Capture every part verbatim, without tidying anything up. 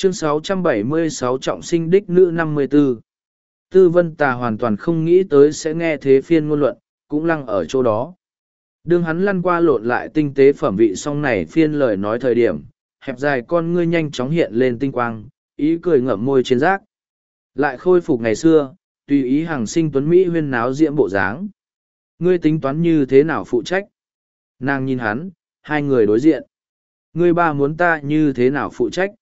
Chương sáu trăm bảy mươi sáu trọng sinh đích nữ năm mươi tư. Tư Vân Tà hoàn toàn không nghĩ tới sẽ nghe thế phiên ngôn luận, cũng lăng ở chỗ đó. Đương hắn lăn qua lộn lại tinh tế phẩm vị song này phiên lời nói thời điểm, hẹp dài con ngươi nhanh chóng hiện lên tinh quang, ý cười ngậm môi trên rác. Lại khôi phục ngày xưa, tùy ý hàng sinh tuấn Mỹ huyên náo diễm bộ dáng. Ngươi tính toán như thế nào phụ trách? Nàng nhìn hắn, hai người đối diện. Ngươi ba muốn ta như thế nào phụ trách?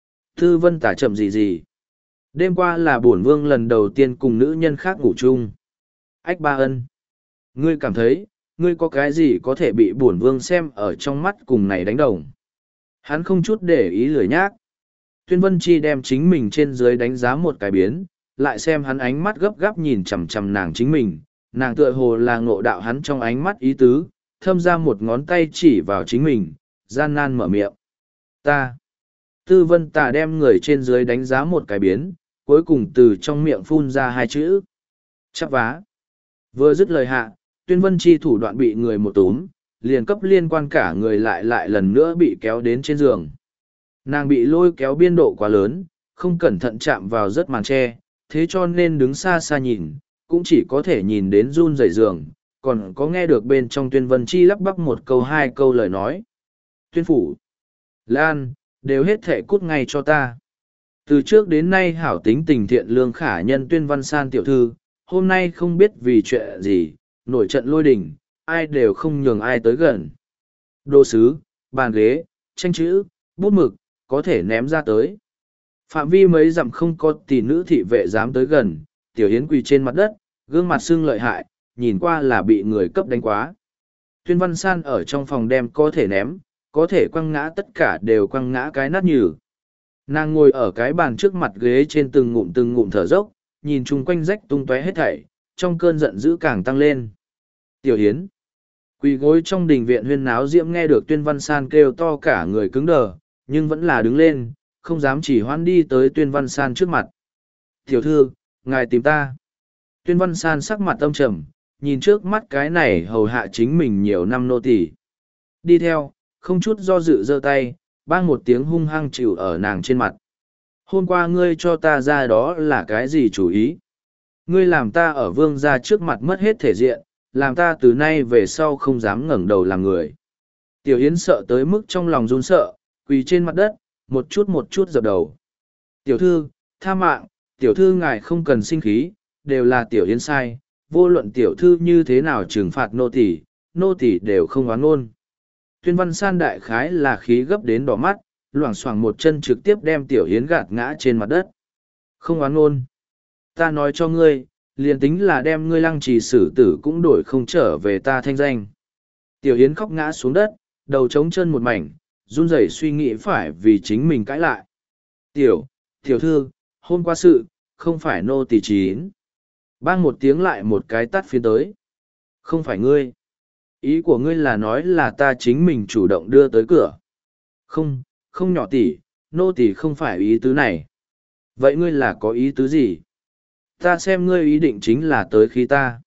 Tư Vân Tả chậm gì gì. Đêm qua là bổn vương lần đầu tiên cùng nữ nhân khác ngủ chung. Ách Ba Ân. Ngươi cảm thấy, ngươi có cái gì có thể bị bổn vương xem ở trong mắt cùng này đánh đồng? Hắn không chút để ý lười nhác. Tuyên Vân Chi đem chính mình trên dưới đánh giá một cái biến, lại xem hắn ánh mắt gấp gáp nhìn chằm chằm nàng chính mình. Nàng tựa hồ là ngộ đạo hắn trong ánh mắt ý tứ, thâm ra một ngón tay chỉ vào chính mình, gian nan mở miệng. Ta. Tư Vân Tà đem người trên dưới đánh giá một cái biến, cuối cùng từ trong miệng phun ra hai chữ. Chắp vá. Vừa dứt lời hạ, Tuyên Vân Chi thủ đoạn bị người một túm, liền cấp liên quan cả người lại lại lần nữa bị kéo đến trên giường. Nàng bị lôi kéo biên độ quá lớn, không cẩn thận chạm vào rất màn tre, thế cho nên đứng xa xa nhìn, cũng chỉ có thể nhìn đến run rẩy giường, còn có nghe được bên trong Tuyên Vân Chi lắp bắp một câu hai câu lời nói. Tuyên phủ, Lan, đều hết thể cút ngay cho ta. Từ trước đến nay hảo tính tình thiện lương khả nhân Tuyên Văn San tiểu thư, hôm nay không biết vì chuyện gì, nổi trận lôi đình, ai đều không nhường ai tới gần. Đồ sứ, bàn ghế, tranh chữ, bút mực, có thể ném ra tới. Phạm vi mấy dặm không có tỷ nữ thị vệ dám tới gần, tiểu hiến quỳ trên mặt đất, gương mặt sưng lợi hại, nhìn qua là bị người cấp đánh quá. Tuyên Văn San ở trong phòng đem có thể ném, có thể quăng ngã tất cả đều quăng ngã cái nát nhừ. Nàng ngồi ở cái bàn trước mặt ghế trên từng ngụm từng ngụm thở dốc, nhìn chung quanh rách tung tóe hết thảy, trong cơn giận dữ càng tăng lên. Tiểu Hiến. Quỳ gối trong đình viện huyên náo diễm nghe được Tuyên Văn San kêu to cả người cứng đờ, nhưng vẫn là đứng lên, không dám chỉ hoan đi tới Tuyên Văn San trước mặt. Tiểu thư, ngài tìm ta. Tuyên Văn San sắc mặt âm trầm, nhìn trước mắt cái này hầu hạ chính mình nhiều năm nô tỳ. Đi theo, không chút do dự giơ tay, bang một tiếng hung hăng chịu ở nàng trên mặt. Hôm qua ngươi cho ta ra đó là cái gì chủ ý? Ngươi làm ta ở vương gia trước mặt mất hết thể diện, làm ta từ nay về sau không dám ngẩng đầu làm người. Tiểu Yến sợ tới mức trong lòng run sợ, quỳ trên mặt đất, một chút một chút dập đầu. Tiểu thư, tha mạng, tiểu thư ngài không cần sinh khí, đều là tiểu Yến sai, vô luận tiểu thư như thế nào trừng phạt nô tỳ, nô tỳ đều không oán ngôn. Tuyên Văn San đại khái là khí gấp đến đỏ mắt, loảng xoảng một chân trực tiếp đem tiểu Yến gạt ngã trên mặt đất. Không oán ngôn. Ta nói cho ngươi, liền tính là đem ngươi lăng trì xử tử cũng đổi không trở về ta thanh danh. Tiểu Yến khóc ngã xuống đất, đầu trống chân một mảnh, run rẩy suy nghĩ phải vì chính mình cãi lại. Tiểu, tiểu thư, hôm qua sự, không phải nô tỳ chín. Bang một tiếng lại một cái tắt phía tới. Không phải ngươi. Ý của ngươi là nói là ta chính mình chủ động đưa tới cửa. Không, không nhỏ tỷ, nô tỳ không phải ý tứ này. Vậy ngươi là có ý tứ gì? Ta xem ngươi ý định chính là tới khi ta.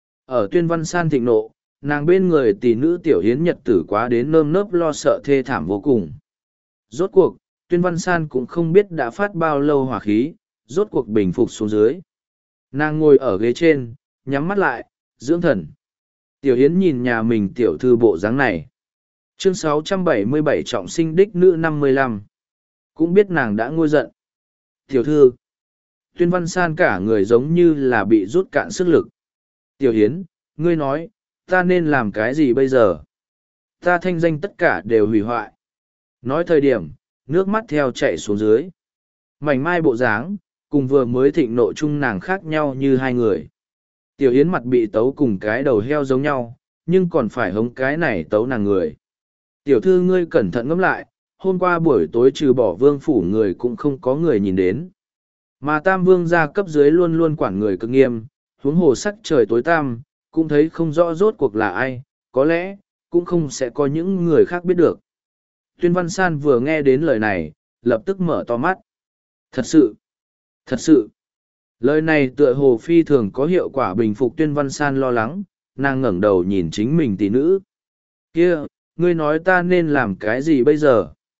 Ở Tuyên Văn San thịnh nộ, nàng bên người tỷ nữ tiểu hiến nhật tử quá đến nơm nớp lo sợ thê thảm vô cùng. Rốt cuộc, Tuyên Văn San cũng không biết đã phát bao lâu hỏa khí, rốt cuộc bình phục xuống dưới. Nàng ngồi ở ghế trên, nhắm mắt lại, dưỡng thần. Tiểu Hiến nhìn nhà mình tiểu thư bộ dáng này. Chương sáu trăm bảy mươi bảy trọng sinh đích nữ năm mươi lăm. Cũng biết nàng đã ngôi giận. Tiểu thư. Tuyên Văn San cả người giống như là bị rút cạn sức lực. Tiểu Hiến, ngươi nói, ta nên làm cái gì bây giờ? Ta thanh danh tất cả đều hủy hoại. Nói thời điểm, nước mắt theo chạy xuống dưới. Mảnh mai bộ dáng, cùng vừa mới thịnh nộ chung nàng khác nhau như hai người. Tiểu Yến mặt bị tấu cùng cái đầu heo giống nhau, nhưng còn phải hống cái này tấu nàng người. Tiểu thư ngươi cẩn thận ngẫm lại, hôm qua buổi tối trừ bỏ vương phủ người cũng không có người nhìn đến. Mà tam vương gia cấp dưới luôn luôn quản người cực nghiêm, huống hồ sắc trời tối tăm, cũng thấy không rõ rốt cuộc là ai, có lẽ, cũng không sẽ có những người khác biết được. Tuyên Văn San vừa nghe đến lời này, lập tức mở to mắt. Thật sự, thật sự. Lời này tựa hồ phi thường có hiệu quả bình phục Tuyên Văn San lo lắng, nàng ngẩng đầu nhìn chính mình tỷ nữ. Kia, ngươi nói ta nên làm cái gì bây giờ?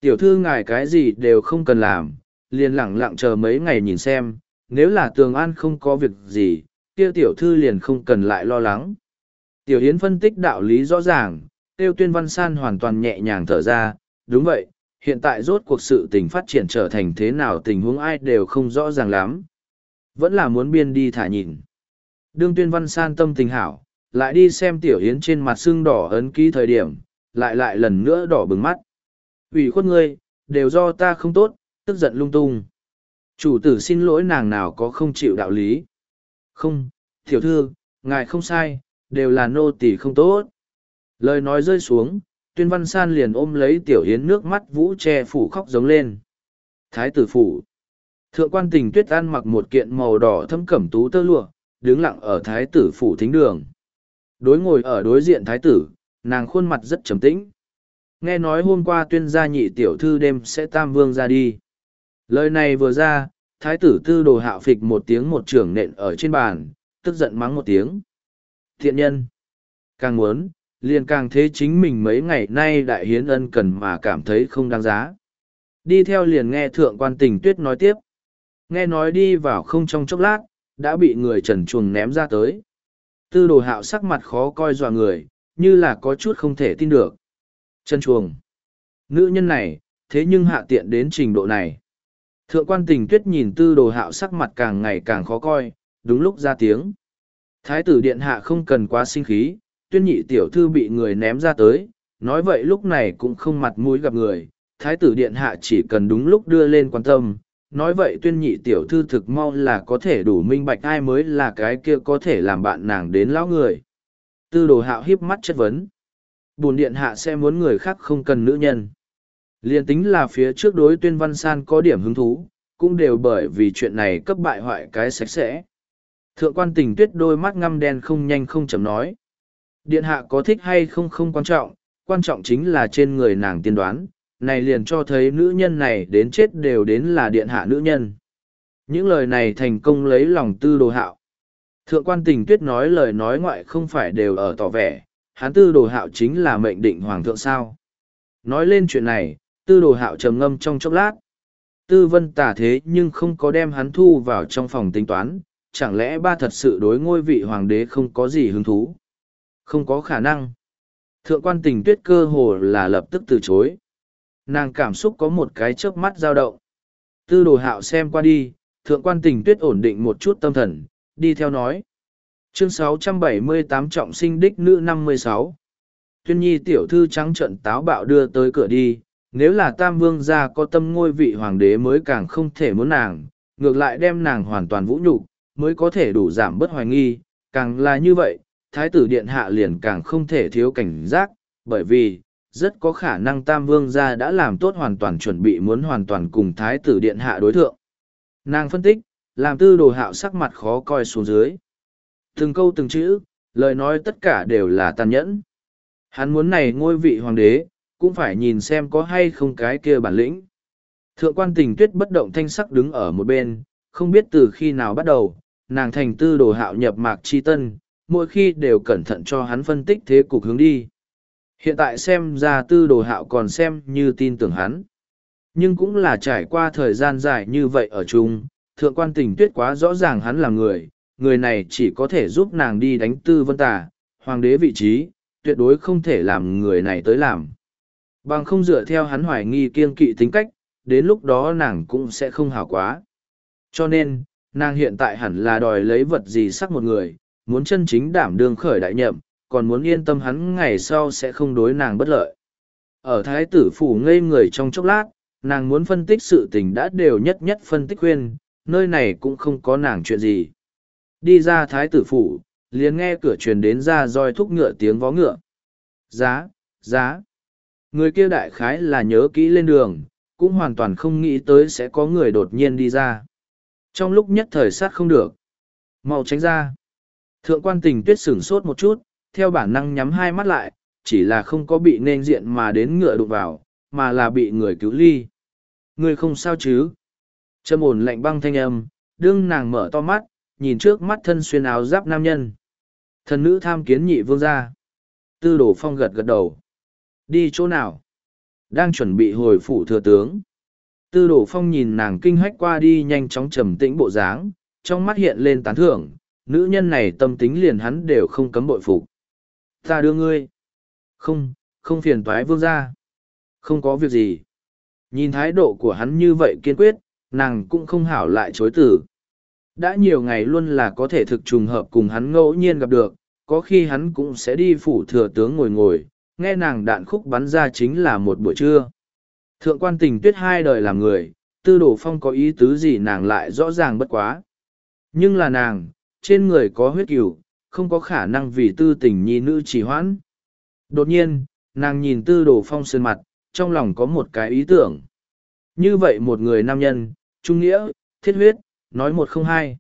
Tiểu thư ngài cái gì đều không cần làm, liền lẳng lặng chờ mấy ngày nhìn xem, nếu là Tường An không có việc gì, kia tiểu thư liền không cần lại lo lắng. Tiểu Yến phân tích đạo lý rõ ràng, Tiêu Tuyên Văn San hoàn toàn nhẹ nhàng thở ra, đúng vậy, hiện tại rốt cuộc sự tình phát triển trở thành thế nào tình huống ai đều không rõ ràng lắm. Vẫn là muốn biên đi thả nhìn. Đương Tuyên Văn San tâm tình hảo, lại đi xem Tiểu Yến trên mặt sưng đỏ ấn ký thời điểm, lại lại lần nữa đỏ bừng mắt. Ủy khuất ngươi, đều do ta không tốt, tức giận lung tung. Chủ tử xin lỗi nàng nào có không chịu đạo lý. Không, tiểu thư, ngài không sai, đều là nô tỳ không tốt. Lời nói rơi xuống, Tuyên Văn San liền ôm lấy Tiểu Yến nước mắt vũ che phủ khóc giống lên. Thái tử phủ. Thượng quan Tình Tuyết ăn mặc một kiện màu đỏ thâm cẩm tú tơ lụa, đứng lặng ở thái tử phủ thính đường. Đối ngồi ở đối diện thái tử, nàng khuôn mặt rất trầm tĩnh. Nghe nói hôm qua Tuyên gia nhị tiểu thư đêm sẽ tam vương ra đi. Lời này vừa ra, thái tử Tư Đồ Hạo phịch một tiếng một trưởng nện ở trên bàn, tức giận mắng một tiếng. Thiện nhân. Càng muốn, liền càng thế chính mình mấy ngày nay đại hiến ân cần mà cảm thấy không đáng giá. Đi theo liền nghe thượng quan Tình Tuyết nói tiếp. Nghe nói đi vào không trong chốc lát, đã bị người trần chuồng ném ra tới. Tư Đồ Hạo sắc mặt khó coi dọa người, như là có chút không thể tin được. Trần chuồng. Nữ nhân này, thế nhưng hạ tiện đến trình độ này. Thượng quan Tình Tuyết nhìn Tư Đồ Hạo sắc mặt càng ngày càng khó coi, đúng lúc ra tiếng. Thái tử điện hạ không cần quá sinh khí, Tuyên nhị tiểu thư bị người ném ra tới, nói vậy lúc này cũng không mặt mũi gặp người, thái tử điện hạ chỉ cần đúng lúc đưa lên quan tâm, nói vậy Tuyên nhị tiểu thư thực mau là có thể đủ minh bạch ai mới là cái kia có thể làm bạn nàng đến lão người. Tư Đồ Hạo híp mắt chất vấn. Bổn điện hạ sẽ muốn người khác không cần nữ nhân. Liên tính là phía trước đối Tuyên Văn San có điểm hứng thú, cũng đều bởi vì chuyện này cấp bại hoại cái sạch sẽ. Thượng quan Tình Tuyết đôi mắt ngăm đen không nhanh không chậm nói. Điện hạ có thích hay không không quan trọng, quan trọng chính là trên người nàng tiên đoán, này liền cho thấy nữ nhân này đến chết đều đến là điện hạ nữ nhân. Những lời này thành công lấy lòng Tư Đồ Hạo. Thượng quan Tình Tuyết nói lời nói ngoại không phải đều ở tỏ vẻ, hắn Tư Đồ Hạo chính là mệnh định hoàng thượng sao. Nói lên chuyện này, Tư Đồ Hạo trầm ngâm trong chốc lát. Tư Vân Tả thế nhưng không có đem hắn thu vào trong phòng tính toán, chẳng lẽ ba thật sự đối ngôi vị hoàng đế không có gì hứng thú? Không có khả năng. Thượng quan Tình Tuyết cơ hồ là lập tức từ chối. Nàng cảm xúc có một cái chớp mắt dao động. Tư Đồ Hạo xem qua đi, thượng quan Tình Tuyết ổn định một chút tâm thần, đi theo nói. Chương sáu trăm bảy mươi tám trọng sinh đích nữ năm mươi sáu. Tuyên nhi tiểu thư trắng trận táo bạo đưa tới cửa đi, nếu là Tam Vương gia có tâm ngôi vị hoàng đế mới càng không thể muốn nàng, ngược lại đem nàng hoàn toàn vũ nhục, mới có thể đủ giảm bớt hoài nghi, càng là như vậy, Thái tử Điện Hạ liền càng không thể thiếu cảnh giác, bởi vì, rất có khả năng Tam Vương gia đã làm tốt hoàn toàn chuẩn bị muốn hoàn toàn cùng Thái tử Điện Hạ đối thượng. Nàng phân tích, làm Tư Đồ Hạo sắc mặt khó coi xuống dưới. Từng câu từng chữ, lời nói tất cả đều là tàn nhẫn. Hắn muốn này ngôi vị hoàng đế, cũng phải nhìn xem có hay không cái kia bản lĩnh. Thượng quan Tình Tuyết bất động thanh sắc đứng ở một bên, không biết từ khi nào bắt đầu, nàng thành Tư Đồ Hạo nhập mạc chi tân, mỗi khi đều cẩn thận cho hắn phân tích thế cục hướng đi. Hiện tại xem ra Tư Đồ Hạo còn xem như tin tưởng hắn. Nhưng cũng là trải qua thời gian dài như vậy ở chung, thượng quan Tình Tuyết quá rõ ràng hắn là người, người này chỉ có thể giúp nàng đi đánh Tư Vân Tà, hoàng đế vị trí, tuyệt đối không thể làm người này tới làm. Bằng không dựa theo hắn hoài nghi kiêng kỵ tính cách, đến lúc đó nàng cũng sẽ không hảo quá. Cho nên, nàng hiện tại hẳn là đòi lấy vật gì sắc một người, muốn chân chính đảm đương khởi đại nhậm, còn muốn yên tâm hắn ngày sau sẽ không đối nàng bất lợi. Ở thái tử phủ ngây người trong chốc lát, nàng muốn phân tích sự tình đã đều nhất nhất phân tích khuyên, nơi này cũng không có nàng chuyện gì. Đi ra thái tử phủ, liền nghe cửa truyền đến ra roi thúc ngựa tiếng vó ngựa. Giá, giá. Người kia đại khái là nhớ kỹ lên đường, cũng hoàn toàn không nghĩ tới sẽ có người đột nhiên đi ra. Trong lúc nhất thời sát không được. Mau tránh ra. Thượng quan Tình Tuyết sửng sốt một chút, theo bản năng nhắm hai mắt lại, chỉ là không có bị nên diện mà đến ngựa đụng vào, mà là bị người cứu ly. Người không sao chứ? Trầm ổn lạnh băng thanh âm, đương nàng mở to mắt, nhìn trước mắt thân xuyên áo giáp nam nhân. Thần nữ tham kiến nhị vương gia. Tư Đồ Phong gật gật đầu. Đi chỗ nào? đang chuẩn bị hồi phủ thừa tướng. Tư Đồ Phong nhìn nàng kinh hách qua đi nhanh chóng trầm tĩnh bộ dáng, trong mắt hiện lên tán thưởng, nữ nhân này tâm tính liền hắn đều không cấm bội phục. Ta đưa ngươi. Không, không phiền toái vương gia. Không có việc gì. Nhìn thái độ của hắn như vậy kiên quyết, nàng cũng không hảo lại chối từ. Đã nhiều ngày luôn là có thể thực trùng hợp cùng hắn ngẫu nhiên gặp được, có khi hắn cũng sẽ đi phủ thừa tướng ngồi ngồi, nghe nàng đạn khúc bắn ra chính là một buổi trưa. Thượng quan Tình Tuyết hai đời làm người, Tư Đồ Phong có ý tứ gì nàng lại rõ ràng bất quá. Nhưng là nàng, trên người có huyết cừu, không có khả năng vì tư tình nhi nữ trì hoãn. Đột nhiên, nàng nhìn Tư Đồ Phong sơn mặt, trong lòng có một cái ý tưởng. Như vậy một người nam nhân, trung nghĩa, thiết huyết, nói một không hai.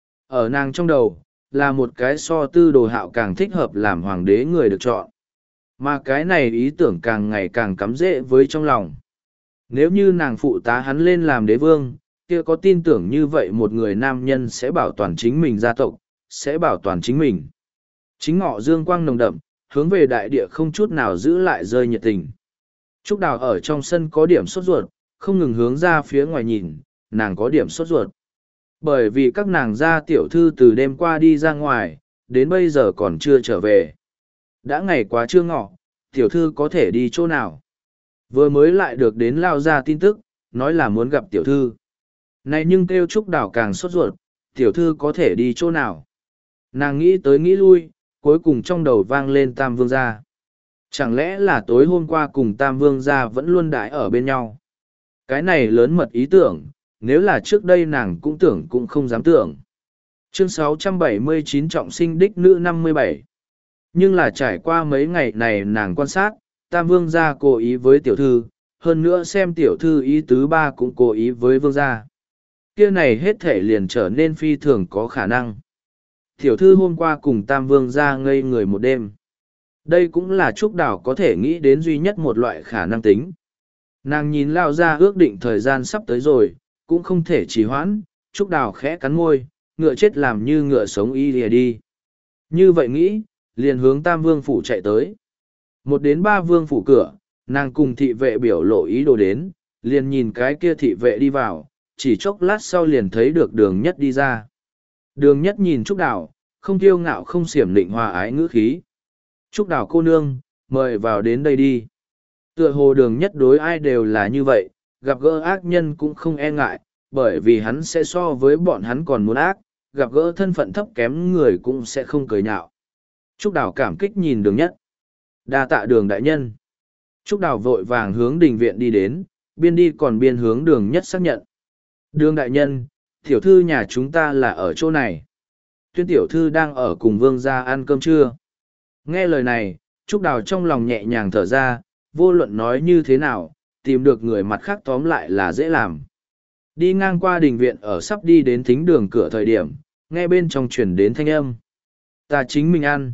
Ở nàng trong đầu, là một cái so Tư Đồ Hạo càng thích hợp làm hoàng đế người được chọn. Mà cái này ý tưởng càng ngày càng cắm rễ với trong lòng. Nếu như nàng phụ tá hắn lên làm đế vương, kia có tin tưởng như vậy một người nam nhân sẽ bảo toàn chính mình gia tộc, sẽ bảo toàn chính mình. Chính ngọ dương quang nồng đậm, hướng về đại địa không chút nào giữ lại rơi nhiệt tình. Trúc Đào ở trong sân có điểm sốt ruột, không ngừng hướng ra phía ngoài nhìn, nàng có điểm sốt ruột. Bởi vì các nàng gia tiểu thư từ đêm qua đi ra ngoài, đến bây giờ còn chưa trở về. Đã ngày quá trưa ngọ, tiểu thư có thể đi chỗ nào? Vừa mới lại được đến lao ra tin tức, nói là muốn gặp tiểu thư. Này nhưng kêu Trúc Đào càng sốt ruột, tiểu thư có thể đi chỗ nào? Nàng nghĩ tới nghĩ lui, cuối cùng trong đầu vang lên Tam Vương gia. Chẳng lẽ là tối hôm qua cùng Tam Vương gia vẫn luôn đãi ở bên nhau? Cái này lớn mật ý tưởng, nếu là trước đây nàng cũng tưởng cũng không dám tưởng. Chương sáu trăm bảy mươi chín trọng sinh đích nữ năm mươi bảy. Nhưng là trải qua mấy ngày này nàng quan sát, Tam Vương gia cố ý với tiểu thư, hơn nữa xem tiểu thư ý tứ ba cũng cố ý với Vương gia. Kia này hết thể liền trở nên phi thường có khả năng. Tiểu thư hôm qua cùng Tam Vương gia ngây người một đêm. Đây cũng là Trúc Đào có thể nghĩ đến duy nhất một loại khả năng tính. Nàng nhìn lao ra ước định thời gian sắp tới rồi, cũng không thể trì hoãn, Trúc Đào khẽ cắn môi, ngựa chết làm như ngựa sống y lìa đi. Như vậy nghĩ, liền hướng Tam Vương phủ chạy tới. Một đến ba vương phủ cửa, nàng cùng thị vệ biểu lộ ý đồ đến, liền nhìn cái kia thị vệ đi vào, chỉ chốc lát sau liền thấy được đường nhất đi ra. Đường nhất nhìn Trúc Đào, không kiêu ngạo không xiểm định hòa ái ngữ khí. Trúc Đào cô nương, mời vào đến đây đi. Tựa hồ đường nhất đối ai đều là như vậy, gặp gỡ ác nhân cũng không e ngại, bởi vì hắn sẽ so với bọn hắn còn muốn ác, gặp gỡ thân phận thấp kém người cũng sẽ không cười nhạo. Trúc Đào cảm kích nhìn đường nhất. Đa tạ đường đại nhân. Trúc Đào vội vàng hướng đình viện đi đến, biên đi còn biên hướng đường nhất xác nhận. Đường đại nhân, tiểu thư nhà chúng ta là ở chỗ này. Tuyên tiểu thư đang ở cùng vương gia ăn cơm trưa. Nghe lời này, Trúc Đào trong lòng nhẹ nhàng thở ra, vô luận nói như thế nào, tìm được người mặt khác tóm lại là dễ làm. Đi ngang qua đình viện ở sắp đi đến thính đường cửa thời điểm, nghe bên trong chuyển đến thanh âm. Ta chính mình ăn.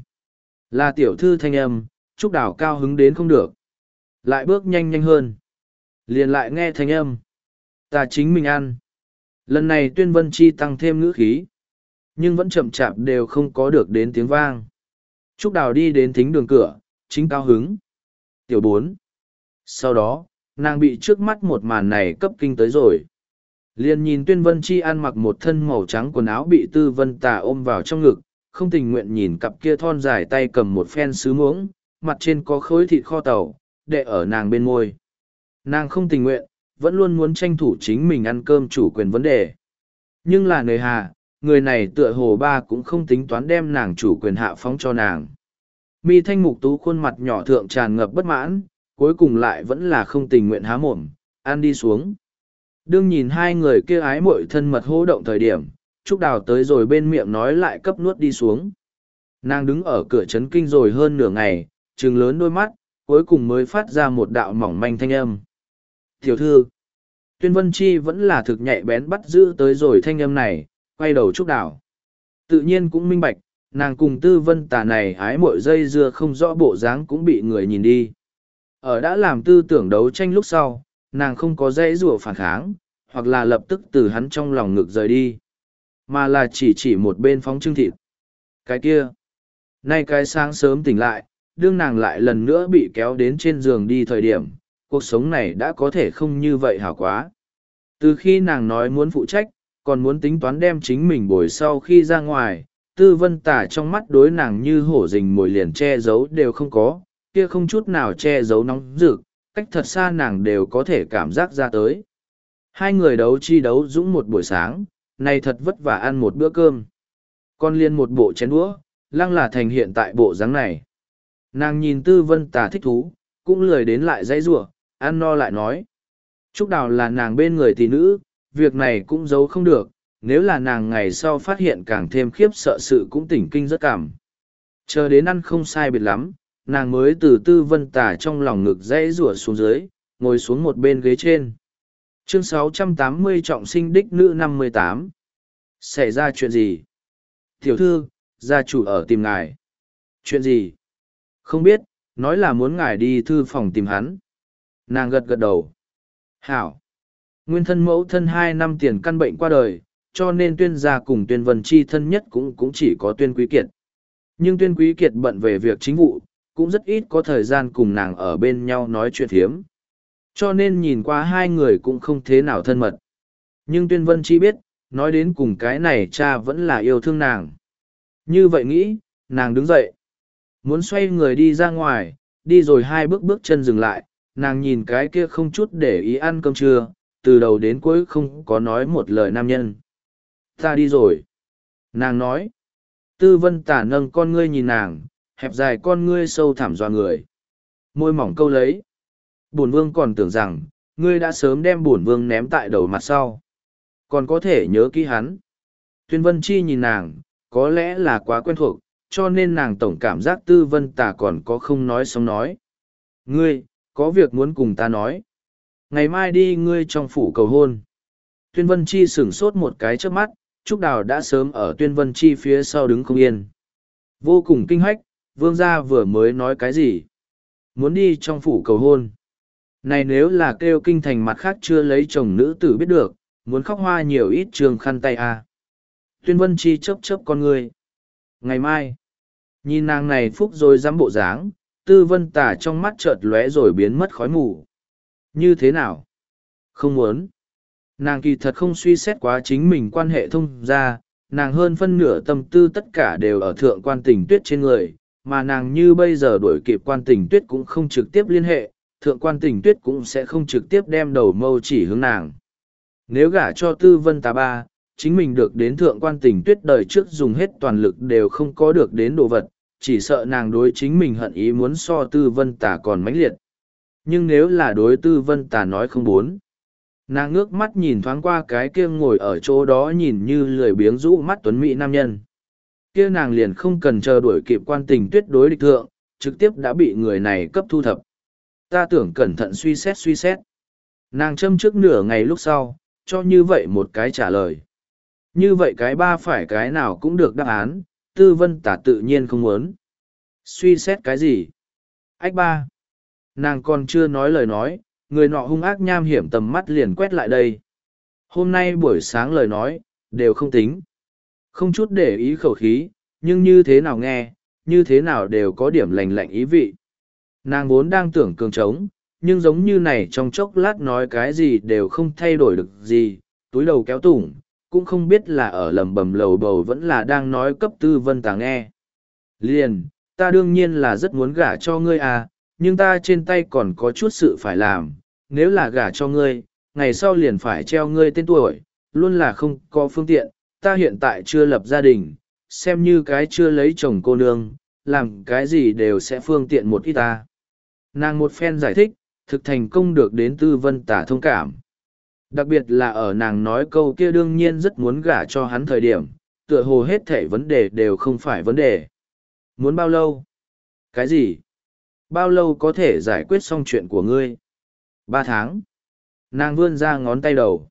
Là tiểu thư thanh âm, Trúc Đào cao hứng đến không được. Lại bước nhanh nhanh hơn. Liền lại nghe thanh âm. Ta chính mình ăn. Lần này Tuyên Vân Chi tăng thêm ngữ khí. Nhưng vẫn chậm chạp đều không có được đến tiếng vang. Trúc Đào đi đến thính đường cửa, chính cao hứng. Tiểu bốn. Sau đó, nàng bị trước mắt một màn này cấp kinh tới rồi. Liền nhìn Tuyên Vân Chi ăn mặc một thân màu trắng quần áo bị Tư Vân Tà ôm vào trong ngực, không tình nguyện nhìn cặp kia thon dài tay cầm một phen sứ muỗng, mặt trên có khối thịt kho tàu, đệ ở nàng bên môi. Nàng không tình nguyện, vẫn luôn muốn tranh thủ chính mình ăn cơm chủ quyền vấn đề. Nhưng là nơi hà, người này tựa hồ ba cũng không tính toán đem nàng chủ quyền hạ phóng cho nàng. Mi thanh mục tú khuôn mặt nhỏ thượng tràn ngập bất mãn, cuối cùng lại vẫn là không tình nguyện há mồm, ăn đi xuống. Đương nhìn hai người kia ái mội thân mật hô động thời điểm, Trúc Đào tới rồi bên miệng nói lại cấp nuốt đi xuống. Nàng đứng ở cửa chấn kinh rồi hơn nửa ngày, trừng lớn đôi mắt, cuối cùng mới phát ra một đạo mỏng manh thanh âm. Tiểu thư, Tuyên Vân Chi vẫn là thực nhạy bén bắt giữ tới rồi thanh âm này, quay đầu Trúc Đào. Tự nhiên cũng minh bạch, nàng cùng Tư Vân Tà này ái mội dây dưa không rõ bộ dáng cũng bị người nhìn đi. Ở đã làm tư tưởng đấu tranh lúc sau, nàng không có dây rủa phản kháng, hoặc là lập tức từ hắn trong lòng ngực rời đi, mà là chỉ chỉ một bên phóng trưng thịt. Cái kia, nay cái sáng sớm tỉnh lại, đương nàng lại lần nữa bị kéo đến trên giường đi thời điểm, cuộc sống này đã có thể không như vậy hảo quá. Từ khi nàng nói muốn phụ trách, còn muốn tính toán đem chính mình bồi sau khi ra ngoài, Tư Vân Tả trong mắt đối nàng như hổ rình mồi liền che giấu đều không có, kia không chút nào che giấu nóng rực, cách thật xa nàng đều có thể cảm giác ra tới. Hai người đấu chi đấu dũng một buổi sáng, này thật vất vả ăn một bữa cơm. Con liên một bộ chén đũa, lăng là thành hiện tại bộ dáng này. Nàng nhìn Tư Vân Tả thích thú, cũng lười đến lại dãy rủa, ăn no lại nói. Trúc Đào là nàng bên người tỷ nữ, việc này cũng giấu không được, nếu là nàng ngày sau phát hiện càng thêm khiếp sợ sự cũng tỉnh kinh rất cảm. Chờ đến ăn không sai biệt lắm, nàng mới từ Tư Vân Tả trong lòng ngực dãy rủa xuống dưới, ngồi xuống một bên ghế trên. Chương sáu trăm tám mươi trọng sinh đích nữ năm mươi tám. Xảy ra chuyện gì? Tiểu thư, gia chủ ở tìm ngài. Chuyện gì? Không biết, nói là muốn ngài đi thư phòng tìm hắn. Nàng gật gật đầu. Hảo. Nguyên thân mẫu thân hai năm tiền căn bệnh qua đời, cho nên tuyên gia cùng tuyên vân chi thân nhất cũng cũng chỉ có tuyên quý kiệt. Nhưng tuyên quý kiệt bận về việc chính vụ, cũng rất ít có thời gian cùng nàng ở bên nhau nói chuyện thiếm. Cho nên nhìn qua hai người cũng không thế nào thân mật. Nhưng tuyên vân chi biết, nói đến cùng cái này cha vẫn là yêu thương nàng. Như vậy nghĩ, nàng đứng dậy. Muốn xoay người đi ra ngoài, đi rồi hai bước bước chân dừng lại, nàng nhìn cái kia không chút để ý ăn cơm trưa, từ đầu đến cuối không có nói một lời nam nhân. Ta đi rồi. Nàng nói. Tư Vân Tả nâng con ngươi nhìn nàng, hẹp dài con ngươi sâu thẳm dọa người. Môi mỏng câu lấy. Bổn vương còn tưởng rằng, ngươi đã sớm đem bổn vương ném tại đầu mặt sau. Còn có thể nhớ kỹ hắn. Tuyên Vân Chi nhìn nàng, có lẽ là quá quen thuộc, cho nên nàng tổng cảm giác Tư Vân Tả còn có không nói xong nói. Ngươi, có việc muốn cùng ta nói. Ngày mai đi ngươi trong phủ cầu hôn. Tuyên Vân Chi sửng sốt một cái trước mắt, Trúc Đào đã sớm ở Tuyên Vân Chi phía sau đứng không yên. Vô cùng kinh hách, vương gia vừa mới nói cái gì? Muốn đi trong phủ cầu hôn. Này nếu là kêu kinh thành mặt khác chưa lấy chồng nữ tử biết được, muốn khóc hoa nhiều ít trường khăn tay à. Tuyên Vân Chi chớp chớp con người. Ngày mai, nhìn nàng này phúc rồi dám bộ dáng, Tư Vân Tả trong mắt chợt lóe rồi biến mất khói mù. Như thế nào? Không muốn. Nàng kỳ thật không suy xét quá chính mình quan hệ thông ra, nàng hơn phân nửa tâm tư tất cả đều ở thượng quan tình tuyết trên người, mà nàng như bây giờ đuổi kịp quan tình tuyết cũng không trực tiếp liên hệ, thượng quan tình tuyết cũng sẽ không trực tiếp đem đầu mâu chỉ hướng nàng. Nếu gả cho Tư Vân Tà ba, chính mình được đến thượng quan tình tuyết đời trước dùng hết toàn lực đều không có được đến đồ vật, chỉ sợ nàng đối chính mình hận ý muốn so Tư Vân Tà còn mãnh liệt. Nhưng nếu là đối Tư Vân Tà nói không muốn, nàng ngước mắt nhìn thoáng qua cái kia ngồi ở chỗ đó nhìn như lười biếng rũ mắt tuấn mỹ nam nhân. Kia nàng liền không cần chờ đuổi kịp quan tình tuyết đối địch thượng, trực tiếp đã bị người này cấp thu thập. Ta tưởng cẩn thận suy xét suy xét. Nàng châm trước nửa ngày lúc sau, cho như vậy một cái trả lời. Như vậy cái ba phải cái nào cũng được đáp án, Tư Vân Tả tự nhiên không muốn. Suy xét cái gì? Ách ba. Nàng còn chưa nói lời nói, người nọ hung ác nham hiểm tầm mắt liền quét lại đây. Hôm nay buổi sáng lời nói, đều không tính. Không chút để ý khẩu khí, nhưng như thế nào nghe, như thế nào đều có điểm lành lạnh ý vị. Nàng vốn đang tưởng cường trống, nhưng giống như này trong chốc lát nói cái gì đều không thay đổi được gì, túi đầu kéo tủng, cũng không biết là ở lầm bầm lầu bầu vẫn là đang nói cấp Tư Vân Tà nghe. Liền, ta đương nhiên là rất muốn gả cho ngươi à, nhưng ta trên tay còn có chút sự phải làm, nếu là gả cho ngươi, ngày sau liền phải treo ngươi tên tuổi, luôn là không có phương tiện, ta hiện tại chưa lập gia đình, xem như cái chưa lấy chồng cô nương, làm cái gì đều sẽ phương tiện một ít ta. Nàng một phen giải thích, thực thành công được đến Tư Vân Tả thông cảm. Đặc biệt là ở nàng nói câu kia đương nhiên rất muốn gả cho hắn thời điểm, tựa hồ hết thảy vấn đề đều không phải vấn đề. Muốn bao lâu? Cái gì? Bao lâu có thể giải quyết xong chuyện của ngươi? Ba tháng. Nàng vươn ra ngón tay đầu.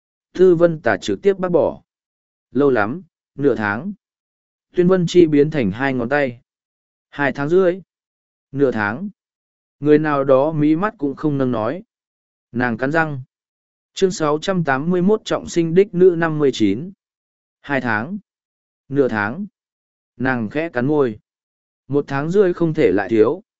Tư Vân Tả trực tiếp bác bỏ. Lâu lắm, nửa tháng. Tuyên Vân Chi biến thành hai ngón tay. Hai tháng rưỡi. Nửa tháng. Người nào đó mí mắt cũng không nâng nói. Nàng cắn răng. Chương sáu trăm tám mươi mốt trọng sinh đích nữ năm mươi chín. Hai tháng. Nửa tháng. Nàng khẽ cắn môi. Một tháng rưỡi không thể lại thiếu.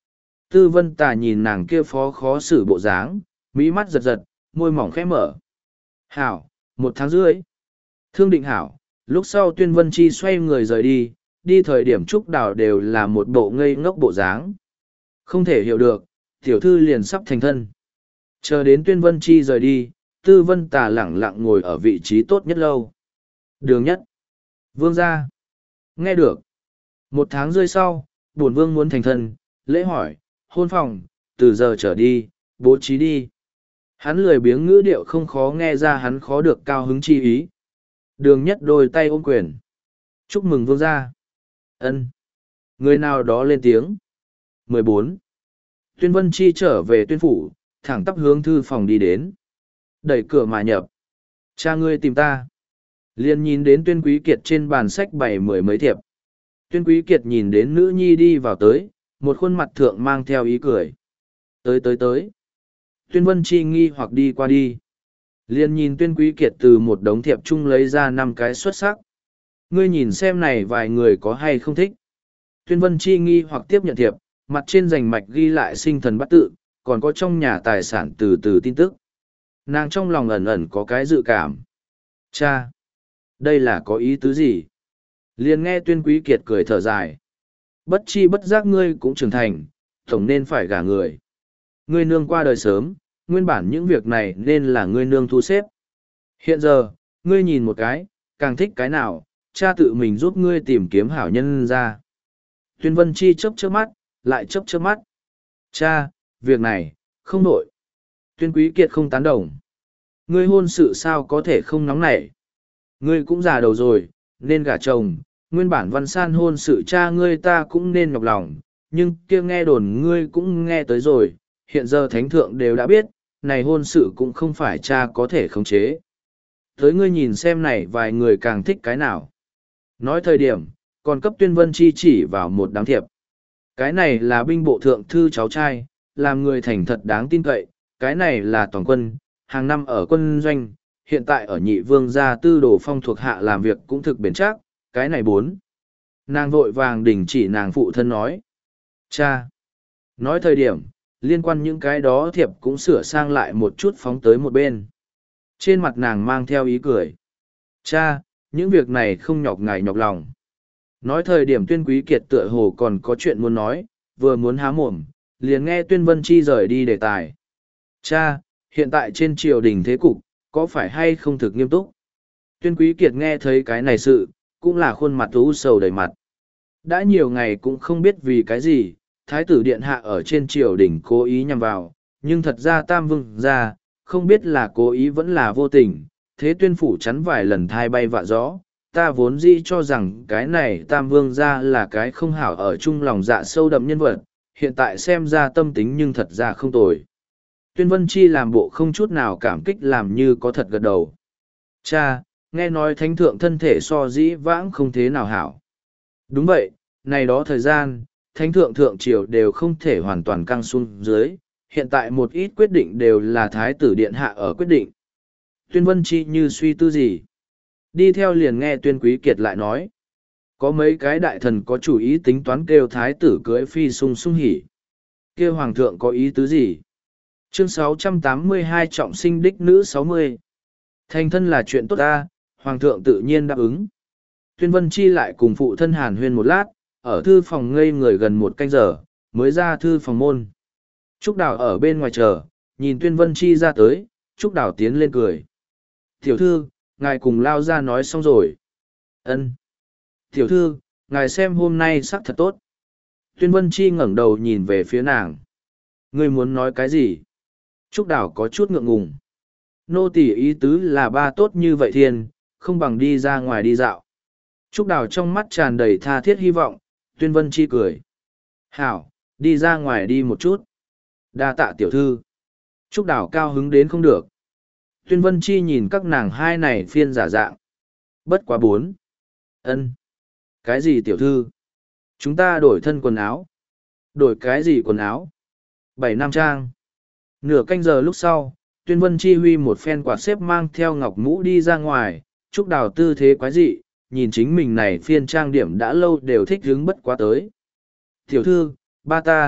Tư vân tà nhìn nàng kia phó khó xử bộ dáng, mỹ mắt giật giật, môi mỏng khẽ mở. Hảo, một tháng rưỡi. Thương định hảo, lúc sau tuyên vân chi xoay người rời đi, đi thời điểm trúc đào đều là một bộ ngây ngốc bộ dáng. Không thể hiểu được, tiểu thư liền sắp thành thân. Chờ đến tuyên vân chi rời đi, tư vân tà lẳng lặng ngồi ở vị trí tốt nhất lâu. Đường nhất. Vương gia. Nghe được. Một tháng rơi sau, bổn vương muốn thành thân, lễ hỏi, hôn phòng, từ giờ trở đi, bố trí đi. Hắn lười biếng ngữ điệu không khó nghe ra hắn khó được cao hứng chi ý. Đường nhất đôi tay ôm quyền. Chúc mừng vương gia. Ân. Người nào đó lên tiếng. mười bốn. Tuyên Vân Chi trở về tuyên phủ, thẳng tắp hướng thư phòng đi đến. Đẩy cửa mà nhập. Cha ngươi tìm ta. Liền nhìn đến Tuyên Quý Kiệt trên bàn sách bày mười mấy thiệp. Tuyên Quý Kiệt nhìn đến nữ nhi đi vào tới, một khuôn mặt thượng mang theo ý cười. Tới tới tới. Tuyên Vân Chi nghi hoặc đi qua đi. Liền nhìn Tuyên Quý Kiệt từ một đống thiệp chung lấy ra năm cái xuất sắc. Ngươi nhìn xem này vài người có hay không thích. Tuyên Vân Chi nghi hoặc tiếp nhận thiệp, mặt trên rành mạch ghi lại sinh thần bắt tự, còn có trong nhà tài sản từ từ tin tức. Nàng trong lòng ẩn ẩn có cái dự cảm. Cha! Đây là có ý tứ gì? Liền nghe Tuyên Quý Kiệt cười thở dài. Bất chi bất giác ngươi cũng trưởng thành, tổng nên phải gả người. Ngươi nương qua đời sớm, nguyên bản những việc này nên là ngươi nương thu xếp. Hiện giờ, ngươi nhìn một cái, càng thích cái nào, cha tự mình giúp ngươi tìm kiếm hảo nhân ra. Tuyên Vân Chi chớp chớp mắt, lại chớp chớp mắt. Cha, việc này, không nổi. Tuyên Quý Kiệt không tán đồng. Ngươi hôn sự sao có thể không nóng nảy. Ngươi cũng già đầu rồi, nên gả chồng, nguyên bản Văn San hôn sự cha ngươi ta cũng nên nhọc lòng, nhưng kia nghe đồn ngươi cũng nghe tới rồi, hiện giờ thánh thượng đều đã biết, này hôn sự cũng không phải cha có thể khống chế. Tới ngươi nhìn xem này vài người càng thích cái nào. Nói thời điểm, còn cấp Tuyên Vân Chi chỉ vào một đám thiệp. Cái này là binh bộ thượng thư cháu trai, làm người thành thật đáng tin cậy, cái này là toàn quân, hàng năm ở quân doanh, hiện tại ở nhị vương gia tư đồ phong thuộc hạ làm việc cũng thực bền chắc, cái này bốn. Nàng vội vàng đình chỉ nàng phụ thân nói. Cha! Nói thời điểm, liên quan những cái đó thiệp cũng sửa sang lại một chút phóng tới một bên. Trên mặt nàng mang theo ý cười. Cha, những việc này không nhọc ngài nhọc lòng. Nói thời điểm Tuyên Quý Kiệt tựa hồ còn có chuyện muốn nói, vừa muốn há mồm, liền nghe Tuyên Vân Chi rời đi đề tài. Cha, hiện tại trên triều đình thế cục, có phải hay không thực nghiêm túc? Tuyên Quý Kiệt nghe thấy cái này sự, cũng là khuôn mặt u sầu đầy mặt. Đã nhiều ngày cũng không biết vì cái gì, Thái tử Điện Hạ ở trên triều đình cố ý nhằm vào, nhưng thật ra Tam Vương ra, không biết là cố ý vẫn là vô tình, thế Tuyên phủ chắn vài lần thai bay vạ gió. Ta vốn dĩ cho rằng cái này Tam Vương ra là cái không hảo ở chung lòng dạ sâu đậm nhân vật, hiện tại xem ra tâm tính nhưng thật ra không tồi. Tuyên Vân Chi làm bộ không chút nào cảm kích làm như có thật gật đầu. Cha, nghe nói thánh thượng thân thể so dĩ vãng không thế nào hảo. Đúng vậy, này đó thời gian, thánh thượng thượng triều đều không thể hoàn toàn căng xuống dưới, hiện tại một ít quyết định đều là thái tử điện hạ ở quyết định. Tuyên Vân Chi như suy tư gì. Đi theo liền nghe Tuyên Quý Kiệt lại nói. Có mấy cái đại thần có chủ ý tính toán kêu thái tử cưới phi sung sung hỉ. Kêu hoàng thượng có ý tứ gì? Chương sáu trăm tám mươi hai trọng sinh đích nữ sáu mươi. Thành thân là chuyện tốt ta, hoàng thượng tự nhiên đáp ứng. Tuyên Vân Chi lại cùng phụ thân hàn huyên một lát, ở thư phòng ngây người gần một canh giờ, mới ra thư phòng môn. Trúc Đào ở bên ngoài chờ, nhìn Tuyên Vân Chi ra tới, Trúc Đào tiến lên cười. Tiểu thư, ngài cùng lao ra nói xong rồi. Ân. Tiểu thư, ngài xem hôm nay sắc thật tốt. Tuyên Vân Chi ngẩng đầu nhìn về phía nàng. Ngươi muốn nói cái gì? Trúc Đào có chút ngượng ngùng. Nô tỳ ý tứ là ba tốt như vậy thiên, không bằng đi ra ngoài đi dạo. Trúc Đào trong mắt tràn đầy tha thiết hy vọng, Tuyên Vân Chi cười. Hảo, đi ra ngoài đi một chút. Đa tạ tiểu thư. Trúc Đào cao hứng đến không được. Tuyên Vân Chi nhìn các nàng hai này phiên giả dạng. Bất quá bốn. Ân. Cái gì tiểu thư? Chúng ta đổi thân quần áo. Đổi cái gì quần áo? Bảy nam trang. Nửa canh giờ lúc sau, Tuyên Vân Chi huy một phen quạt xếp mang theo ngọc mũ đi ra ngoài, Trúc Đào tư thế quái dị, nhìn chính mình này phiên trang điểm đã lâu đều thích hứng bất quá tới. Tiểu thư, ba ta,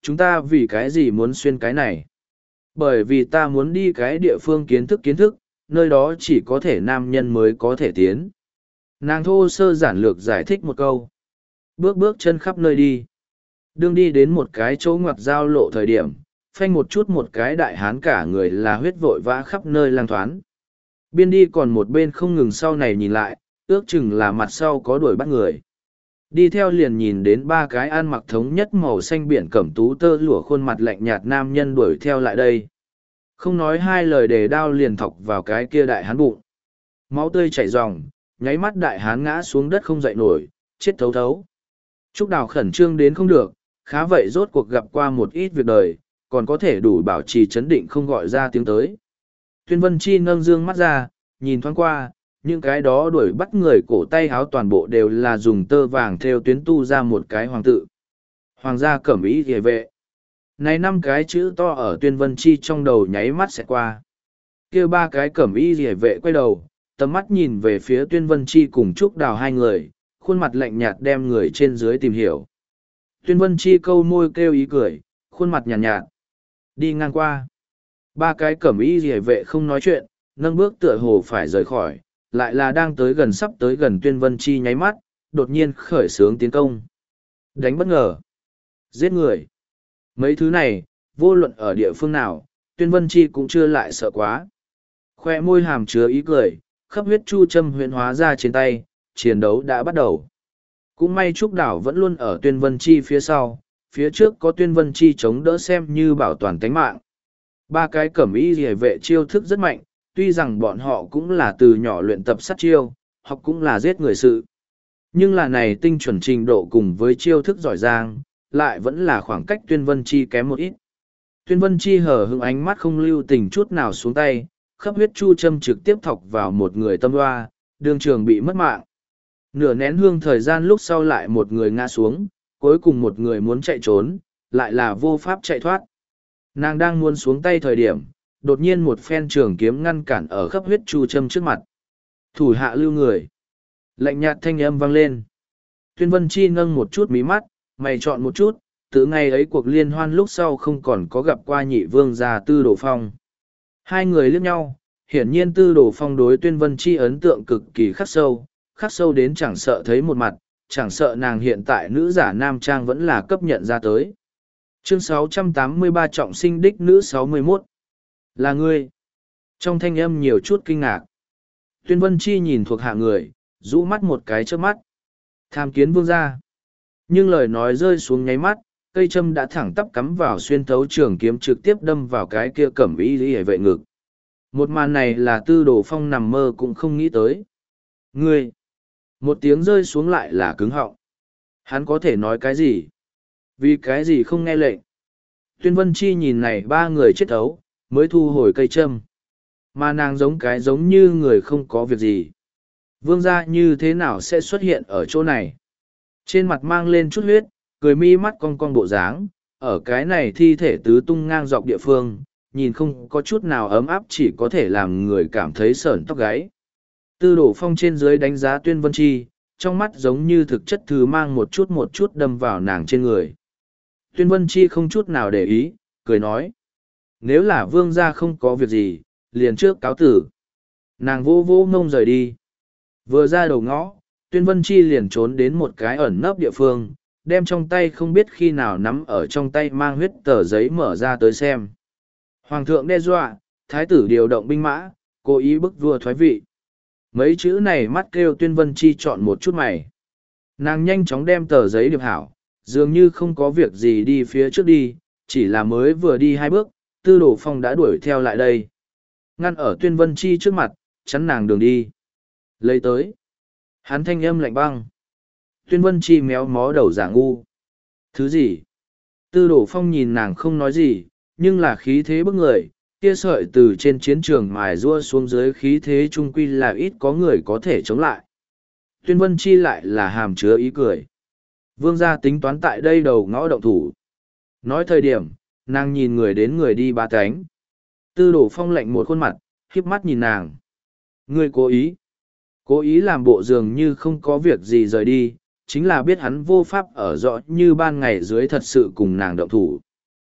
chúng ta vì cái gì muốn xuyên cái này? Bởi vì ta muốn đi cái địa phương kiến thức kiến thức, nơi đó chỉ có thể nam nhân mới có thể tiến. Nàng thô sơ giản lược giải thích một câu. Bước bước chân khắp nơi đi. Đương đi đến một cái chỗ ngoặt giao lộ thời điểm, phanh một chút một cái đại hán cả người là huyết vội vã khắp nơi lang thoán. Biên đi còn một bên không ngừng sau này nhìn lại, ước chừng là mặt sau có đuổi bắt người. Đi theo liền nhìn đến ba cái ăn mặc thống nhất màu xanh biển cẩm tú tơ lụa khuôn mặt lạnh nhạt nam nhân đuổi theo lại đây. Không nói hai lời để đao liền thọc vào cái kia đại hán bụng. Máu tươi chảy ròng, nháy mắt đại hán ngã xuống đất không dậy nổi, chết thấu thấu. Trúc Đào khẩn trương đến không được, khá vậy rốt cuộc gặp qua một ít việc đời, còn có thể đủ bảo trì chấn định không gọi ra tiếng tới. Tuyên Vân Chi nâng dương mắt ra, nhìn thoáng qua, những cái đó đuổi bắt người cổ tay háo toàn bộ đều là dùng tơ vàng theo tuyến tu ra một cái hoàng tự. Hoàng gia cẩm ý ghề vệ. Này năm cái chữ to ở Tuyên Vân Chi trong đầu nháy mắt sẽ qua. Kia ba cái cẩm y ghề vệ quay đầu, tầm mắt nhìn về phía Tuyên Vân Chi cùng Trúc Đào hai người, khuôn mặt lạnh nhạt đem người trên dưới tìm hiểu. Tuyên Vân Chi câu môi kêu ý cười, khuôn mặt nhàn nhạt, nhạt. Đi ngang qua. Ba cái cẩm y ghề vệ không nói chuyện, nâng bước tựa hồ phải rời khỏi, lại là đang tới gần sắp tới gần Tuyên Vân Chi nháy mắt, đột nhiên khởi xướng tiến công. Đánh bất ngờ. Giết người. Mấy thứ này, vô luận ở địa phương nào, Tuyên Vân Chi cũng chưa lại sợ quá. Khoe môi hàm chứa ý cười, khắp huyết chu châm huyện hóa ra trên tay, chiến đấu đã bắt đầu. Cũng may Trúc Đảo vẫn luôn ở Tuyên Vân Chi phía sau, phía trước có Tuyên Vân Chi chống đỡ xem như bảo toàn tánh mạng. Ba cái cẩm y rìa vệ chiêu thức rất mạnh, tuy rằng bọn họ cũng là từ nhỏ luyện tập sát chiêu, học cũng là giết người sự. Nhưng là này tinh chuẩn trình độ cùng với chiêu thức giỏi giang, lại vẫn là khoảng cách Tuyên Vân Chi kém một ít. Tuyên Vân Chi hở hững ánh mắt không lưu tình chút nào xuống tay, khắp huyết chu châm trực tiếp thọc vào một người tâm hoa, đường trường bị mất mạng. Nửa nén hương thời gian lúc sau lại một người ngã xuống, cuối cùng một người muốn chạy trốn, lại là vô pháp chạy thoát. Nàng đang muốn xuống tay thời điểm, đột nhiên một phen trường kiếm ngăn cản ở khắp huyết chu châm trước mặt. Thủ hạ lưu người. Lạnh nhạt thanh âm vang lên. Tuyên Vân Chi nâng một chút mí mắt, mày chọn một chút, từ ngày ấy cuộc liên hoan lúc sau không còn có gặp qua nhị vương gia Tư Đồ Phong. Hai người liếc nhau, hiển nhiên Tư Đồ Phong đối Tuyên Vân Chi ấn tượng cực kỳ khắc sâu, khắc sâu đến chẳng sợ thấy một mặt, chẳng sợ nàng hiện tại nữ giả nam trang vẫn là cấp nhận ra tới. Chương sáu trăm tám mươi ba trọng sinh đích nữ sáu mươi mốt. Là ngươi. Trong thanh âm nhiều chút kinh ngạc. Tuyên Vân Chi nhìn thuộc hạ người, rũ mắt một cái trước mắt. Tham kiến vương gia. Nhưng lời nói rơi xuống nháy mắt, cây châm đã thẳng tắp cắm vào xuyên thấu trường kiếm trực tiếp đâm vào cái kia cẩm y lý vệ ngực. Một màn này là Tư Đồ Phong nằm mơ cũng không nghĩ tới. Ngươi! Một tiếng rơi xuống lại là cứng họng. Hắn có thể nói cái gì? Vì cái gì không nghe lệnh? Tuyên Vân Chi nhìn này ba người chết thấu, mới thu hồi cây châm. Mà nàng giống cái giống như người không có việc gì. Vương gia như thế nào sẽ xuất hiện ở chỗ này? Trên mặt mang lên chút huyết, cười mi mắt cong cong bộ dáng, ở cái này thi thể tứ tung ngang dọc địa phương, nhìn không có chút nào ấm áp chỉ có thể làm người cảm thấy sởn tóc gáy. Tư Đồ Phong trên dưới đánh giá Tuyên Vân Chi, trong mắt giống như thực chất thứ mang một chút một chút đâm vào nàng trên người. Tuyên Vân Chi không chút nào để ý, cười nói. Nếu là vương gia không có việc gì, liền trước cáo tử. Nàng vô vô ngông rời đi. Vừa ra đầu ngõ, Tuyên Vân Chi liền trốn đến một cái ẩn nấp địa phương, đem trong tay không biết khi nào nắm ở trong tay mang huyết tờ giấy mở ra tới xem. Hoàng thượng đe dọa, thái tử điều động binh mã, cố ý bức vua thoái vị. Mấy chữ này mắt kêu Tuyên Vân Chi chọn một chút mày. Nàng nhanh chóng đem tờ giấy điệp hảo, dường như không có việc gì đi phía trước đi, chỉ là mới vừa đi hai bước, Tư Đồ Phong đã đuổi theo lại đây. Ngăn ở Tuyên Vân Chi trước mặt, chắn nàng đường đi. Lấy tới. Hắn thanh âm lạnh băng. Tuyên Vân Chi méo mó đầu giả ngu. Thứ gì? Tư Đồ Phong nhìn nàng không nói gì, nhưng là khí thế bức người, kia sợi từ trên chiến trường mài rua xuống dưới khí thế trung quy là ít có người có thể chống lại. Tuyên Vân Chi lại là hàm chứa ý cười. Vương gia tính toán tại đây đầu ngõ động thủ. Nói thời điểm, nàng nhìn người đến người đi ba cánh. Tư Đồ Phong lạnh một khuôn mặt, khiếp mắt nhìn nàng. Ngươi cố ý. Cố ý làm bộ dường như không có việc gì rời đi, chính là biết hắn vô pháp ở rõ như ban ngày dưới thật sự cùng nàng động thủ.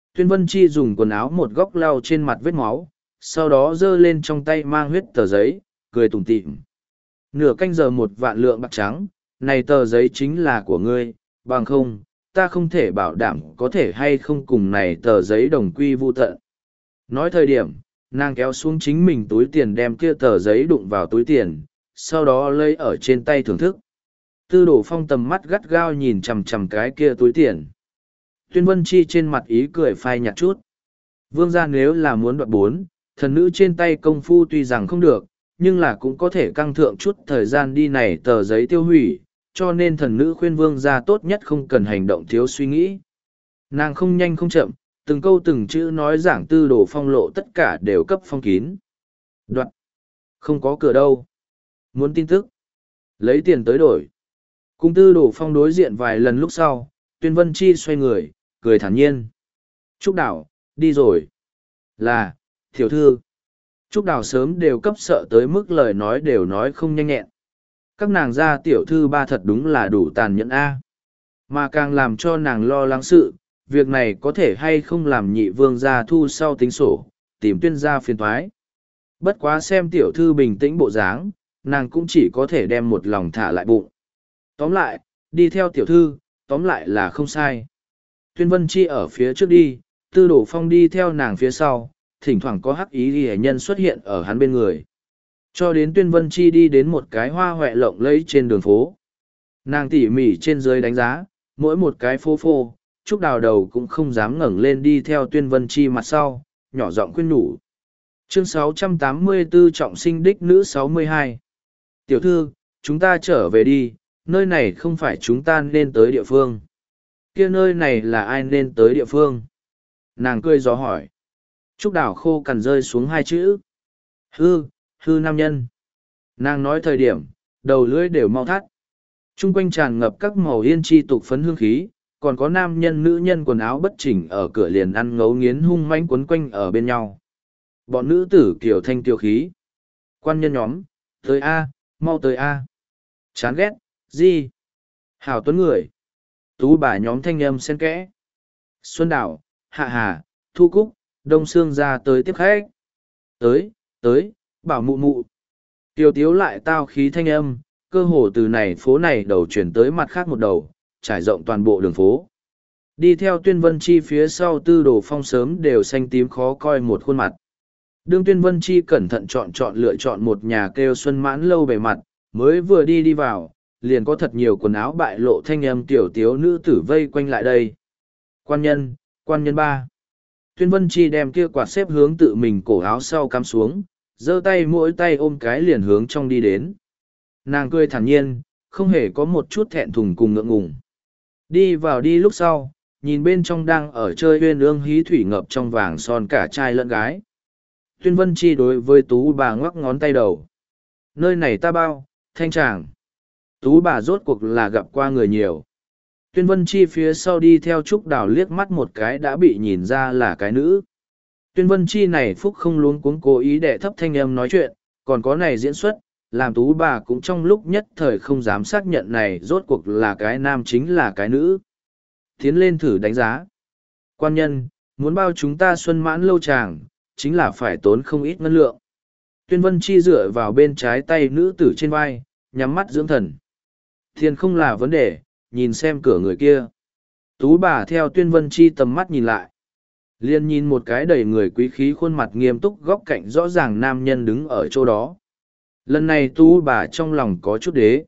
Tuyên Vân Chi dùng quần áo một góc lau trên mặt vết máu, sau đó giơ lên trong tay mang huyết tờ giấy, cười tủm tỉm. Nửa canh giờ một vạn lượng bạc trắng, này tờ giấy chính là của ngươi, bằng không, ta không thể bảo đảm có thể hay không cùng này tờ giấy đồng quy vu tận. Nói thời điểm, nàng kéo xuống chính mình túi tiền đem kia tờ giấy đụng vào túi tiền, sau đó lấy ở trên tay thưởng thức. Tư Đồ Phong tầm mắt gắt gao nhìn chằm chằm cái kia túi tiền. Tuyên Vân Chi trên mặt ý cười phai nhạt chút. Vương gia nếu là muốn đoạt bốn, thần nữ trên tay công phu tuy rằng không được, nhưng là cũng có thể căng thượng chút thời gian đi này tờ giấy tiêu hủy, cho nên thần nữ khuyên vương gia tốt nhất không cần hành động thiếu suy nghĩ. Nàng không nhanh không chậm, từng câu từng chữ nói giảng Tư Đồ Phong lộ tất cả đều cấp phong kín. Đoạt. Không có cửa đâu. Muốn tin tức. Lấy tiền tới đổi. Cùng Tư Đồ Phong đối diện vài lần lúc sau, Tuyên Vân Chi xoay người, cười thản nhiên. Trúc Đào, đi rồi. Là, tiểu thư. Trúc Đào sớm đều cấp sợ tới mức lời nói đều nói không nhanh nhẹn. Các nàng gia tiểu thư ba thật đúng là đủ tàn nhẫn A. Mà càng làm cho nàng lo lắng sự, việc này có thể hay không làm nhị vương gia thu sau tính sổ, tìm tuyên gia phiền thoái. Bất quá xem tiểu thư bình tĩnh bộ dáng, nàng cũng chỉ có thể đem một lòng thả lại bụng. Tóm lại, đi theo tiểu thư, tóm lại là không sai. Tuyên Vân Chi ở phía trước đi, Tư Đồ Phong đi theo nàng phía sau, thỉnh thoảng có hắc ý ghi nhân xuất hiện ở hắn bên người. Cho đến Tuyên Vân Chi đi đến một cái hoa hoẹ lộng lẫy trên đường phố. Nàng tỉ mỉ trên dưới đánh giá, mỗi một cái phố phô, Trúc Đào đầu cũng không dám ngẩng lên đi theo Tuyên Vân Chi mặt sau, nhỏ giọng khuyên nhủ. Chương sáu trăm tám mươi tư Trọng sinh đích nữ sáu mươi hai. Tiểu thư, chúng ta trở về đi, nơi này không phải chúng ta nên tới địa phương. Kia nơi này là ai nên tới địa phương? Nàng cười gió hỏi. Trúc Đào khô cằn rơi xuống hai chữ. Hư, hư nam nhân. Nàng nói thời điểm, đầu lưỡi đều mau thắt. Trung quanh tràn ngập các màu yên chi tục phấn hương khí, còn có nam nhân nữ nhân quần áo bất chỉnh ở cửa liền ăn ngấu nghiến hung manh quấn quanh ở bên nhau. Bọn nữ tử kiểu thanh tiêu khí. Quan nhân nhóm, tới A, mau tới A. Chán ghét, gì? Hảo tuấn người. Tú bà nhóm thanh âm xen kẽ. Xuân Đảo, Hạ Hà, Thu Cúc, Đông Sương ra tới tiếp khách. Tới, tới, bảo mụ mụ. Tiêu tiếu lại tao khí thanh âm, cơ hồ từ này phố này đầu chuyển tới mặt khác một đầu, trải rộng toàn bộ đường phố. Đi theo Tuyên Vân Chi phía sau Tư Đồ Phong sớm đều xanh tím khó coi một khuôn mặt. Đương Tuyên Vân Chi cẩn thận chọn chọn lựa chọn một nhà kêu Xuân Mãn lâu bề mặt, mới vừa đi đi vào, liền có thật nhiều quần áo bại lộ thanh âm tiểu tiếu nữ tử vây quanh lại đây. Quan nhân, quan nhân ba. Tuyên Vân Chi đem kia quạt xếp hướng tự mình cổ áo sau cắm xuống, giơ tay mỗi tay ôm cái liền hướng trong đi đến. Nàng cười thản nhiên, không hề có một chút thẹn thùng cùng ngượng ngùng. Đi vào đi lúc sau, nhìn bên trong đang ở chơi huyên ương hí thủy ngập trong vàng son cả trai lẫn gái. Tuyên Vân Chi đối với tú bà ngoắc ngón tay đầu. Nơi này ta bao, thanh tràng. Tú bà rốt cuộc là gặp qua người nhiều. Tuyên Vân Chi phía sau đi theo Trúc Đào liếc mắt một cái đã bị nhìn ra là cái nữ. Tuyên Vân Chi này phúc không luống cuống cố ý để thấp thanh âm nói chuyện, còn có này diễn xuất, làm tú bà cũng trong lúc nhất thời không dám xác nhận này rốt cuộc là cái nam chính là cái nữ. Tiến lên thử đánh giá. Quan nhân, muốn bao chúng ta xuân mãn lâu tràng, chính là phải tốn không ít ngân lượng. Tuyên Vân Chi dựa vào bên trái tay nữ tử trên vai, nhắm mắt dưỡng thần. Tiền không là vấn đề, nhìn xem cửa người kia. Tú bà theo Tuyên Vân Chi tầm mắt nhìn lại. Liên nhìn một cái đầy người quý khí khuôn mặt nghiêm túc góc cạnh rõ ràng nam nhân đứng ở chỗ đó. Lần này tú bà trong lòng có chút đế.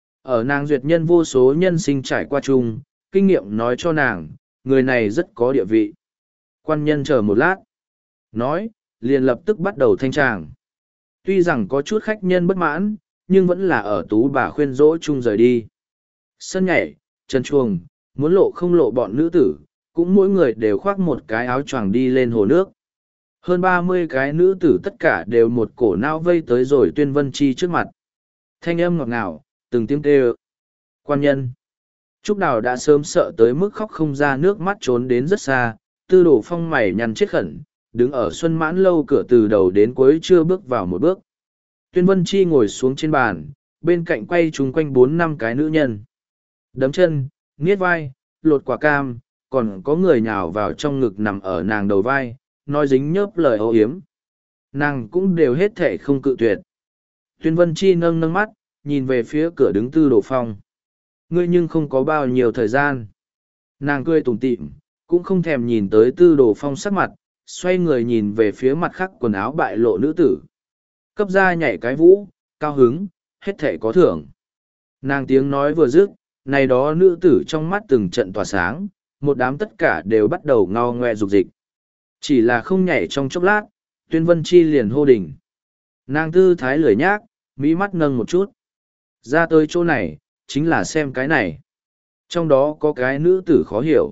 Ở nàng duyệt nhân vô số nhân sinh trải qua chung, kinh nghiệm nói cho nàng, người này rất có địa vị. Quan nhân chờ một lát. Nói, liền lập tức bắt đầu thanh tràng. Tuy rằng có chút khách nhân bất mãn, nhưng vẫn là ở tú bà khuyên dỗ chung rời đi. Sân nhảy, chân chuồng, muốn lộ không lộ bọn nữ tử, cũng mỗi người đều khoác một cái áo choàng đi lên hồ nước. Hơn ba mươi cái nữ tử tất cả đều một cổ não vây tới rồi Tuyên Vân Chi trước mặt. Thanh âm ngọt ngào, từng tiếng kêu. Quan nhân. Trúc Đào đã sớm sợ tới mức khóc không ra nước mắt trốn đến rất xa, Tư Đồ Phong mày nhăn chết khẩn, đứng ở Xuân Mãn lâu cửa từ đầu đến cuối chưa bước vào một bước. Tuyên Vân Chi ngồi xuống trên bàn, bên cạnh quay chúng quanh bốn năm cái nữ nhân. Đấm chân, nghiết vai, lột quả cam, còn có người nhào vào trong ngực nằm ở nàng đầu vai, nói dính nhớp lời ô hiếm. Nàng cũng đều hết thể không cự tuyệt. Tuyên Vân Chi nâng nâng mắt, nhìn về phía cửa đứng Tư Đồ Phong. Ngươi nhưng không có bao nhiêu thời gian. Nàng cười tủm tỉm, cũng không thèm nhìn tới Tư Đồ Phong sắc mặt, xoay người nhìn về phía mặt khác quần áo bại lộ nữ tử. Cấp ra nhảy cái vũ, cao hứng, hết thể có thưởng. Nàng tiếng nói vừa dứt, này đó nữ tử trong mắt từng trận tỏa sáng, một đám tất cả đều bắt đầu ngao ngoe dục dịch. Chỉ là không nhảy trong chốc lát, Tuyên Vân Chi liền hô đỉnh. Nàng tư thái lười nhác, mỹ mắt nâng một chút. Ra tới chỗ này, chính là xem cái này. Trong đó có cái nữ tử khó hiểu.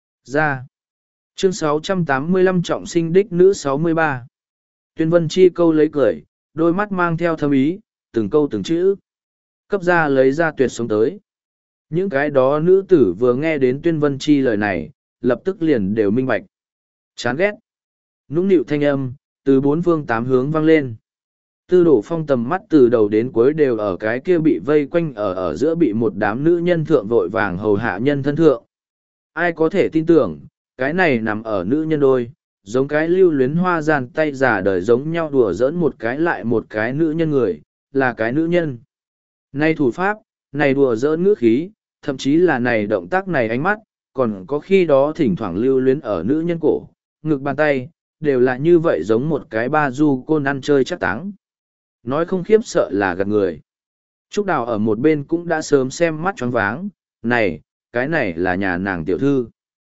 Ra. Chương sáu trăm tám mươi lăm trọng sinh đích nữ sáu mươi ba. Tuyên Vân Chi câu lấy cười, đôi mắt mang theo thâm ý, từng câu từng chữ. Cấp ra lấy ra tuyệt sống tới. Những cái đó nữ tử vừa nghe đến Tuyên Vân Chi lời này, lập tức liền đều minh bạch. Chán ghét. Nũng nịu thanh âm, từ bốn phương tám hướng vang lên. Tư Đồ Phong tầm mắt từ đầu đến cuối đều ở cái kia bị vây quanh ở ở giữa bị một đám nữ nhân thượng vội vàng hầu hạ nhân thân thượng. Ai có thể tin tưởng, cái này nằm ở nữ nhân đôi, giống cái lưu luyến hoa giàn tay giả đời giống nhau đùa giỡn một cái lại một cái nữ nhân người, là cái nữ nhân. Này thủ pháp, này đùa giỡn ngữ khí, thậm chí là này động tác này ánh mắt, còn có khi đó thỉnh thoảng lưu luyến ở nữ nhân cổ, ngực bàn tay, đều là như vậy giống một cái ba du côn ăn chơi chắc táng. Nói không khiếp sợ là gạt người. Trúc Đào ở một bên cũng đã sớm xem mắt choáng váng, này, cái này là nhà nàng tiểu thư.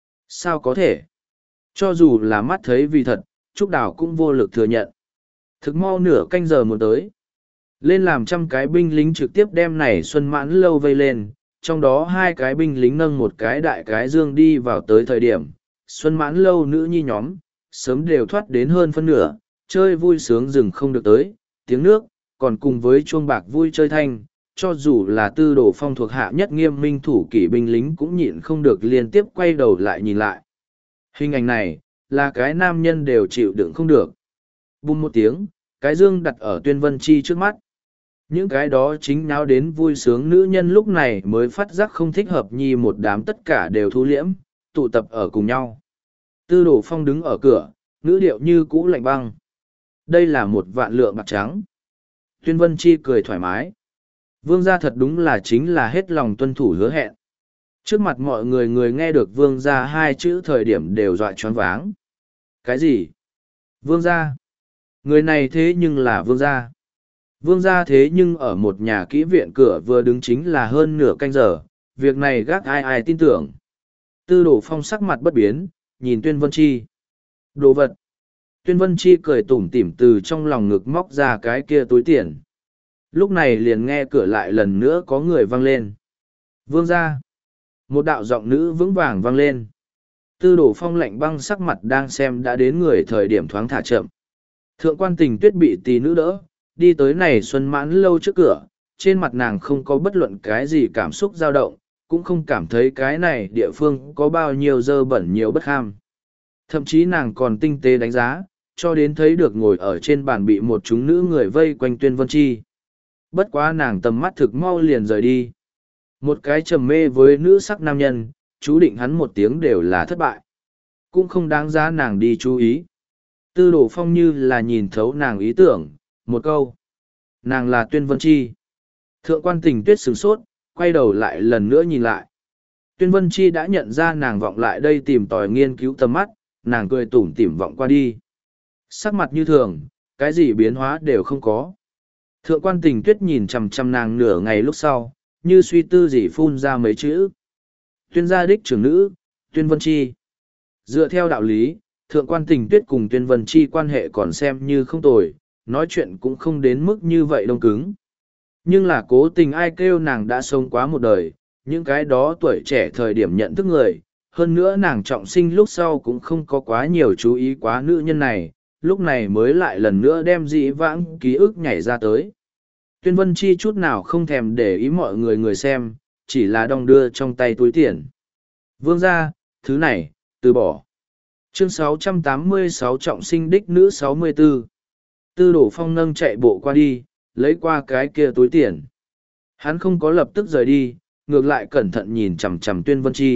Sao có thể? Cho dù là mắt thấy vì thật, Trúc Đào cũng vô lực thừa nhận. Thực mau nửa canh giờ một tới. Lên làm trăm cái binh lính trực tiếp đem này Xuân Mãn Lâu vây lên, trong đó hai cái binh lính nâng một cái đại cái dương đi vào tới thời điểm. Xuân Mãn Lâu nữ nhi nhóm, sớm đều thoát đến hơn phân nửa, chơi vui sướng rừng không được tới, tiếng nước, còn cùng với chuông bạc vui chơi thanh, cho dù là Tư Đồ Phong thuộc hạ nhất nghiêm minh thủ kỷ binh lính cũng nhịn không được liên tiếp quay đầu lại nhìn lại. Hình ảnh này, là cái nam nhân đều chịu đựng không được. Bùm một tiếng, cái dương đặt ở Tuyên Vân Chi trước mắt. Những cái đó chính nháo đến vui sướng nữ nhân lúc này mới phát giác không thích hợp nhi một đám tất cả đều thu liễm, tụ tập ở cùng nhau. Tư Đồ Phong đứng ở cửa, ngữ điệu như cũ lạnh băng. Đây là một vạn lượng bạc trắng. Tuyên Vân Chi cười thoải mái. Vương gia thật đúng là chính là hết lòng tuân thủ hứa hẹn. Trước mặt mọi người người nghe được vương gia hai chữ thời điểm đều dọa choáng váng. Cái gì? Vương gia? Người này thế nhưng là vương gia. Vương gia thế nhưng ở một nhà kỹ viện cửa vừa đứng chính là hơn nửa canh giờ, việc này gác ai ai tin tưởng. Tư Đồ Phong sắc mặt bất biến, nhìn Tuyên Vân Chi. Đồ vật. Tuyên Vân Chi cười tủm tỉm từ trong lòng ngực móc ra cái kia túi tiền. Lúc này liền nghe cửa lại lần nữa có người vang lên. Vương gia. Một đạo giọng nữ vững vàng vang lên. Tư Đồ Phong lạnh băng sắc mặt đang xem đã đến người thời điểm thoáng thả chậm. Thượng quan Tình Tuyết bị tỷ nữ đỡ, đi tới này Xuân Mãn Lâu trước cửa, trên mặt nàng không có bất luận cái gì cảm xúc dao động, cũng không cảm thấy cái này địa phương có bao nhiêu dơ bẩn nhiều bất ham. Thậm chí nàng còn tinh tế đánh giá, cho đến thấy được ngồi ở trên bàn bị một chúng nữ người vây quanh Tuyên Vân Chi. Bất quá nàng tầm mắt thực mau liền rời đi. Một cái trầm mê với nữ sắc nam nhân, chú định hắn một tiếng đều là thất bại. Cũng không đáng giá nàng đi chú ý. Tư Đồ Phong như là nhìn thấu nàng ý tưởng, một câu. Nàng là Tuyên Vân Chi. Thượng quan Tình Tuyết sửng sốt, quay đầu lại lần nữa nhìn lại. Tuyên Vân Chi đã nhận ra nàng vọng lại đây tìm tòi nghiên cứu tầm mắt, nàng cười tủm tỉm vọng qua đi. Sắc mặt như thường, cái gì biến hóa đều không có. Thượng quan Tình Tuyết nhìn chằm chằm nàng nửa ngày lúc sau, như suy tư gì phun ra mấy chữ. Tuyên gia đích trưởng nữ, Tuyên Vân Chi. Dựa theo đạo lý, Thượng quan Tình Tuyết cùng Tuyên Vân Chi quan hệ còn xem như không tồi, nói chuyện cũng không đến mức như vậy đông cứng. Nhưng là cố tình ai kêu nàng đã sống quá một đời, những cái đó tuổi trẻ thời điểm nhận thức người, hơn nữa nàng trọng sinh lúc sau cũng không có quá nhiều chú ý quá nữ nhân này, lúc này mới lại lần nữa đem dĩ vãng ký ức nhảy ra tới. Tuyên Vân Chi chút nào không thèm để ý mọi người người xem, chỉ là đong đưa trong tay túi tiền. Vương gia, thứ này, từ bỏ. Chương sáu trăm tám mươi sáu trọng sinh đích nữ sáu mươi tư. Tư Đồ Phong nâng chạy bộ qua đi, lấy qua cái kia túi tiền. Hắn không có lập tức rời đi, ngược lại cẩn thận nhìn chằm chằm Tuyên Vân Chi,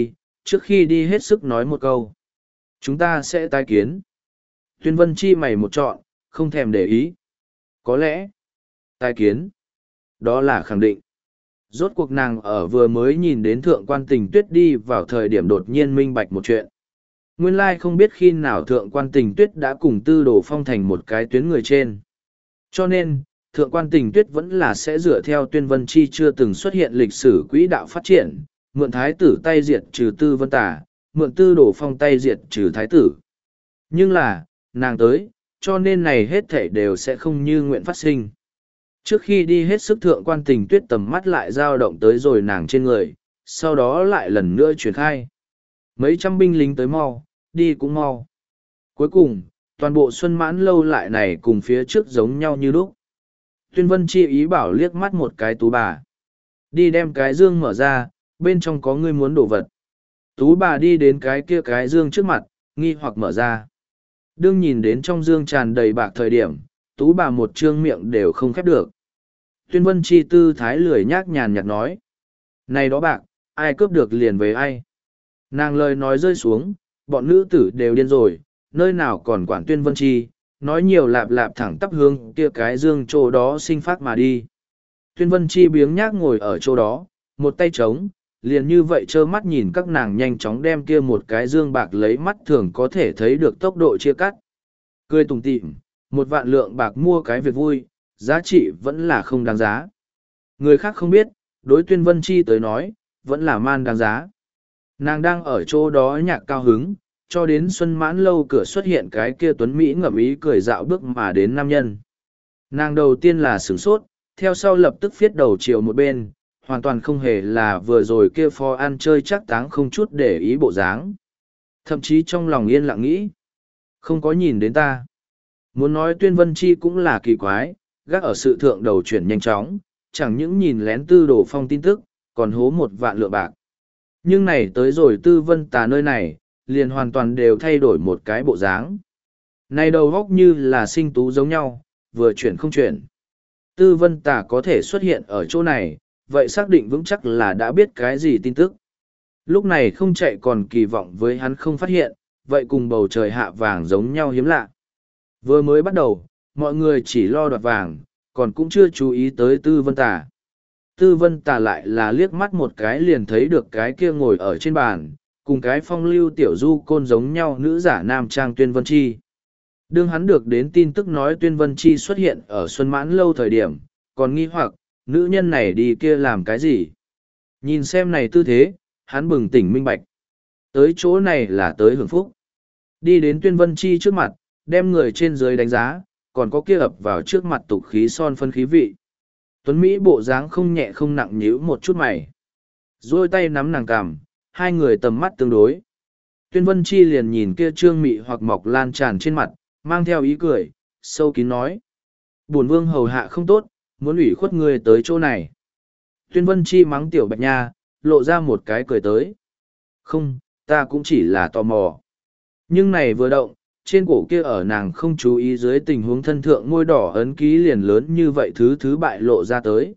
trước khi đi hết sức nói một câu. Chúng ta sẽ tái kiến. Tuyên Vân Chi mày một trọn, không thèm để ý. Có lẽ, tái kiến. Đó là khẳng định. Rốt cuộc nàng ở vừa mới nhìn đến thượng quan tình tuyết đi vào thời điểm đột nhiên minh bạch một chuyện. Nguyên lai không biết khi nào thượng quan tình tuyết đã cùng tư đồ phong thành một cái tuyến người trên. Cho nên, thượng quan tình tuyết vẫn là sẽ dựa theo Tuyên Vân Chi chưa từng xuất hiện lịch sử quỹ đạo phát triển, mượn thái tử tay diệt trừ tư vân tả, mượn tư đồ phong tay diệt trừ thái tử. Nhưng là, nàng tới, cho nên này hết thảy đều sẽ không như nguyện phát sinh. Trước khi đi hết sức thượng quan tình tuyết tầm mắt lại dao động tới rồi nàng trên người, sau đó lại lần nữa chuyển khai. Mấy trăm binh lính tới mau, đi cũng mau. Cuối cùng, toàn bộ Xuân Mãn lâu lại này cùng phía trước giống nhau như lúc. Tuyên Vân Chi ý bảo liếc mắt một cái Tú bà. Đi đem cái dương mở ra, bên trong có ngươi muốn đổ vật. Tú bà đi đến cái kia cái dương trước mặt, nghi hoặc mở ra. Đương nhìn đến trong dương tràn đầy bạc thời điểm, Tú bà một trương miệng đều không khép được. Tuyên Vân Chi tư thái lười nhác nhàn nhạt nói. Này đó bạc, ai cướp được liền với ai. Nàng lời nói rơi xuống, bọn nữ tử đều điên rồi, nơi nào còn quản Tuyên Vân Chi, nói nhiều lạp lạp thẳng tắp hướng kia cái dương chỗ đó sinh phát mà đi. Tuyên Vân Chi biếng nhác ngồi ở chỗ đó, một tay trống, liền như vậy trơ mắt nhìn các nàng nhanh chóng đem kia một cái dương bạc lấy mắt thường có thể thấy được tốc độ chia cắt. Cười tủm tỉm, một vạn lượng bạc mua cái việc vui, giá trị vẫn là không đáng giá. Người khác không biết, đối Tuyên Vân Chi tới nói, vẫn là man đáng giá. Nàng đang ở chỗ đó nhạc cao hứng, cho đến Xuân Mãn lâu cửa xuất hiện cái kia tuấn Mỹ ngậm ý cười dạo bước mà đến nam nhân. Nàng đầu tiên là sửng sốt, theo sau lập tức phiết đầu chiều một bên, hoàn toàn không hề là vừa rồi kia phó ăn chơi chắc táng không chút để ý bộ dáng. Thậm chí trong lòng yên lặng nghĩ, không có nhìn đến ta. Muốn nói Tuyên Vân Chi cũng là kỳ quái, gác ở sự thượng đầu chuyển nhanh chóng, chẳng những nhìn lén tư đồ phong tin tức, còn hố một vạn lượng bạc. Nhưng này tới rồi tư vân tà nơi này, liền hoàn toàn đều thay đổi một cái bộ dáng. Này đầu góc như là sinh tú giống nhau, vừa chuyển không chuyển. Tư vân tà có thể xuất hiện ở chỗ này, vậy xác định vững chắc là đã biết cái gì tin tức. Lúc này không chạy còn kỳ vọng với hắn không phát hiện, vậy cùng bầu trời hạ vàng giống nhau hiếm lạ. Vừa mới bắt đầu, mọi người chỉ lo đoạt vàng, còn cũng chưa chú ý tới tư vân tà. Tư vân tà lại là liếc mắt một cái liền thấy được cái kia ngồi ở trên bàn, cùng cái phong lưu tiểu du côn giống nhau nữ giả nam trang Tuyên Vân Chi. Đương hắn được đến tin tức nói Tuyên Vân Chi xuất hiện ở Xuân Mãn lâu thời điểm, còn nghi hoặc, nữ nhân này đi kia làm cái gì? Nhìn xem này tư thế, hắn bừng tỉnh minh bạch. Tới chỗ này là tới hưởng phúc. Đi đến Tuyên Vân Chi trước mặt, đem người trên dưới đánh giá, còn có kia ập vào trước mặt tục khí son phân khí vị. Tuấn Mỹ bộ dáng không nhẹ không nặng nhíu một chút mày. Rồi tay nắm nàng cằm, hai người tầm mắt tương đối. Tuyên Vân Chi liền nhìn kia trương mị hoặc mọc lan tràn trên mặt, mang theo ý cười, sâu kín nói. Bổn vương hầu hạ không tốt, muốn ủy khuất người tới chỗ này. Tuyên Vân Chi mắng tiểu bạch nha, lộ ra một cái cười tới. Không, ta cũng chỉ là tò mò. Nhưng này vừa động, trên cổ kia ở nàng không chú ý dưới tình huống thân thượng môi đỏ ấn ký liền lớn như vậy thứ thứ bại lộ ra tới.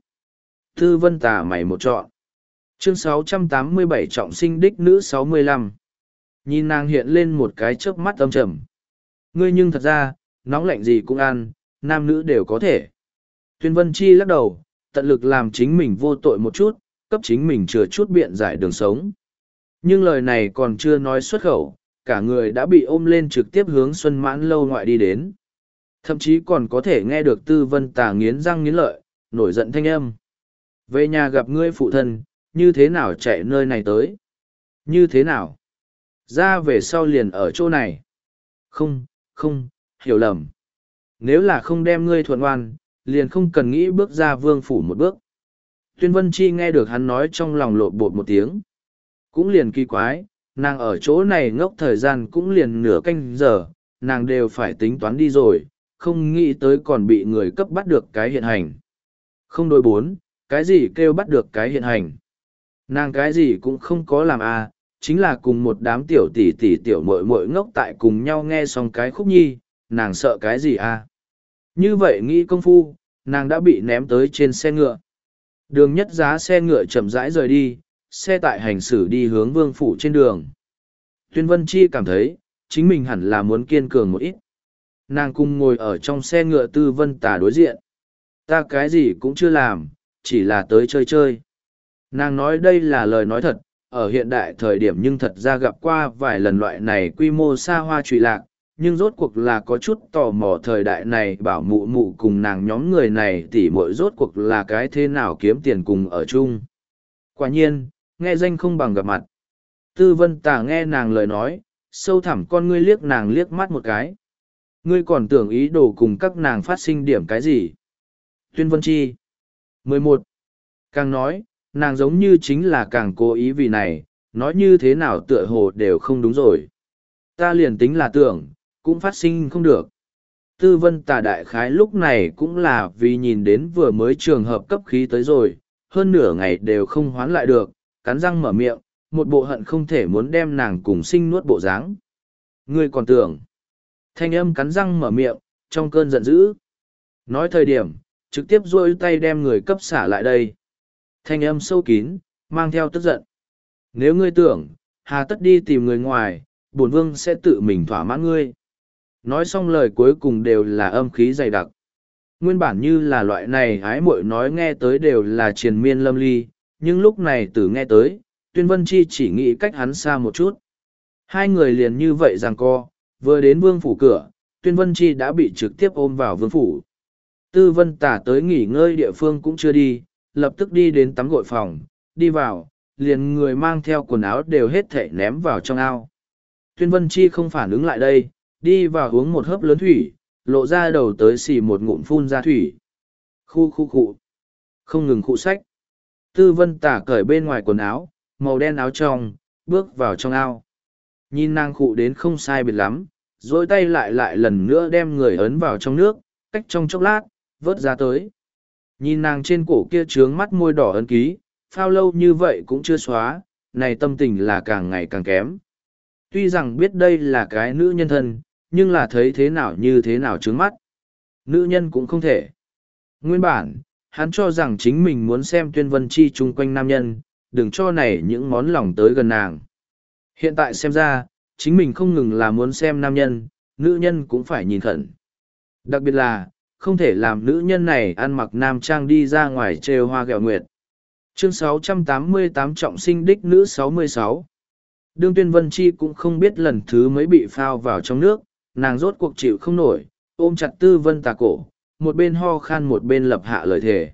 Tư vân tà mày một trọn. Chương sáu trăm tám mươi bảy trọng sinh đích nữ sáu mươi lăm. Nhìn nàng hiện lên một cái chớp mắt âm trầm. Ngươi nhưng thật ra, nóng lạnh gì cũng ăn, nam nữ đều có thể. Tuyên Vân Chi lắc đầu, tận lực làm chính mình vô tội một chút, cấp chính mình chừa chút biện giải đường sống. Nhưng lời này còn chưa nói xuất khẩu, cả người đã bị ôm lên trực tiếp hướng Xuân Mãn lâu ngoại đi đến. Thậm chí còn có thể nghe được Tư Vân Tà nghiến răng nghiến lợi, nổi giận thanh âm. Về nhà gặp ngươi phụ thân, như thế nào chạy nơi này tới? Như thế nào? Ra về sau liền ở chỗ này. Không, không, hiểu lầm. Nếu là không đem ngươi thuận ngoan, liền không cần nghĩ bước ra vương phủ một bước. Tuyên Vân Chi nghe được hắn nói trong lòng lộn bột một tiếng. Cũng liền kỳ quái, nàng ở chỗ này ngốc thời gian cũng liền nửa canh giờ, nàng đều phải tính toán đi rồi, không nghĩ tới còn bị người cấp bắt được cái hiện hành. Không đối bốn, cái gì kêu bắt được cái hiện hành. Nàng cái gì cũng không có làm à, chính là cùng một đám tiểu tỷ tỷ tiểu muội muội ngốc tại cùng nhau nghe xong cái khúc nhi, nàng sợ cái gì à. Như vậy nghĩ công phu, nàng đã bị ném tới trên xe ngựa. Đường nhất giá xe ngựa chậm rãi rời đi, xe tại hành xử đi hướng vương phủ trên đường. Tuyên Vân Chi cảm thấy, chính mình hẳn là muốn kiên cường một ít. Nàng cùng ngồi ở trong xe ngựa Tư Vân Tà đối diện. Ta cái gì cũng chưa làm, chỉ là tới chơi chơi. Nàng nói đây là lời nói thật, ở hiện đại thời điểm nhưng thật ra gặp qua vài lần loại này quy mô xa hoa trụy lạc, nhưng rốt cuộc là có chút tò mò thời đại này bảo mụ mụ cùng nàng nhóm người này tỉ muội rốt cuộc là cái thế nào kiếm tiền cùng ở chung. Quả nhiên, nghe danh không bằng gặp mặt. Tư Vân Tà nghe nàng lời nói, sâu thẳm con ngươi liếc nàng liếc mắt một cái. Ngươi còn tưởng ý đồ cùng các nàng phát sinh điểm cái gì? Tuyên Vân Chi. mười một. Càng nói, nàng giống như chính là càng cố ý vì này, nói như thế nào tựa hồ đều không đúng rồi. Ta liền tính là tưởng, cũng phát sinh không được. Tư Vân Tà đại khái lúc này cũng là vì nhìn đến vừa mới trường hợp cấp khí tới rồi, hơn nửa ngày đều không hoán lại được, cắn răng mở miệng, một bộ hận không thể muốn đem nàng cùng sinh nuốt bộ dáng. Ngươi còn tưởng. Thanh âm cắn răng mở miệng, trong cơn giận dữ. Nói thời điểm, trực tiếp duỗi tay đem người cấp xả lại đây. Thanh âm sâu kín, mang theo tức giận. Nếu ngươi tưởng, hà tất đi tìm người ngoài, bổn vương sẽ tự mình thỏa mãn ngươi. Nói xong lời cuối cùng đều là âm khí dày đặc. Nguyên bản như là loại này ái muội nói nghe tới đều là triền miên lâm ly, nhưng lúc này tử nghe tới, Tuyên Vân Chi chỉ nghĩ cách hắn xa một chút. Hai người liền như vậy giằng co, vừa đến vương phủ cửa, Tuyên Vân Chi đã bị trực tiếp ôm vào vương phủ. Tư Vân Tả tới nghỉ ngơi địa phương cũng chưa đi, lập tức đi đến tắm gội phòng, đi vào, liền người mang theo quần áo đều hết thảy ném vào trong ao. Tuyên Vân Chi không phản ứng lại đây, đi vào uống một hớp lớn thủy, lộ ra đầu tới xì một ngụm phun ra thủy. Khu khu khu. Không ngừng khu sách. Tư Vân Tả cởi bên ngoài quần áo, màu đen áo trong, bước vào trong ao. Nhìn nàng khụ đến không sai biệt lắm, dối tay lại lại lần nữa đem người ấn vào trong nước, cách trong chốc lát, vớt ra tới. Nhìn nàng trên cổ kia trướng mắt môi đỏ ấn ký, phao lâu như vậy cũng chưa xóa, này tâm tình là càng ngày càng kém. Tuy rằng biết đây là cái nữ nhân thân, nhưng là thấy thế nào như thế nào trướng mắt. Nữ nhân cũng không thể. Nguyên bản, hắn cho rằng chính mình muốn xem Tuyên Vân Chi chung quanh nam nhân, đừng cho này những món lòng tới gần nàng. Hiện tại xem ra, chính mình không ngừng là muốn xem nam nhân, nữ nhân cũng phải nhìn khẩn. Đặc biệt là, không thể làm nữ nhân này ăn mặc nam trang đi ra ngoài trêu hoa gẹo nguyệt. Chương sáu trăm tám mươi tám trọng sinh đích nữ sáu mươi sáu. Đương Tuyên Vân Chi cũng không biết lần thứ mấy bị phao vào trong nước, nàng rốt cuộc chịu không nổi, ôm chặt Tư Vân Tà cổ, một bên ho khan một bên lập hạ lời thề.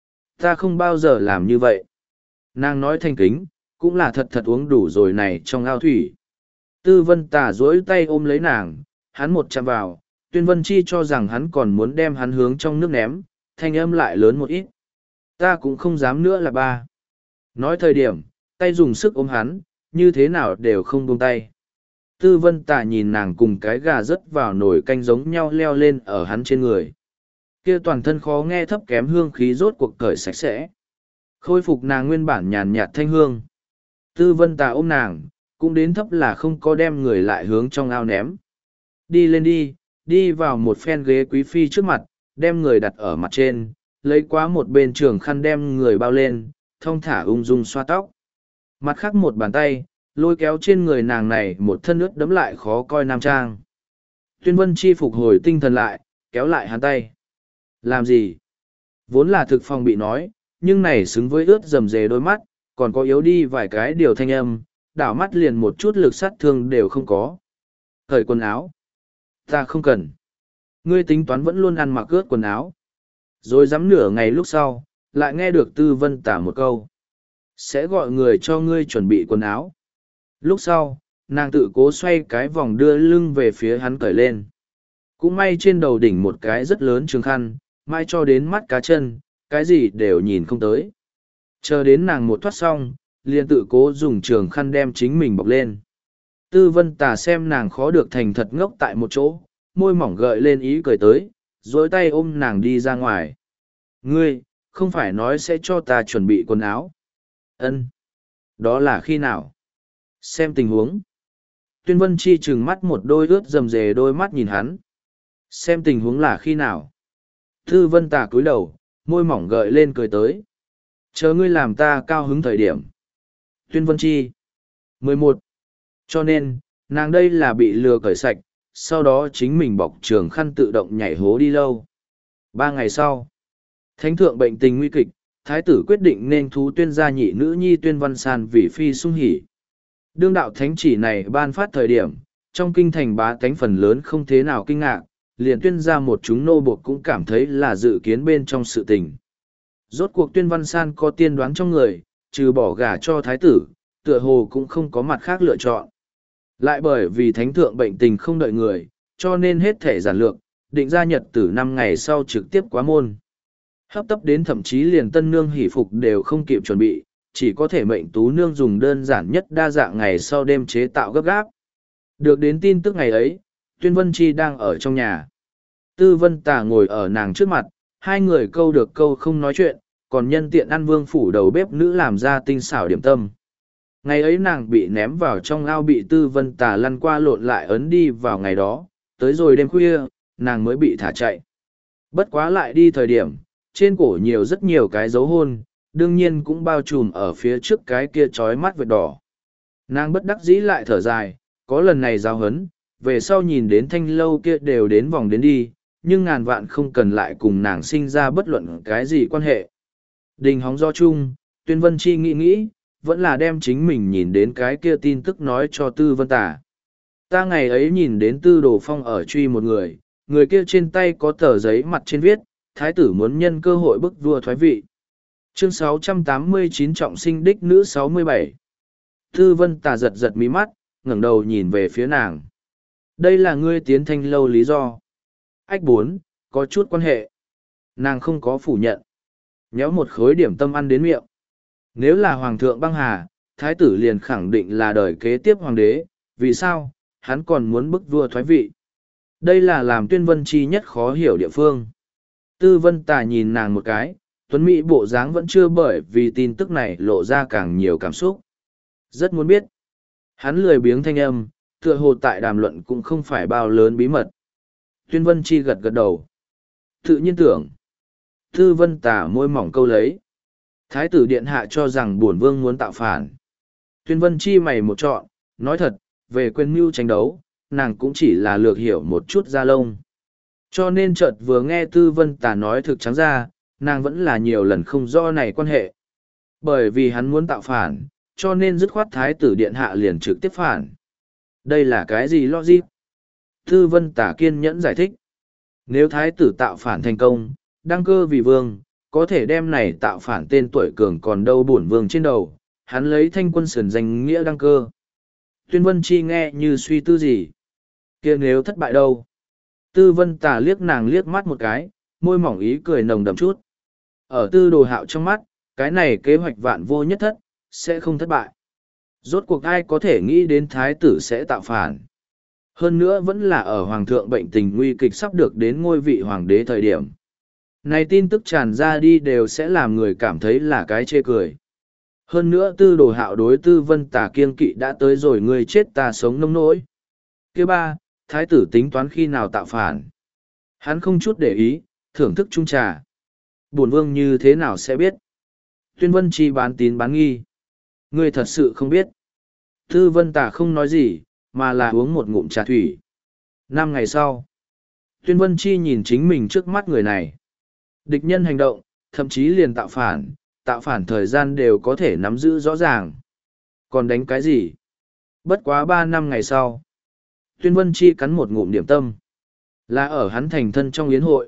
Ta không bao giờ làm như vậy. Nàng nói thanh kính, cũng là thật thật uống đủ rồi này trong ao thủy. Tư Vân Tà duỗi tay ôm lấy nàng, hắn một chạm vào, Tuyên Vân Chi cho rằng hắn còn muốn đem hắn hướng trong nước ném, thanh âm lại lớn một ít. Ta cũng không dám nữa là ba. Nói thời điểm, tay dùng sức ôm hắn, như thế nào đều không buông tay. Tư Vân Tà nhìn nàng cùng cái gà rớt vào nồi canh giống nhau leo lên ở hắn trên người. Kia toàn thân khó nghe thấp kém hương khí rốt cuộc cởi sạch sẽ. Khôi phục nàng nguyên bản nhàn nhạt thanh hương. Tư Vân Tà ôm nàng, cũng đến thấp là không có đem người lại hướng trong ao ném. Đi lên đi, đi vào một phen ghế quý phi trước mặt, đem người đặt ở mặt trên, lấy quá một bên trường khăn đem người bao lên, thong thả ung dung xoa tóc. Mặt khác một bàn tay, lôi kéo trên người nàng này một thân ướt đấm lại khó coi nam trang. Tuyên Vân Chi phục hồi tinh thần lại, kéo lại hắn tay. Làm gì? Vốn là thực phòng bị nói, nhưng này xứng với ướt rầm rề đôi mắt, còn có yếu đi vài cái điều thanh âm, đảo mắt liền một chút lực sát thương đều không có. Cởi quần áo. Ta không cần. Ngươi tính toán vẫn luôn ăn mặc ướt quần áo. Rồi dám nửa ngày lúc sau, lại nghe được Tư Vân Tả một câu. Sẽ gọi người cho ngươi chuẩn bị quần áo. Lúc sau, nàng tự cố xoay cái vòng đưa lưng về phía hắn cởi lên. Cũng may trên đầu đỉnh một cái rất lớn trường khăn, mai cho đến mắt cá chân, cái gì đều nhìn không tới. Chờ đến nàng một thoát xong, liền tự cố dùng trường khăn đem chính mình bọc lên. Tư Vân Tà xem nàng khó được thành thật ngốc tại một chỗ, môi mỏng gợi lên ý cười tới, dối tay ôm nàng đi ra ngoài. Ngươi, không phải nói sẽ cho ta chuẩn bị quần áo. Ân, đó là khi nào? Xem tình huống. Tuyên Vân Chi trừng mắt một đôi ướt rầm rề đôi mắt nhìn hắn. Xem tình huống là khi nào? Tư Vân Tà cúi đầu, môi mỏng gợi lên cười tới. Chờ ngươi làm ta cao hứng thời điểm. Tuyên Vân Chi. mười một. Cho nên, nàng đây là bị lừa cởi sạch, sau đó chính mình bọc trường khăn tự động nhảy hố đi lâu. Ba ngày sau, thánh thượng bệnh tình nguy kịch, thái tử quyết định nên thú tuyên gia nhị nữ nhi Tuyên Văn San vì phi sung hỉ. Đương đạo thánh chỉ này ban phát thời điểm, trong kinh thành bá tánh phần lớn không thế nào kinh ngạc, liền tuyên ra một chúng nô buộc cũng cảm thấy là dự kiến bên trong sự tình. Rốt cuộc Tuyên Văn San có tiên đoán trong người, trừ bỏ gả cho thái tử, tựa hồ cũng không có mặt khác lựa chọn. Lại bởi vì thánh thượng bệnh tình không đợi người, cho nên hết thể giản lược, định ra nhật tử năm ngày sau trực tiếp quá môn. Hấp tấp đến thậm chí liền tân nương hỷ phục đều không kịp chuẩn bị, chỉ có thể mệnh tú nương dùng đơn giản nhất đa dạng ngày sau đêm chế tạo gấp gáp. Được đến tin tức ngày ấy, Tuyên Vân Chi đang ở trong nhà. Tư Vân Tà ngồi ở nàng trước mặt, hai người câu được câu không nói chuyện, còn nhân tiện ăn vương phủ đầu bếp nữ làm ra tinh xảo điểm tâm. Ngày ấy nàng bị ném vào trong ao bị Tư Vân Tà lăn qua lộn lại ấn đi vào ngày đó, tới rồi đêm khuya, nàng mới bị thả chạy. Bất quá lại đi thời điểm, trên cổ nhiều rất nhiều cái dấu hôn, đương nhiên cũng bao trùm ở phía trước cái kia trói mắt vệt đỏ. Nàng bất đắc dĩ lại thở dài, có lần này giao hấn, về sau nhìn đến thanh lâu kia đều đến vòng đến đi, nhưng ngàn vạn không cần lại cùng nàng sinh ra bất luận cái gì quan hệ. Đình hóng do chung, Tuyên Vân Chi nghĩ nghĩ, vẫn là đem chính mình nhìn đến cái kia tin tức nói cho Tư Vân Tà. Ta ngày ấy nhìn đến Tư Đồ Phong ở truy một người, người kia trên tay có tờ giấy mặt trên viết, thái tử muốn nhân cơ hội bức vua thoái vị. Chương sáu trăm tám mươi chín trọng sinh đích nữ sáu mươi bảy. Tư Vân Tà giật giật mí mắt, ngẩng đầu nhìn về phía nàng. Đây là ngươi tiến thanh lâu lý do. Ách bốn, có chút quan hệ. Nàng không có phủ nhận. Nhéo một khối điểm tâm ăn đến miệng. Nếu là Hoàng thượng băng hà, thái tử liền khẳng định là đời kế tiếp hoàng đế. Vì sao, hắn còn muốn bức vua thoái vị. Đây là làm Tuyên Vân Chi nhất khó hiểu địa phương. Tư Vân Tà nhìn nàng một cái, tuấn mỹ bộ dáng vẫn chưa bởi vì tin tức này lộ ra càng nhiều cảm xúc. Rất muốn biết. Hắn lười biếng thanh âm, tựa hồ tại đàm luận cũng không phải bao lớn bí mật. Tuyên Vân Chi gật gật đầu. Tự nhiên tưởng. Tư Vân Tà môi mỏng câu lấy. Thái tử điện hạ cho rằng bổn vương muốn tạo phản. Tuyên Vân Chi mày một trọn, nói thật, về quyền mưu tranh đấu, nàng cũng chỉ là lược hiểu một chút da lông. Cho nên chợt vừa nghe Tư Vân Tà nói thực trắng ra, nàng vẫn là nhiều lần không rõ này quan hệ. Bởi vì hắn muốn tạo phản, cho nên dứt khoát thái tử điện hạ liền trực tiếp phản. Đây là cái gì logic? Tư Vân Tà kiên nhẫn giải thích. Nếu thái tử tạo phản thành công, đăng cơ vì vương, có thể đem này tạo phản tên tuổi cường còn đâu bổn vương trên đầu, hắn lấy thanh quân sườn danh nghĩa đăng cơ. Tuyên Vân Chi nghe như suy tư gì? Kia nếu thất bại đâu? Tư Vân Tà liếc nàng liếc mắt một cái, môi mỏng ý cười nồng đậm chút. Ở Tư Đồ Hạo trong mắt, cái này kế hoạch vạn vô nhất thất, sẽ không thất bại. Rốt cuộc ai có thể nghĩ đến thái tử sẽ tạo phản. Hơn nữa vẫn là ở hoàng thượng bệnh tình nguy kịch sắp được đến ngôi vị hoàng đế thời điểm. Này tin tức tràn ra đi đều sẽ làm người cảm thấy là cái chê cười. Hơn nữa Tư Đồ Hạo đối Tư Vân Tà kiêng kỵ đã tới rồi người chết ta sống nông nỗi. Kia ba, thái tử tính toán khi nào tạo phản. Hắn không chút để ý, thưởng thức chung trà. Bổn vương như thế nào sẽ biết? Tuyên Vân Chi bán tín bán nghi. Ngươi thật sự không biết. Tư Vân Tà không nói gì, mà là uống một ngụm trà thủy. Năm ngày sau, Tuyên Vân Chi nhìn chính mình trước mắt người này. Địch nhân hành động, thậm chí liền tạo phản, tạo phản thời gian đều có thể nắm giữ rõ ràng. Còn đánh cái gì? Bất quá ba năm ngày sau, Tuyên Vân Chi cắn một ngụm điểm tâm. Là ở hắn thành thân trong yến hội.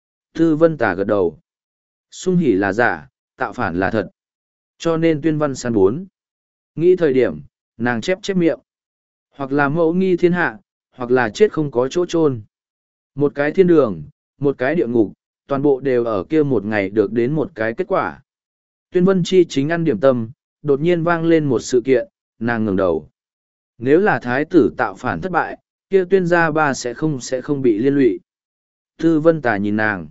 Tư Vân Tà gật đầu. Sung hỉ là giả, tạo phản là thật. Cho nên Tuyên Văn San bốn. Nghĩ thời điểm, nàng chép chép miệng. Hoặc là mẫu nghi thiên hạ, hoặc là chết không có chỗ chôn. Một cái thiên đường, một cái địa ngục, toàn bộ đều ở kia một ngày được đến một cái kết quả. Tuyên Vân Chi chính ăn điểm tâm, đột nhiên vang lên một sự kiện, nàng ngẩng đầu. Nếu là thái tử tạo phản thất bại, kia Tuyên gia ba sẽ không sẽ không bị liên lụy. Tư Vân Tà nhìn nàng.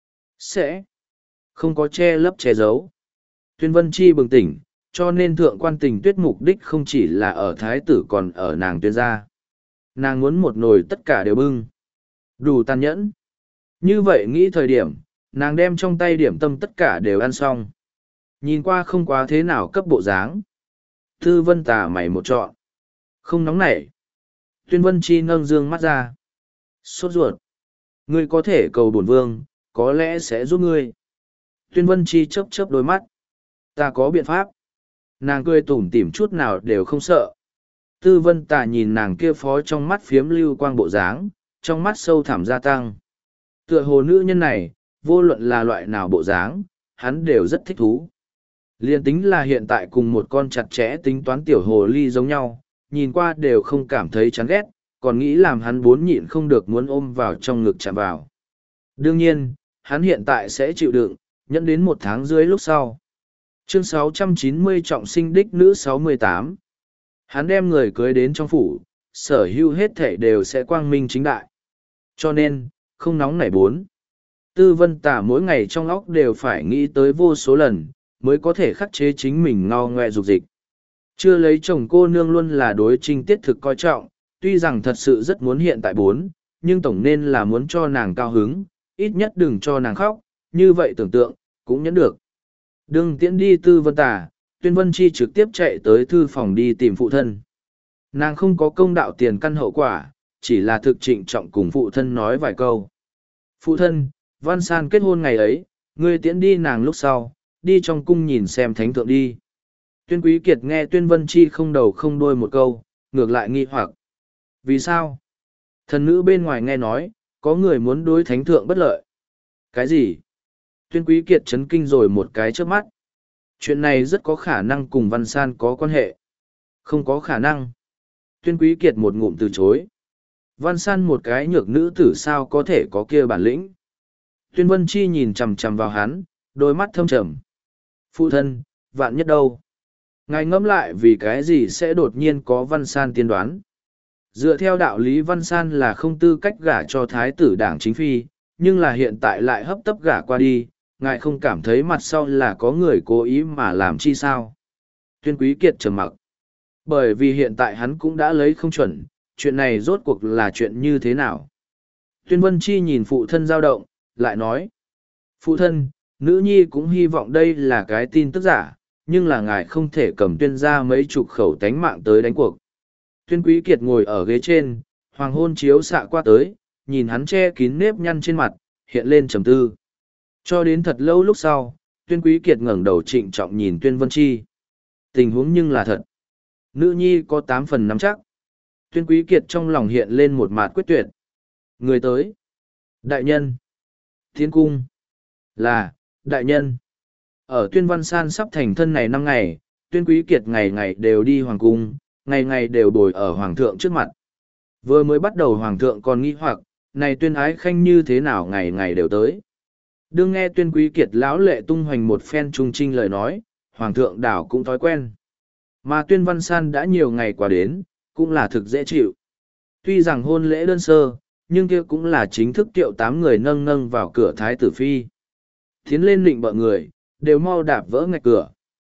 Sẽ. Không có che lấp che giấu. Tuyên Vân Chi bừng tỉnh, cho nên thượng quan tình tuyết mục đích không chỉ là ở thái tử còn ở nàng Tuyên gia. Nàng muốn một nồi tất cả đều bưng. Đủ tàn nhẫn. Như vậy nghĩ thời điểm, nàng đem trong tay điểm tâm tất cả đều ăn xong. Nhìn qua không quá thế nào cấp bộ dáng. Tư Vân Tà mày một trọn. Không nóng nảy. Tuyên Vân Chi nâng dương mắt ra. Sốt ruột. Ngươi có thể cầu bổn vương, có lẽ sẽ giúp ngươi. Tuyên Vân Chi chớp chớp đôi mắt. Ta có biện pháp. Nàng cười tủm tỉm chút nào đều không sợ. Tư Vân Tà nhìn nàng kia phó trong mắt phiếm lưu quang bộ dáng, trong mắt sâu thẳm gia tăng. Tựa hồ nữ nhân này, vô luận là loại nào bộ dáng, hắn đều rất thích thú. Liên tính là hiện tại cùng một con chặt chẽ tính toán tiểu hồ ly giống nhau, nhìn qua đều không cảm thấy chán ghét, còn nghĩ làm hắn bốn nhịn không được muốn ôm vào trong ngực chạm vào. Đương nhiên, hắn hiện tại sẽ chịu đựng, nhẫn đến một tháng dưới lúc sau. Chương sáu trăm chín mươi trọng sinh đích nữ sáu mươi tám. Hắn đem người cưới đến trong phủ, sở hữu hết thể đều sẽ quang minh chính đại. Cho nên, không nóng nảy bốn. Tư Vân Tà mỗi ngày trong óc đều phải nghĩ tới vô số lần, mới có thể khắc chế chính mình ngao ngoe dục dịch. Chưa lấy chồng cô nương luôn là đối Trinh Tiết thực coi trọng, tuy rằng thật sự rất muốn hiện tại bốn, nhưng tổng nên là muốn cho nàng cao hứng, ít nhất đừng cho nàng khóc, như vậy tưởng tượng, cũng nhẫn được. Đừng tiễn đi Tư Vân Tà, Tuyên Vân Chi trực tiếp chạy tới thư phòng đi tìm phụ thân. Nàng không có công đạo tiền căn hậu quả, chỉ là thực trịnh trọng cùng phụ thân nói vài câu. Phụ thân, Văn San kết hôn ngày ấy, ngươi tiễn đi nàng lúc sau, đi trong cung nhìn xem thánh thượng đi. Tuyên Quý Kiệt nghe Tuyên Vân Chi không đầu không đuôi một câu, ngược lại nghi hoặc. Vì sao? Thần nữ bên ngoài nghe nói, có người muốn đối thánh thượng bất lợi. Cái gì? Tuyên Quý Kiệt chấn kinh rồi một cái trước mắt. Chuyện này rất có khả năng cùng Văn San có quan hệ. Không có khả năng. Tuyên Quý Kiệt một ngụm từ chối. Văn San một cái nhược nữ tử sao có thể có kia bản lĩnh. Tuyên Vân Chi nhìn chằm chằm vào hắn, đôi mắt thâm trầm. Phụ thân, vạn nhất đâu? Ngài ngẫm lại vì cái gì sẽ đột nhiên có Văn San tiên đoán. Dựa theo đạo lý Văn San là không tư cách gả cho thái tử đảng chính phi, nhưng là hiện tại lại hấp tấp gả qua đi, ngài không cảm thấy mặt sau là có người cố ý mà làm chi sao. Tuyên Quý Kiệt trầm mặc. Bởi vì hiện tại hắn cũng đã lấy không chuẩn, chuyện này rốt cuộc là chuyện như thế nào. Tuyên Vân Chi nhìn phụ thân dao động, lại nói. Phụ thân, nữ nhi cũng hy vọng đây là cái tin tức giả, nhưng là ngài không thể cầm tuyên ra mấy chục khẩu tánh mạng tới đánh cuộc. Tuyên Quý Kiệt ngồi ở ghế trên, hoàng hôn chiếu xạ qua tới, nhìn hắn che kín nếp nhăn trên mặt, hiện lên trầm tư. Cho đến thật lâu lúc sau, Tuyên Quý Kiệt ngẩng đầu trịnh trọng nhìn Tuyên Vân Chi. Tình huống nhưng là thật. Nữ nhi có tám phần nắm chắc. Tuyên Quý Kiệt trong lòng hiện lên một mạt quyết tuyệt. Người tới. Đại nhân. Thiên cung. Là, đại nhân. Ở Tuyên Văn San sắp thành thân này năm ngày, Tuyên Quý Kiệt ngày ngày đều đi hoàng cung, ngày ngày đều bồi ở hoàng thượng trước mặt. Vừa mới bắt đầu hoàng thượng còn nghi hoặc, này Tuyên Ái Khanh như thế nào ngày ngày đều tới. Đương nghe Tuyên Quý Kiệt lão lệ tung hoành một phen trung trinh lời nói, hoàng thượng đảo cũng thói quen. Mà Tuyên Văn San đã nhiều ngày qua đến, cũng là thực dễ chịu. Tuy rằng hôn lễ đơn sơ, nhưng kia cũng là chính thức tiệu tám người nâng nâng vào cửa thái tử phi. Tiến lên lịnh bợ người, đều mau đạp vỡ ngạch cửa.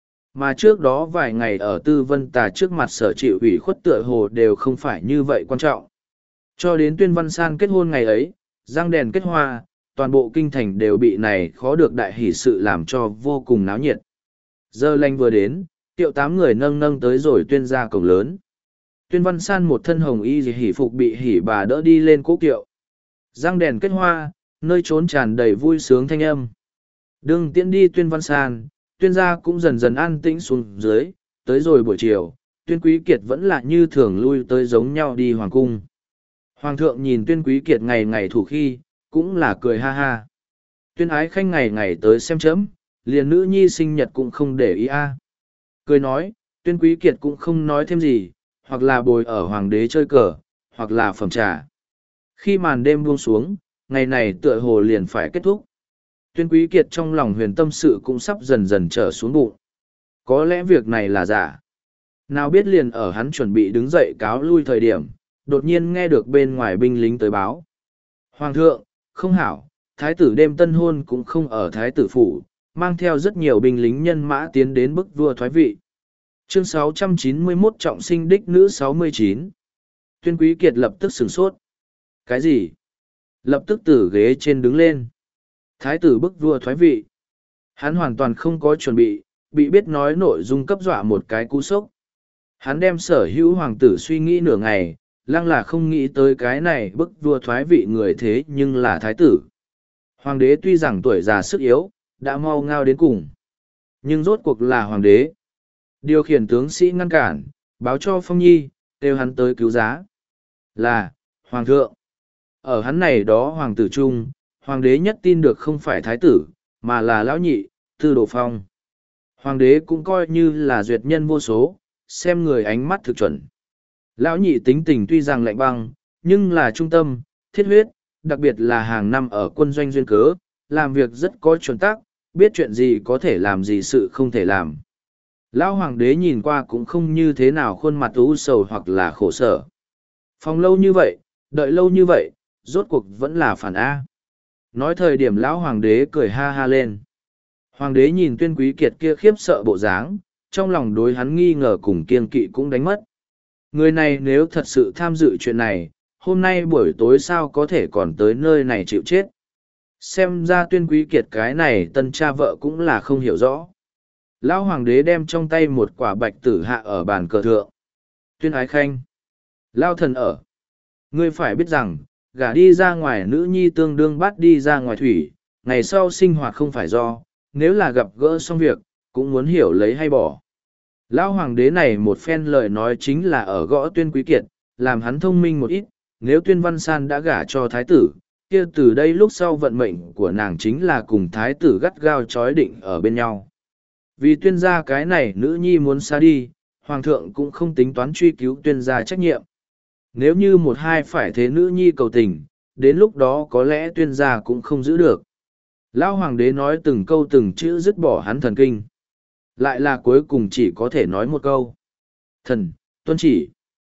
Mà trước đó vài ngày ở Tư Vân Tà trước mặt sở chịu ủy khuất tựa hồ đều không phải như vậy quan trọng. Cho đến Tuyên Văn San kết hôn ngày ấy, răng đèn kết hoa, toàn bộ kinh thành đều bị này khó được đại hỷ sự làm cho vô cùng náo nhiệt. Giờ lành vừa đến, tiệu tám người nâng nâng tới rồi Tuyên ra cổng lớn. Tuyên Văn San một thân hồng y hỷ phục bị hỷ bà đỡ đi lên cố kiệu. Răng đèn kết hoa, nơi trốn tràn đầy vui sướng thanh âm. Đừng tiễn đi Tuyên Văn San, Tuyên gia cũng dần dần an tĩnh xuống dưới, tới rồi buổi chiều, Tuyên Quý Kiệt vẫn là như thường lui tới giống nhau đi hoàng cung. Hoàng thượng nhìn Tuyên Quý Kiệt ngày ngày thủ khi, cũng là cười ha ha. Tuyên Ái Khanh ngày ngày tới xem chấm, liền nữ nhi sinh nhật cũng không để ý a. Cười nói, Tuyên Quý Kiệt cũng không nói thêm gì, hoặc là bồi ở hoàng đế chơi cờ, hoặc là phẩm trà. Khi màn đêm buông xuống, ngày này tựa hồ liền phải kết thúc. Tuyên Quý Kiệt trong lòng huyền tâm sự cũng sắp dần dần trở xuống bụng. Có lẽ việc này là giả. Nào biết liền ở hắn chuẩn bị đứng dậy cáo lui thời điểm, đột nhiên nghe được bên ngoài binh lính tới báo. Hoàng thượng, không hảo, thái tử đêm tân hôn cũng không ở thái tử phủ, mang theo rất nhiều binh lính nhân mã tiến đến bức vua thoái vị. Chương sáu trăm chín mươi mốt trọng sinh đích nữ sáu mươi chín. Tuyên Quý Kiệt lập tức sửng sốt. Cái gì? Lập tức từ ghế trên đứng lên. Thái tử bức vua thoái vị. Hắn hoàn toàn không có chuẩn bị, bị biết nói nội dung cấp dọa một cái cú sốc. Hắn đem sở hữu hoàng tử suy nghĩ nửa ngày, lăng là không nghĩ tới cái này bức vua thoái vị người thế nhưng là thái tử. Hoàng đế tuy rằng tuổi già sức yếu, đã mau ngao đến cùng. Nhưng rốt cuộc là hoàng đế. Điều khiển tướng sĩ ngăn cản, báo cho Phong Nhi, kêu hắn tới cứu giá. Là, hoàng thượng. Ở hắn này đó hoàng tử trung, hoàng đế nhất tin được không phải thái tử, mà là lão nhị, Tư Đồ Phong. Hoàng đế cũng coi như là duyệt nhân vô số, xem người ánh mắt thực chuẩn. Lão nhị tính tình tuy rằng lạnh băng, nhưng là trung tâm, thiết huyết, đặc biệt là hàng năm ở quân doanh duyên cớ, làm việc rất có chuẩn tắc, biết chuyện gì có thể làm gì sự không thể làm. Lão hoàng đế nhìn qua cũng không như thế nào khuôn mặt u sầu hoặc là khổ sở. Phòng lâu như vậy, đợi lâu như vậy, rốt cuộc vẫn là phản A. Nói thời điểm lão hoàng đế cười ha ha lên. Hoàng đế nhìn Tuyên Quý Kiệt kia khiếp sợ bộ dáng, trong lòng đối hắn nghi ngờ cùng kiên kỵ cũng đánh mất. Người này nếu thật sự tham dự chuyện này, hôm nay buổi tối sao có thể còn tới nơi này chịu chết. Xem ra Tuyên Quý Kiệt cái này tân cha vợ cũng là không hiểu rõ. Lão hoàng đế đem trong tay một quả bạch tử hạ ở bàn cờ thượng. Tuyên Ái Khanh. Lao thần ở. Ngươi phải biết rằng, gả đi ra ngoài nữ nhi tương đương bắt đi ra ngoài thủy, ngày sau sinh hoạt không phải do, nếu là gặp gỡ xong việc, cũng muốn hiểu lấy hay bỏ. Lão hoàng đế này một phen lời nói chính là ở gõ Tuyên Quý Kiệt, làm hắn thông minh một ít, nếu Tuyên Văn San đã gả cho thái tử, kia từ đây lúc sau vận mệnh của nàng chính là cùng thái tử gắt gao chói định ở bên nhau. Vì Tuyên gia cái này nữ nhi muốn xa đi, hoàng thượng cũng không tính toán truy cứu Tuyên gia trách nhiệm. Nếu như một hai phải thế nữ nhi cầu tình, đến lúc đó có lẽ Tuyên gia cũng không giữ được. Lão hoàng đế nói từng câu từng chữ dứt bỏ hắn thần kinh. Lại là cuối cùng chỉ có thể nói một câu. Thần, tuân chỉ.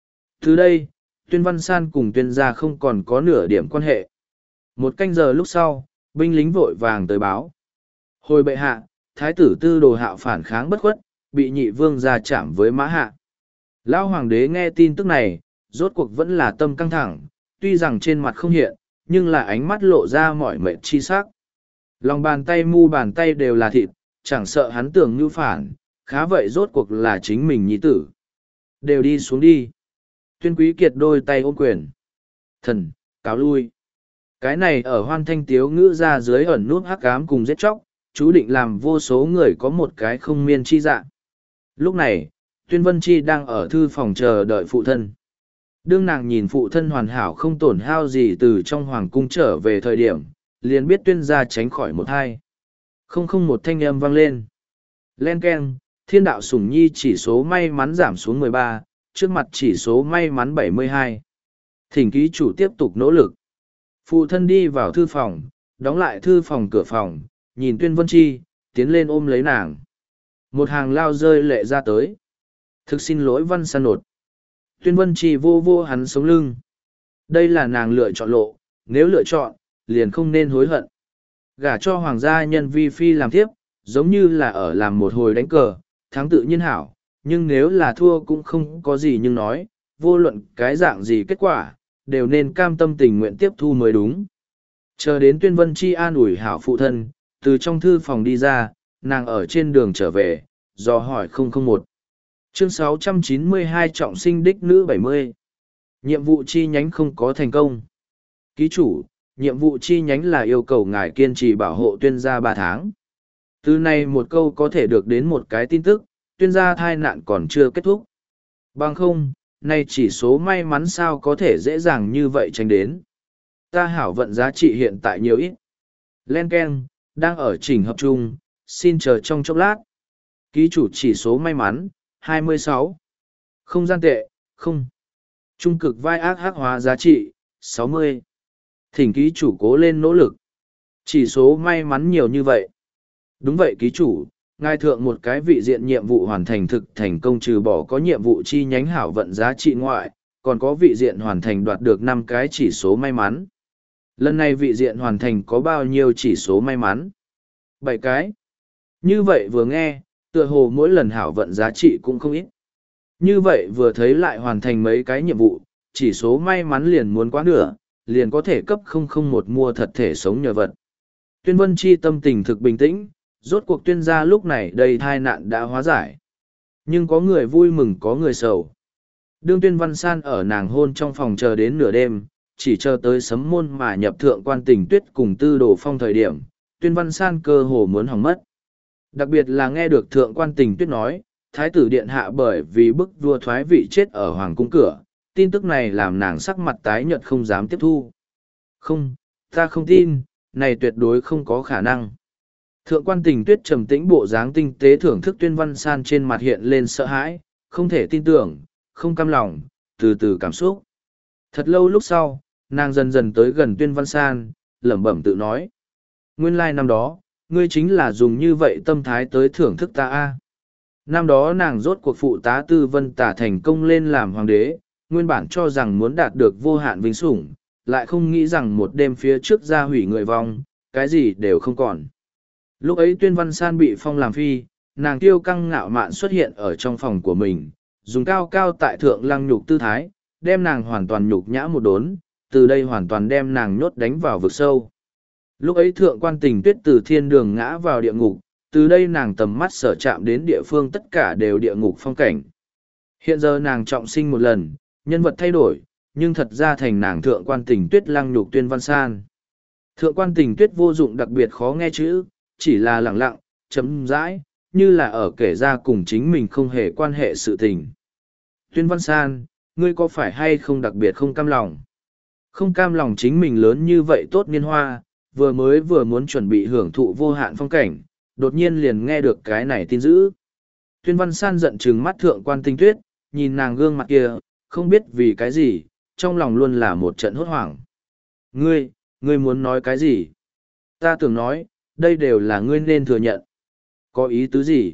Từ đây, Tuyên Văn San cùng Tuyên gia không còn có nửa điểm quan hệ. Một canh giờ lúc sau, binh lính vội vàng tới báo. Hồi bệ hạ, thái tử Tư Đồ Hạo phản kháng bất khuất, bị nhị vương ra chạm với mã hạ. Lão hoàng đế nghe tin tức này, rốt cuộc vẫn là tâm căng thẳng, tuy rằng trên mặt không hiện, nhưng là ánh mắt lộ ra mỏi mệt chi sắc. Lòng bàn tay mu bàn tay đều là thịt, chẳng sợ hắn tưởng như phản, khá vậy rốt cuộc là chính mình nhi tử. Đều đi xuống đi. Tuyên Quý Kiệt đôi tay ôm quyền. Thần, cáo lui. Cái này ở hoan thanh tiếu ngữ ra dưới ẩn nút hắc ám cùng giết chóc, chú định làm vô số người có một cái không miên chi dạ. Lúc này, Tuyên Vân Chi đang ở thư phòng chờ đợi phụ thân. Đương nàng nhìn phụ thân hoàn hảo không tổn hao gì từ trong hoàng cung trở về thời điểm, liền biết Tuyên gia tránh khỏi một hai. Không không một thanh âm vang lên. Len keng, thiên đạo sủng nhi chỉ số may mắn giảm xuống mười ba, trước mặt chỉ số may mắn bảy mươi hai. Thỉnh ký chủ tiếp tục nỗ lực. Phụ thân đi vào thư phòng, đóng lại thư phòng cửa phòng, nhìn Tuyên Vân Chi, tiến lên ôm lấy nàng. Một hàng lao rơi lệ ra tới. Thực xin lỗi Văn San nột. Tuyên Vân Chi vô vô hắn sống lưng. Đây là nàng lựa chọn lộ, nếu lựa chọn, liền không nên hối hận. Gả cho hoàng gia nhân vi phi làm thiếp, giống như là ở làm một hồi đánh cờ, thắng tự nhiên hảo, nhưng nếu là thua cũng không có gì nhưng nói, vô luận cái dạng gì kết quả, đều nên cam tâm tình nguyện tiếp thu mới đúng. Chờ đến Tuyên Vân Chi an ủi hảo phụ thân, từ trong thư phòng đi ra, nàng ở trên đường trở về, dò hỏi không không một. Chương sáu trăm chín mươi hai trọng sinh đích nữ bảy mươi. Nhiệm vụ chi nhánh không có thành công. Ký chủ, nhiệm vụ chi nhánh là yêu cầu ngài kiên trì bảo hộ Tuyên gia ba tháng. Từ này một câu có thể được đến một cái tin tức, Tuyên gia thai nạn còn chưa kết thúc. Bằng không, nay chỉ số may mắn sao có thể dễ dàng như vậy tránh đến. Ta hảo vận giá trị hiện tại nhiều ít. Len Ken, đang ở chỉnh hợp chung, xin chờ trong chốc lát. Ký chủ chỉ số may mắn, hai mươi sáu. Không gian tệ, không. Trung cực vai ác hắc hóa giá trị, sáu mươi. Thỉnh ký chủ cố lên nỗ lực. Chỉ số may mắn nhiều như vậy. Đúng vậy ký chủ, ngài thượng một cái vị diện nhiệm vụ hoàn thành thực thành công trừ bỏ có nhiệm vụ chi nhánh hảo vận giá trị ngoại, còn có vị diện hoàn thành đoạt được năm cái chỉ số may mắn. Lần này vị diện hoàn thành có bao nhiêu chỉ số may mắn? bảy cái. Như vậy vừa nghe, tựa hồ mỗi lần hảo vận giá trị cũng không ít. Như vậy vừa thấy lại hoàn thành mấy cái nhiệm vụ, chỉ số may mắn liền muốn quá nửa, liền có thể cấp không không một mua thật thể sống nhờ vật. Tuyên Vân Chi tâm tình thực bình tĩnh, rốt cuộc Tuyên gia lúc này đầy thai nạn đã hóa giải. Nhưng có người vui mừng có người sầu. Đương Tuyên Văn San ở nàng hôn trong phòng chờ đến nửa đêm, chỉ chờ tới sấm môn mà nhập thượng quan tình tuyết cùng tư đồ phong thời điểm, Tuyên Văn San cơ hồ muốn hỏng mất. Đặc biệt là nghe được thượng quan tình tuyết nói, thái tử điện hạ bởi vì bức vua thoái vị chết ở hoàng cung cửa, tin tức này làm nàng sắc mặt tái nhợt không dám tiếp thu. Không, ta không tin, này tuyệt đối không có khả năng. Thượng quan tình tuyết trầm tĩnh bộ dáng tinh tế thưởng thức Tuyên Văn San trên mặt hiện lên sợ hãi, không thể tin tưởng, không cam lòng, từ từ cảm xúc. Thật lâu lúc sau, nàng dần dần tới gần Tuyên Văn San, lẩm bẩm tự nói. Nguyên lai năm đó, ngươi chính là dùng như vậy tâm thái tới thưởng thức ta a. Năm đó nàng rốt cuộc phụ tá Tư Vân Tả thành công lên làm hoàng đế, nguyên bản cho rằng muốn đạt được vô hạn vinh sủng, lại không nghĩ rằng một đêm phía trước ra hủy người vong, cái gì đều không còn. Lúc ấy Tuyên Văn San bị phong làm phi, nàng tiêu căng ngạo mạn xuất hiện ở trong phòng của mình, dùng cao cao tại thượng lăng nhục tư thái, đem nàng hoàn toàn nhục nhã một đốn, từ đây hoàn toàn đem nàng nhốt đánh vào vực sâu. Lúc ấy thượng quan tình tuyết từ thiên đường ngã vào địa ngục, từ đây nàng tầm mắt sở chạm đến địa phương tất cả đều địa ngục phong cảnh. Hiện giờ nàng trọng sinh một lần, nhân vật thay đổi, nhưng thật ra thành nàng thượng quan tình tuyết lăng nhục Tuyên Văn San. Thượng quan tình tuyết vô dụng đặc biệt khó nghe chữ, chỉ là lẳng lặng, chấm dãi, như là ở kể ra cùng chính mình không hề quan hệ sự tình. Tuyên Văn San, ngươi có phải hay không đặc biệt không cam lòng? Không cam lòng chính mình lớn như vậy tốt niên hoa, vừa mới vừa muốn chuẩn bị hưởng thụ vô hạn phong cảnh, đột nhiên liền nghe được cái này tin dữ. Tuyên Văn San giận trừng mắt thượng quan tinh tuyết, nhìn nàng gương mặt kia, không biết vì cái gì, trong lòng luôn là một trận hốt hoảng. Ngươi, ngươi muốn nói cái gì? Ta tưởng nói, đây đều là ngươi nên thừa nhận. Có ý tứ gì?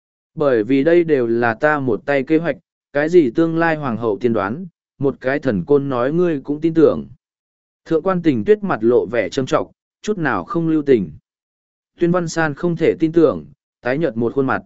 Bởi vì đây đều là ta một tay kế hoạch, cái gì tương lai hoàng hậu tiên đoán, một cái thần côn nói ngươi cũng tin tưởng. Thượng quan tình tuyết mặt lộ vẻ trâm trọng, chút nào không lưu tình. Tuyên Văn San không thể tin tưởng, tái nhợt một khuôn mặt.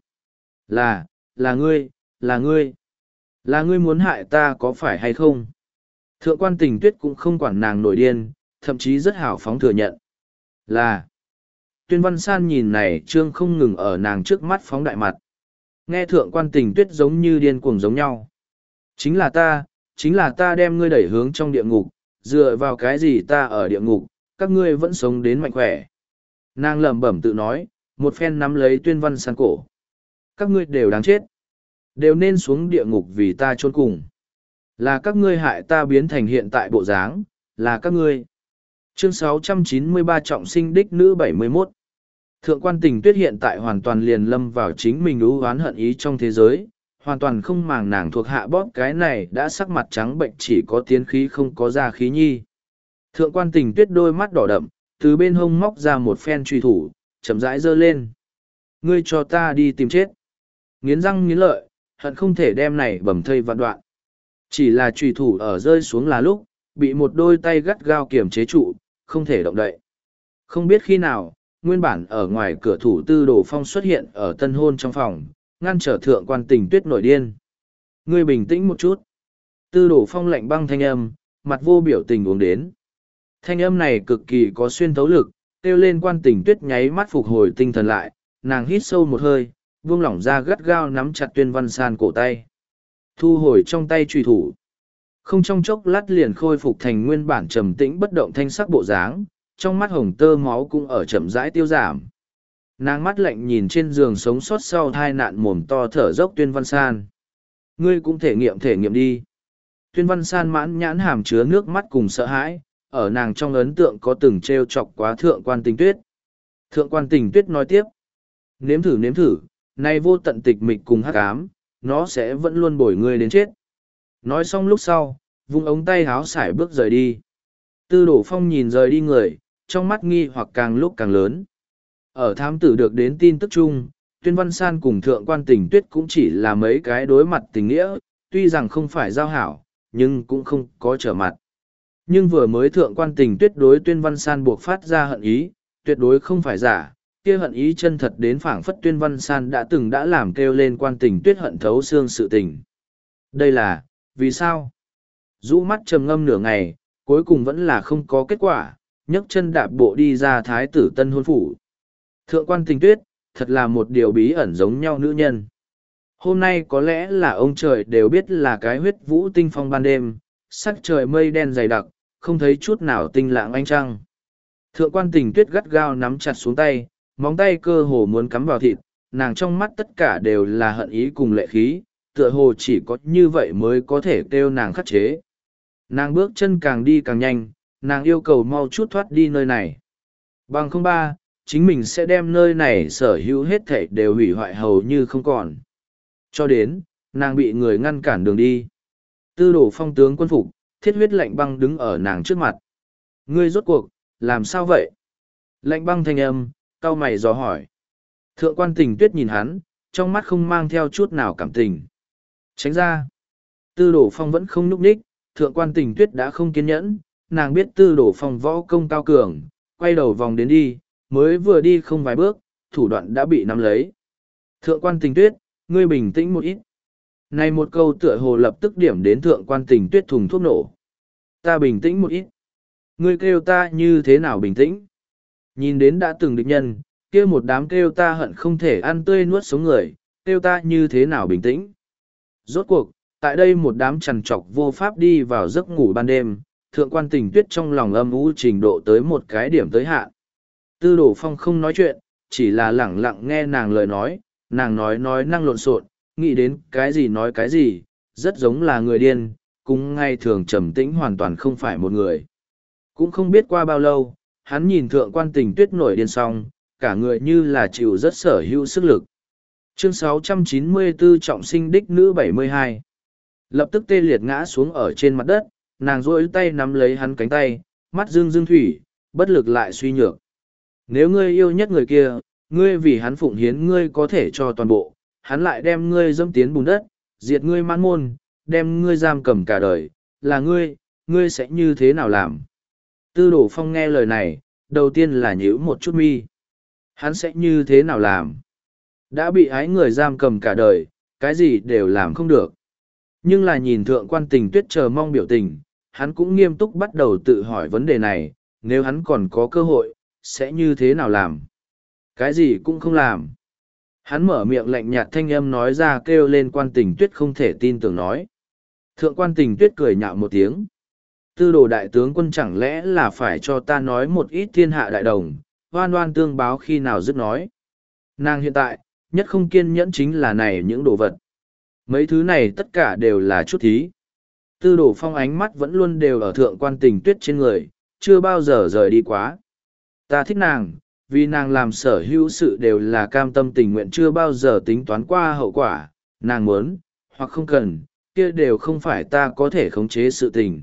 Là, là ngươi, là ngươi. Là ngươi muốn hại ta có phải hay không? Thượng quan tình tuyết cũng không quản nàng nổi điên, thậm chí rất hào phóng thừa nhận. Là. Tuyên Văn San nhìn này trương không ngừng ở nàng trước mắt phóng đại mặt. Nghe thượng quan tình tuyết giống như điên cuồng giống nhau. Chính là ta, chính là ta đem ngươi đẩy hướng trong địa ngục, dựa vào cái gì ta ở địa ngục, các ngươi vẫn sống đến mạnh khỏe. Nàng lẩm bẩm tự nói, một phen nắm lấy Tuyên Văn San cổ. Các ngươi đều đáng chết. Đều nên xuống địa ngục vì ta chôn cùng. Là các ngươi hại ta biến thành hiện tại bộ dáng, là các ngươi. Chương sáu trăm chín mươi ba trọng sinh đích nữ bảy mươi mốt. Thượng quan tình tuyết hiện tại hoàn toàn liền lâm vào chính mình ưu oán hận ý trong thế giới, hoàn toàn không màng nàng thuộc hạ bóp cái này đã sắc mặt trắng bệnh chỉ có tiến khí không có ra khí nhi. Thượng quan tình tuyết đôi mắt đỏ đậm, từ bên hông móc ra một phen truy thủ, chậm rãi giơ lên. Ngươi cho ta đi tìm chết. Nghiến răng nghiến lợi, hận không thể đem này bầm thây vạn đoạn. Chỉ là truy thủ ở rơi xuống là lúc, bị một đôi tay gắt gao kiềm chế trụ, không thể động đậy. Không biết khi nào, nguyên bản ở ngoài cửa thủ tư đồ phong xuất hiện ở tân hôn trong phòng, ngăn trở thượng quan tình tuyết nổi điên. Ngươi bình tĩnh một chút. Tư đồ phong lạnh băng thanh âm, mặt vô biểu tình uống đến. Thanh âm này cực kỳ có xuyên thấu lực, kêu lên quan tình tuyết nháy mắt phục hồi tinh thần lại, nàng hít sâu một hơi, buông lỏng ra gắt gao nắm chặt Tuyên Văn San cổ tay. Thu hồi trong tay truy thủ. Không trong chốc lát liền khôi phục thành nguyên bản trầm tĩnh bất động thanh sắc bộ dáng, trong mắt hồng tơ máu cũng ở chậm rãi tiêu giảm. Nàng mắt lạnh nhìn trên giường sống sót sau hai nạn mồm to thở dốc Tuyên Văn San. Ngươi cũng thể nghiệm thể nghiệm đi. Tuyên Văn San mãn nhãn hàm chứa nước mắt cùng sợ hãi, ở nàng trong ấn tượng có từng trêu chọc quá thượng quan tình tuyết. Thượng quan tình tuyết nói tiếp. Nếm thử nếm thử, nay vô tận tịch mịch cùng hắc ám, nó sẽ vẫn luôn bồi ngươi đến chết. Nói xong lúc sau, vung ống tay háo sải bước rời đi. Tư đổ phong nhìn rời đi người, trong mắt nghi hoặc càng lúc càng lớn. Ở thám tử được đến tin tức chung, Tuyên Văn San cùng thượng quan tình tuyết cũng chỉ là mấy cái đối mặt tình nghĩa, tuy rằng không phải giao hảo, nhưng cũng không có trở mặt. Nhưng vừa mới thượng quan tình tuyết đối Tuyên Văn San buộc phát ra hận ý, tuyệt đối không phải giả, kia hận ý chân thật đến phảng phất Tuyên Văn San đã từng đã làm kêu lên quan tình tuyết hận thấu xương sự tình. Đây là, vì sao? Rũ mắt trầm ngâm nửa ngày, cuối cùng vẫn là không có kết quả, nhấc chân đạp bộ đi ra thái tử tân hôn phủ. Thượng quan tình tuyết, thật là một điều bí ẩn giống nhau nữ nhân. Hôm nay có lẽ là ông trời đều biết là cái huyết vũ tinh phong ban đêm, sắc trời mây đen dày đặc, không thấy chút nào tinh lạng ánh trăng. Thượng quan Tình Tuyết gắt gao nắm chặt xuống tay, móng tay cơ hồ muốn cắm vào thịt, nàng trong mắt tất cả đều là hận ý cùng lệ khí, tựa hồ chỉ có như vậy mới có thể kêu nàng khắc chế. Nàng bước chân càng đi càng nhanh, nàng yêu cầu mau chút thoát đi nơi này. Bằng không ba, chính mình sẽ đem nơi này sở hữu hết thảy đều hủy hoại hầu như không còn. Cho đến, nàng bị người ngăn cản đường đi. Tư Đồ Phong tướng quân phục, thiết huyết lạnh băng đứng ở nàng trước mặt. Ngươi rốt cuộc, làm sao vậy? Lạnh băng thanh âm, cau mày dò hỏi. Thượng quan Tình Tuyết nhìn hắn, trong mắt không mang theo chút nào cảm tình. Tránh ra. Tư Đồ Phong vẫn không núp ních, thượng quan Tình Tuyết đã không kiên nhẫn, nàng biết Tư Đồ Phong võ công cao cường, quay đầu vòng đến đi, mới vừa đi không vài bước, thủ đoạn đã bị nắm lấy. Thượng quan Tình Tuyết, ngươi bình tĩnh một ít. Này một câu tựa hồ lập tức điểm đến thượng quan Tình Tuyết thùng thuốc nổ. Ta bình tĩnh một ít. Ngươi kêu ta như thế nào bình tĩnh? Nhìn đến đã từng địch nhân, kia một đám kêu ta hận không thể ăn tươi nuốt sống người, kêu ta như thế nào bình tĩnh? Rốt cuộc, tại đây một đám trằn trọc vô pháp đi vào giấc ngủ ban đêm, thượng quan Tình Tuyết trong lòng âm u trình độ tới một cái điểm tới hạn. Tư Đồ Phong không nói chuyện, chỉ là lẳng lặng nghe nàng lời nói, nàng nói nói năng lộn xộn, nghĩ đến cái gì nói cái gì, rất giống là người điên, cũng ngay thường trầm tĩnh hoàn toàn không phải một người. Cũng không biết qua bao lâu, hắn nhìn thượng quan Tình Tuyết nổi điên xong, cả người như là chịu rất sở hữu sức lực. Chương sáu trăm chín mươi bốn Trọng sinh đích nữ bảy mươi hai. Lập tức tê liệt ngã xuống ở trên mặt đất, nàng duỗi tay nắm lấy hắn cánh tay, mắt dương dương thủy, bất lực lại suy nhược. Nếu ngươi yêu nhất người kia, ngươi vì hắn phụng hiến ngươi có thể cho toàn bộ, hắn lại đem ngươi dâm tiến bùn đất, diệt ngươi mãn môn, đem ngươi giam cầm cả đời, là ngươi, ngươi sẽ như thế nào làm? Tư Đồ Phong nghe lời này, đầu tiên là nhíu một chút mi. Hắn sẽ như thế nào làm? Đã bị ái người giam cầm cả đời, cái gì đều làm không được. Nhưng là nhìn thượng quan Tình Tuyết chờ mong biểu tình, hắn cũng nghiêm túc bắt đầu tự hỏi vấn đề này, nếu hắn còn có cơ hội, sẽ như thế nào làm? Cái gì cũng không làm. Hắn mở miệng lạnh nhạt thanh âm nói ra kêu lên quan Tình Tuyết không thể tin tưởng nói. Thượng quan Tình Tuyết cười nhạo một tiếng. Tư Đồ đại tướng quân chẳng lẽ là phải cho ta nói một ít thiên hạ đại đồng, oan oan tương báo khi nào dứt nói. Nàng hiện tại, nhất không kiên nhẫn chính là này những đồ vật. Mấy thứ này tất cả đều là chút thí. Tư Đồ Phong ánh mắt vẫn luôn đều ở thượng quan Tình Tuyết trên người, chưa bao giờ rời đi quá. Ta thích nàng, vì nàng làm sở hữu sự đều là cam tâm tình nguyện chưa bao giờ tính toán qua hậu quả, nàng muốn, hoặc không cần, kia đều không phải ta có thể khống chế sự tình.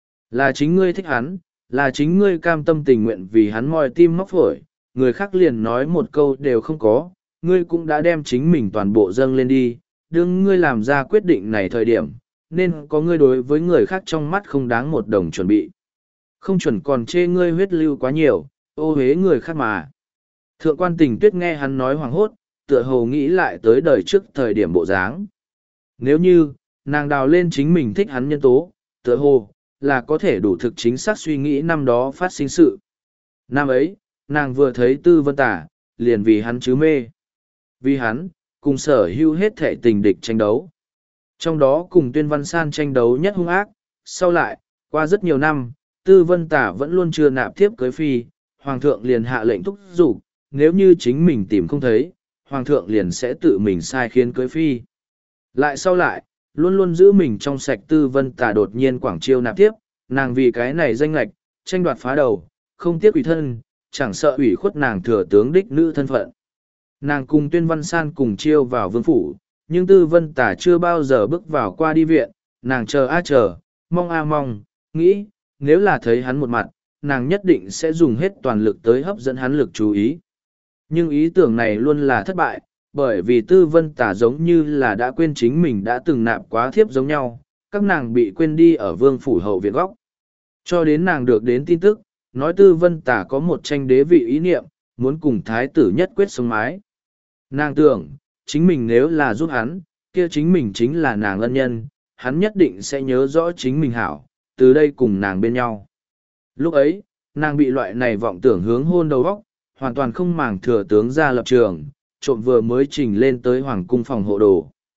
Là chính ngươi thích hắn, là chính ngươi cam tâm tình nguyện vì hắn moi tim móc phổi, người khác liền nói một câu đều không có, ngươi cũng đã đem chính mình toàn bộ dâng lên đi, đương ngươi làm ra quyết định này thời điểm, nên có ngươi đối với người khác trong mắt không đáng một đồng chuẩn bị. Không chuẩn còn chê ngươi huyết lưu quá nhiều, ô hế người khác mà. Thượng quan Tình Tuyết nghe hắn nói hoảng hốt, tựa hồ nghĩ lại tới đời trước thời điểm bộ dáng. Nếu như, nàng đào lên chính mình thích hắn nhân tố, tựa hồ, là có thể đủ thực chính xác suy nghĩ năm đó phát sinh sự. Năm ấy, nàng vừa thấy Tư Vân Tả, liền vì hắn chứ mê. Vì hắn, cùng sở hữu hết thể tình địch tranh đấu. Trong đó cùng Tuyên Văn San tranh đấu nhất hung ác, sau lại, qua rất nhiều năm, Tư Vân Tả vẫn luôn chưa nạp thiếp cưới phi, Hoàng thượng liền hạ lệnh thúc giục, nếu như chính mình tìm không thấy, Hoàng thượng liền sẽ tự mình sai khiến cưới phi. Lại sau lại, luôn luôn giữ mình trong sạch Tư Vân Tả đột nhiên quảng chiêu nạp tiếp, nàng vì cái này danh lạch, tranh đoạt phá đầu, không tiếc ủy thân, chẳng sợ ủy khuất nàng thừa tướng đích nữ thân phận. Nàng cùng Tuyên Văn San cùng chiêu vào vương phủ, nhưng Tư Vân Tả chưa bao giờ bước vào qua đi viện, nàng chờ a chờ, mong a mong, nghĩ, nếu là thấy hắn một mặt, nàng nhất định sẽ dùng hết toàn lực tới hấp dẫn hắn lực chú ý. Nhưng ý tưởng này luôn là thất bại, bởi vì Tư Vân Tả giống như là đã quên chính mình đã từng nạp quá thiếp giống nhau, các nàng bị quên đi ở vương phủ hậu viện góc. Cho đến nàng được đến tin tức, nói Tư Vân Tả có một tranh đế vị ý niệm, muốn cùng thái tử nhất quyết sống mái. Nàng tưởng, chính mình nếu là giúp hắn, kia chính mình chính là nàng ân nhân, hắn nhất định sẽ nhớ rõ chính mình hảo, từ đây cùng nàng bên nhau. Lúc ấy, nàng bị loại này vọng tưởng hướng hôn đầu óc, hoàn toàn không màng thừa tướng ra lập trường, trộm vừa mới trình lên tới hoàng cung phòng hộ đồ.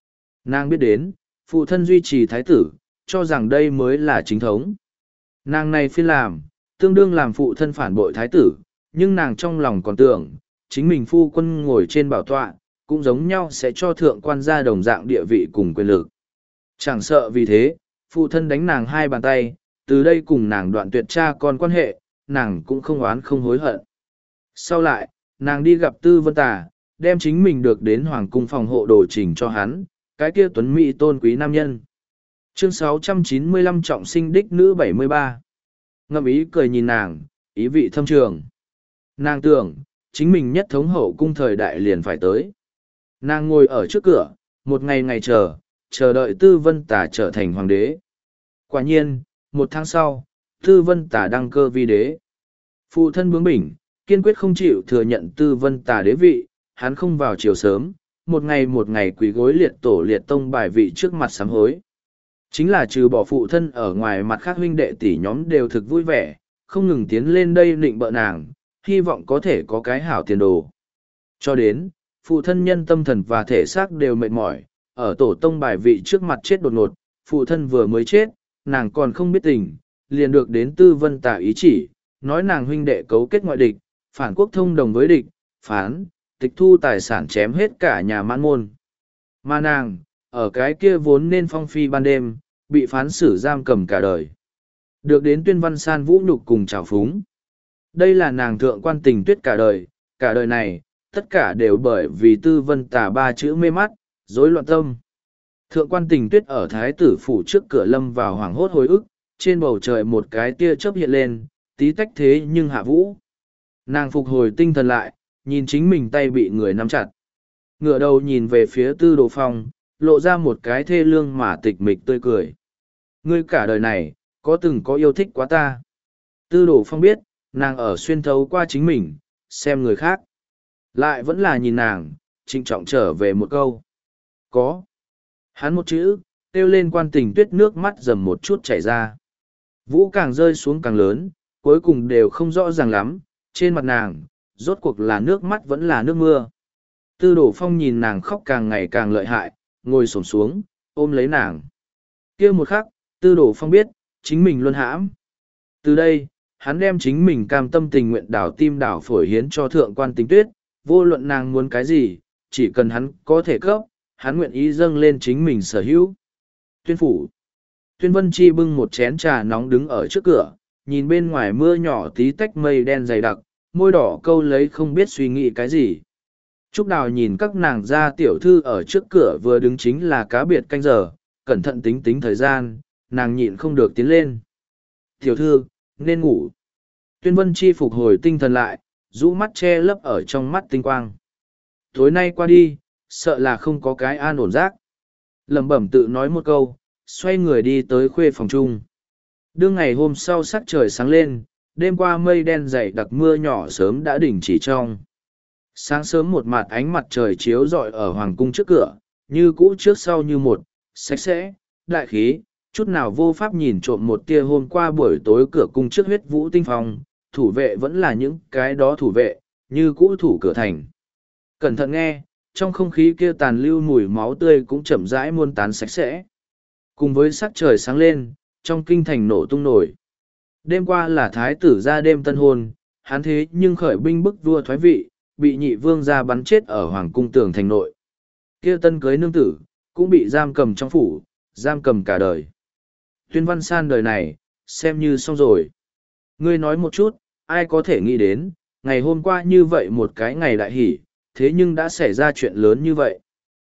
Nàng biết đến, phụ thân duy trì thái tử, cho rằng đây mới là chính thống. Nàng này phiên làm, tương đương làm phụ thân phản bội thái tử, nhưng nàng trong lòng còn tưởng, chính mình phu quân ngồi trên bảo tọa, cũng giống nhau sẽ cho thượng quan gia đồng dạng địa vị cùng quyền lực. Chẳng sợ vì thế, phụ thân đánh nàng hai bàn tay, từ đây cùng nàng đoạn tuyệt cha con quan hệ, nàng cũng không oán không hối hận. Sau lại, nàng đi gặp Tư Vân Tà, đem chính mình được đến hoàng cung phòng hộ đồ trình cho hắn, cái kia tuấn mỹ tôn quý nam nhân. Chương sáu trăm chín mươi lăm trọng sinh đích nữ bảy mươi ba. Ngậm ý cười nhìn nàng, ý vị thâm trường. Nàng tưởng, chính mình nhất thống hậu cung thời đại liền phải tới. Nàng ngồi ở trước cửa, một ngày ngày chờ, chờ đợi Tư Vân Tà trở thành hoàng đế. Quả nhiên, một tháng sau, Tư Vân Tà đăng cơ vi đế. Phụ thân bướng bỉnh, kiên quyết không chịu thừa nhận Tư Vân Tà đế vị, hắn không vào chiều sớm, một ngày một ngày quỳ gối liệt tổ liệt tông bài vị trước mặt sám hối. Chính là trừ bỏ phụ thân ở ngoài mặt khác huynh đệ tỷ nhóm đều thực vui vẻ, không ngừng tiến lên đây nịnh bợ nàng, hy vọng có thể có cái hảo tiền đồ. Cho đến, phụ thân nhân tâm thần và thể xác đều mệt mỏi, ở tổ tông bài vị trước mặt chết đột ngột, phụ thân vừa mới chết, nàng còn không biết tình, liền được đến Tư Vân Tà ý chỉ, nói nàng huynh đệ cấu kết ngoại địch, phản quốc thông đồng với địch, phán, tịch thu tài sản chém hết cả nhà mãn môn. Mà nàng, ở cái kia vốn nên phong phi ban đêm, bị phán xử giam cầm cả đời. Được đến tuyên văn san vũ nhục cùng trào phúng. Đây là nàng thượng quan tình tuyết cả đời, cả đời này, tất cả đều bởi vì Tư Vân Tà ba chữ mê mắt, rối loạn tâm. Thượng quan tình tuyết ở thái tử phủ trước cửa lâm vào hoảng hốt hồi ức, trên bầu trời một cái tia chớp hiện lên, tí tách thế nhưng hạ vũ. Nàng phục hồi tinh thần lại, nhìn chính mình tay bị người nắm chặt. Ngửa đầu nhìn về phía Tư Đồ Phong, lộ ra một cái thê lương mà tịch mịch tươi cười. Ngươi cả đời này, có từng có yêu thích quá ta? Tư Đồ Phong biết, nàng ở xuyên thấu qua chính mình, xem người khác. Lại vẫn là nhìn nàng, trịnh trọng trở về một câu. Có. Hắn một chữ, kêu lên quan tình tuyết nước mắt dầm một chút chảy ra. Vũ càng rơi xuống càng lớn, cuối cùng đều không rõ ràng lắm, trên mặt nàng, rốt cuộc là nước mắt vẫn là nước mưa. Tư Đồ Phong nhìn nàng khóc càng ngày càng lợi hại, ngồi xổm xuống, ôm lấy nàng. Kia một khắc, Tư Đồ Phong biết, chính mình luôn hãm. Từ đây, hắn đem chính mình cam tâm tình nguyện đảo tim đảo phổi hiến cho thượng quan tình tuyết, vô luận nàng muốn cái gì, chỉ cần hắn có thể cấp, hắn nguyện ý dâng lên chính mình sở hữu. Tuyên phủ. Tuyên Vân Chi bưng một chén trà nóng đứng ở trước cửa, nhìn bên ngoài mưa nhỏ tí tách mây đen dày đặc, môi đỏ câu lấy không biết suy nghĩ cái gì. Trúc Đào nhìn các nàng gia tiểu thư ở trước cửa vừa đứng chính là cá biệt canh giờ, cẩn thận tính tính thời gian, nàng nhịn không được tiến lên. Tiểu thư, nên ngủ. Tuyên Vân Chi phục hồi tinh thần lại, rũ mắt che lấp ở trong mắt tinh quang. Tối nay qua đi, sợ là không có cái an ổn giấc. Lẩm bẩm tự nói một câu, xoay người đi tới khuê phòng chung. Đương ngày hôm sau sắc trời sáng lên, đêm qua mây đen dày đặc mưa nhỏ sớm đã đỉnh chỉ trong. Sáng sớm một mặt ánh mặt trời chiếu rọi ở hoàng cung trước cửa, như cũ trước sau như một, sạch sẽ, đại khí, chút nào vô pháp nhìn trộm một tia hôm qua buổi tối cửa cung trước huyết vũ tinh phong, thủ vệ vẫn là những cái đó thủ vệ, như cũ thủ cửa thành. Cẩn thận nghe, trong không khí kia tàn lưu mùi máu tươi cũng chậm rãi muôn tán sạch sẽ. Cùng với sắc trời sáng lên, trong kinh thành nổ tung nổi. Đêm qua là thái tử ra đêm tân hôn, hắn thế nhưng khởi binh bức vua thoái vị, bị nhị vương ra bắn chết ở hoàng cung tường thành nội. Kia tân cưới nương tử, cũng bị giam cầm trong phủ, giam cầm cả đời. Tuyên Văn San đời này, xem như xong rồi. Ngươi nói một chút, ai có thể nghĩ đến, ngày hôm qua như vậy một cái ngày đại hỷ, thế nhưng đã xảy ra chuyện lớn như vậy.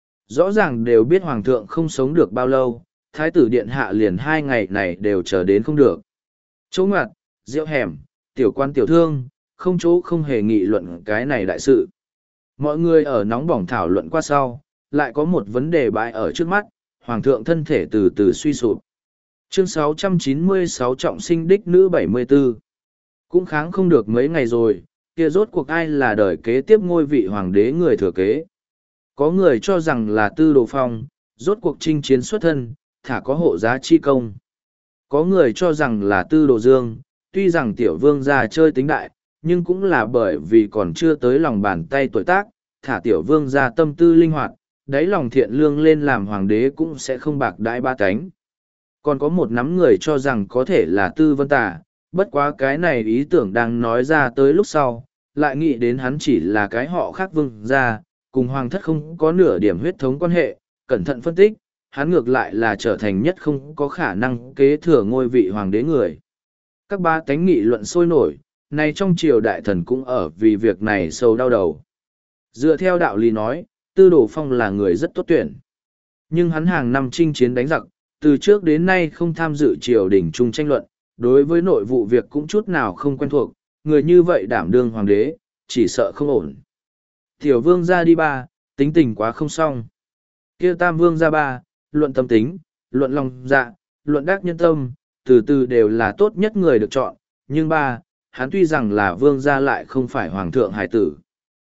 Rõ ràng đều biết hoàng thượng không sống được bao lâu, thái tử điện hạ liền hai ngày này đều chờ đến không được. Chỗ ngoặt, rượu hẻm, tiểu quan tiểu thương, không chỗ không hề nghị luận cái này đại sự. Mọi người ở nóng bỏng thảo luận qua sau, lại có một vấn đề bại ở trước mắt, hoàng thượng thân thể từ từ suy sụp. Chương sáu trăm chín mươi sáu trọng sinh đích nữ bảy mươi tư. Cũng kháng không được mấy ngày rồi, kia rốt cuộc ai là đời kế tiếp ngôi vị hoàng đế người thừa kế. Có người cho rằng là Tư Đồ Phong, rốt cuộc chinh chiến xuất thân, thả có hộ giá chi công. Có người cho rằng là Tư Đồ Dương, tuy rằng tiểu vương gia chơi tính đại, nhưng cũng là bởi vì còn chưa tới lòng bàn tay tuổi tác, thả tiểu vương gia tâm tư linh hoạt, đáy lòng thiện lương lên làm hoàng đế cũng sẽ không bạc đãi ba cánh. Còn có một nắm người cho rằng có thể là Tư Vân Tà, bất quá cái này ý tưởng đang nói ra tới lúc sau, lại nghĩ đến hắn chỉ là cái họ khác vương gia, cùng hoàng thất không có nửa điểm huyết thống quan hệ, cẩn thận phân tích, hắn ngược lại là trở thành nhất không có khả năng kế thừa ngôi vị hoàng đế người. Các ba tánh nghị luận sôi nổi, nay trong triều đại thần cũng ở vì việc này sâu đau đầu. Dựa theo đạo lý nói, Tư Đồ Phong là người rất tốt tuyển. Nhưng hắn hàng năm chinh chiến đánh giặc, từ trước đến nay không tham dự triều đình chung tranh luận, đối với nội vụ việc cũng chút nào không quen thuộc, người như vậy đảm đương hoàng đế, chỉ sợ không ổn. Tiểu vương ra đi ba, tính tình quá không xong. Kia tam vương ra ba, luận tâm tính, luận lòng dạ, luận đắc nhân tâm, từ từ đều là tốt nhất người được chọn, nhưng ba, hắn tuy rằng là vương gia lại không phải hoàng thượng hải tử.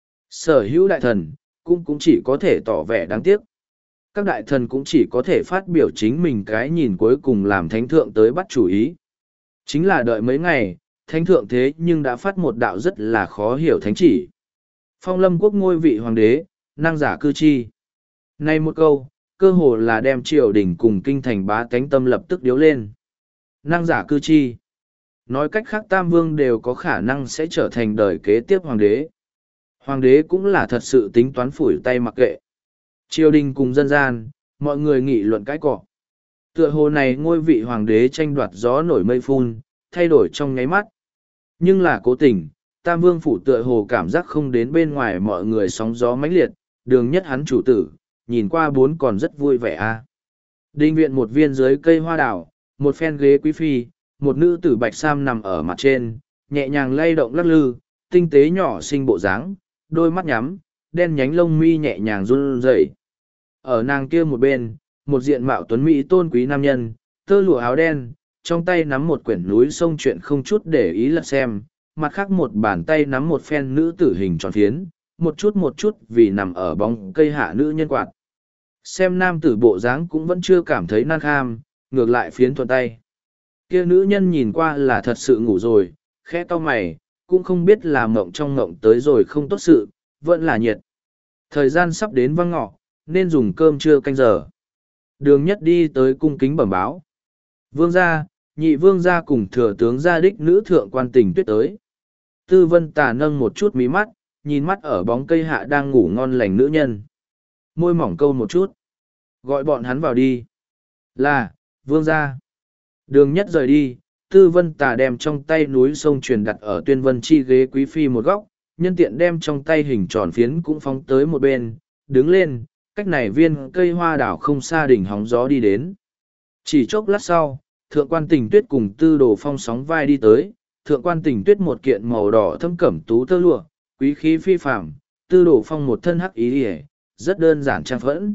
Sở hữu đại thần, cũng cũng chỉ có thể tỏ vẻ đáng tiếc. Các đại thần cũng chỉ có thể phát biểu chính mình cái nhìn cuối cùng làm thánh thượng tới bắt chủ ý. Chính là đợi mấy ngày, thánh thượng thế nhưng đã phát một đạo rất là khó hiểu thánh chỉ. Phong lâm quốc ngôi vị hoàng đế, năng giả cư chi. Này một câu, cơ hồ là đem triều đình cùng kinh thành bá tánh tâm lập tức điếu lên. Năng giả cư chi. Nói cách khác tam vương đều có khả năng sẽ trở thành đời kế tiếp hoàng đế. Hoàng đế cũng là thật sự tính toán phủi tay mặc kệ. Triều đình cùng dân gian, mọi người nghị luận cái cọ. Tựa hồ này ngôi vị hoàng đế tranh đoạt gió nổi mây phun, thay đổi trong nháy mắt. Nhưng là cố tình, Tam Vương phủ tựa hồ cảm giác không đến bên ngoài mọi người sóng gió mãnh liệt, đường nhất hắn chủ tử, nhìn qua bốn còn rất vui vẻ a. À. Đinh viện một viên dưới cây hoa đào, một phen ghế quý phi, một nữ tử bạch sam nằm ở mặt trên, nhẹ nhàng lay động lắc lư, tinh tế nhỏ xinh bộ dáng, đôi mắt nhắm, đen nhánh lông mi nhẹ nhàng run rẩy. Ở nàng kia một bên, một diện mạo tuấn mỹ tôn quý nam nhân, tơ lụa áo đen, trong tay nắm một quyển núi sông chuyện không chút để ý lật xem, mặt khác một bàn tay nắm một phen nữ tử hình tròn phiến, một chút một chút vì nằm ở bóng cây hạ nữ nhân quạt. Xem nam tử bộ dáng cũng vẫn chưa cảm thấy nan kham, ngược lại phiến thuận tay. Kia nữ nhân nhìn qua là thật sự ngủ rồi, khẽ cau mày, cũng không biết là mộng trong mộng tới rồi không tốt sự, vẫn là nhiệt. Thời gian sắp đến văng ngọ, nên dùng cơm trưa canh giờ. Đường nhất đi tới cung kính bẩm báo. Vương gia, nhị vương gia cùng thừa tướng gia đích nữ thượng quan tình tuyết tới. Tư Vân Tà nâng một chút mí mắt, nhìn mắt ở bóng cây hạ đang ngủ ngon lành nữ nhân. Môi mỏng câu một chút. Gọi bọn hắn vào đi. Là, vương gia. Đường nhất rời đi, Tư Vân Tà đem trong tay núi sông truyền đặt ở tuyên vân chi ghế quý phi một góc, nhân tiện đem trong tay hình tròn phiến cũng phóng tới một bên, đứng lên, cách này viên cây hoa đảo không xa đỉnh hóng gió đi đến. Chỉ chốc lát sau, thượng quan tình tuyết cùng Tư Đồ Phong sóng vai đi tới, thượng quan tình tuyết một kiện màu đỏ thâm cẩm tú tơ lụa, quý khí phi phạm, Tư Đồ Phong một thân hắc ý ỉa, rất đơn giản trang phẫn.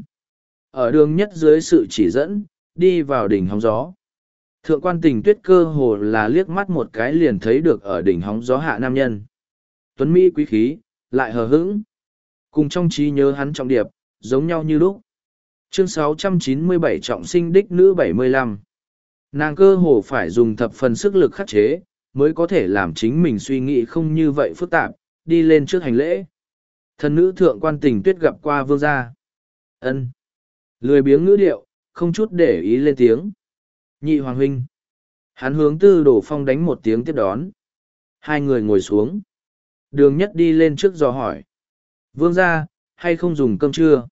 Ở đường nhất dưới sự chỉ dẫn, đi vào đỉnh hóng gió. Thượng quan tình tuyết cơ hồ là liếc mắt một cái liền thấy được ở đỉnh hóng gió hạ nam nhân. Tuấn Mỹ quý khí, lại hờ hững. Cùng trong trí nhớ hắn trọng điệp, giống nhau như lúc. Chương sáu trăm chín mươi bảy trọng sinh đích nữ bảy mươi lăm. Nàng cơ hồ phải dùng thập phần sức lực khắc chế, mới có thể làm chính mình suy nghĩ không như vậy phức tạp, đi lên trước hành lễ. Thần nữ thượng quan tình tuyết gặp qua vương gia. Ân. Lười biếng ngữ điệu, không chút để ý lên tiếng. Nhị hoàng huynh. Hắn hướng Tư Đồ Phong đánh một tiếng tiếp đón. Hai người ngồi xuống. Đường nhất đi lên trước dò hỏi. Vương gia, hay không dùng cơm trưa?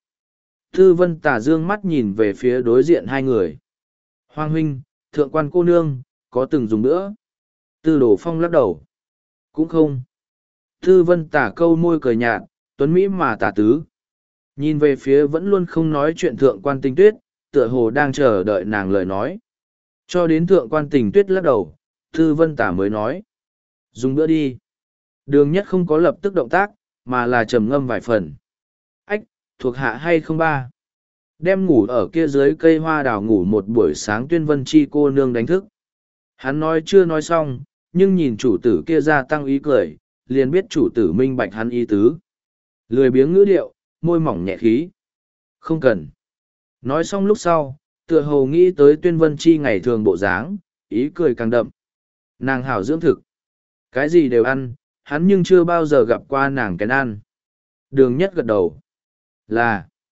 Tư Vân Tà dương mắt nhìn về phía đối diện hai người. Hoàng huynh, thượng quan cô nương, có từng dùng nữa? Tư Đồ Phong lắc đầu. Cũng không. Tư Vân Tà câu môi cười nhạt, tuấn mỹ mà tà tứ. Nhìn về phía vẫn luôn không nói chuyện thượng quan tình tuyết, tựa hồ đang chờ đợi nàng lời nói. Cho đến thượng quan tình tuyết lắc đầu, Tư Vân Tà mới nói. Dùng bữa đi. Đường nhất không có lập tức động tác, mà là trầm ngâm vài phần. Ách, thuộc hạ hay không ba? Đem ngủ ở kia dưới cây hoa đào ngủ một buổi sáng tuyên vân chi cô nương đánh thức. Hắn nói chưa nói xong, nhưng nhìn chủ tử kia ra tăng ý cười, liền biết chủ tử minh bạch hắn ý tứ. Lười biếng ngữ điệu, môi mỏng nhẹ khí. Không cần. Nói xong lúc sau, tựa hồ nghĩ tới tuyên vân chi ngày thường bộ dáng, ý cười càng đậm. Nàng hảo dưỡng thực. Cái gì đều ăn, hắn nhưng chưa bao giờ gặp qua nàng kén ăn. Đường nhất gật đầu. Là.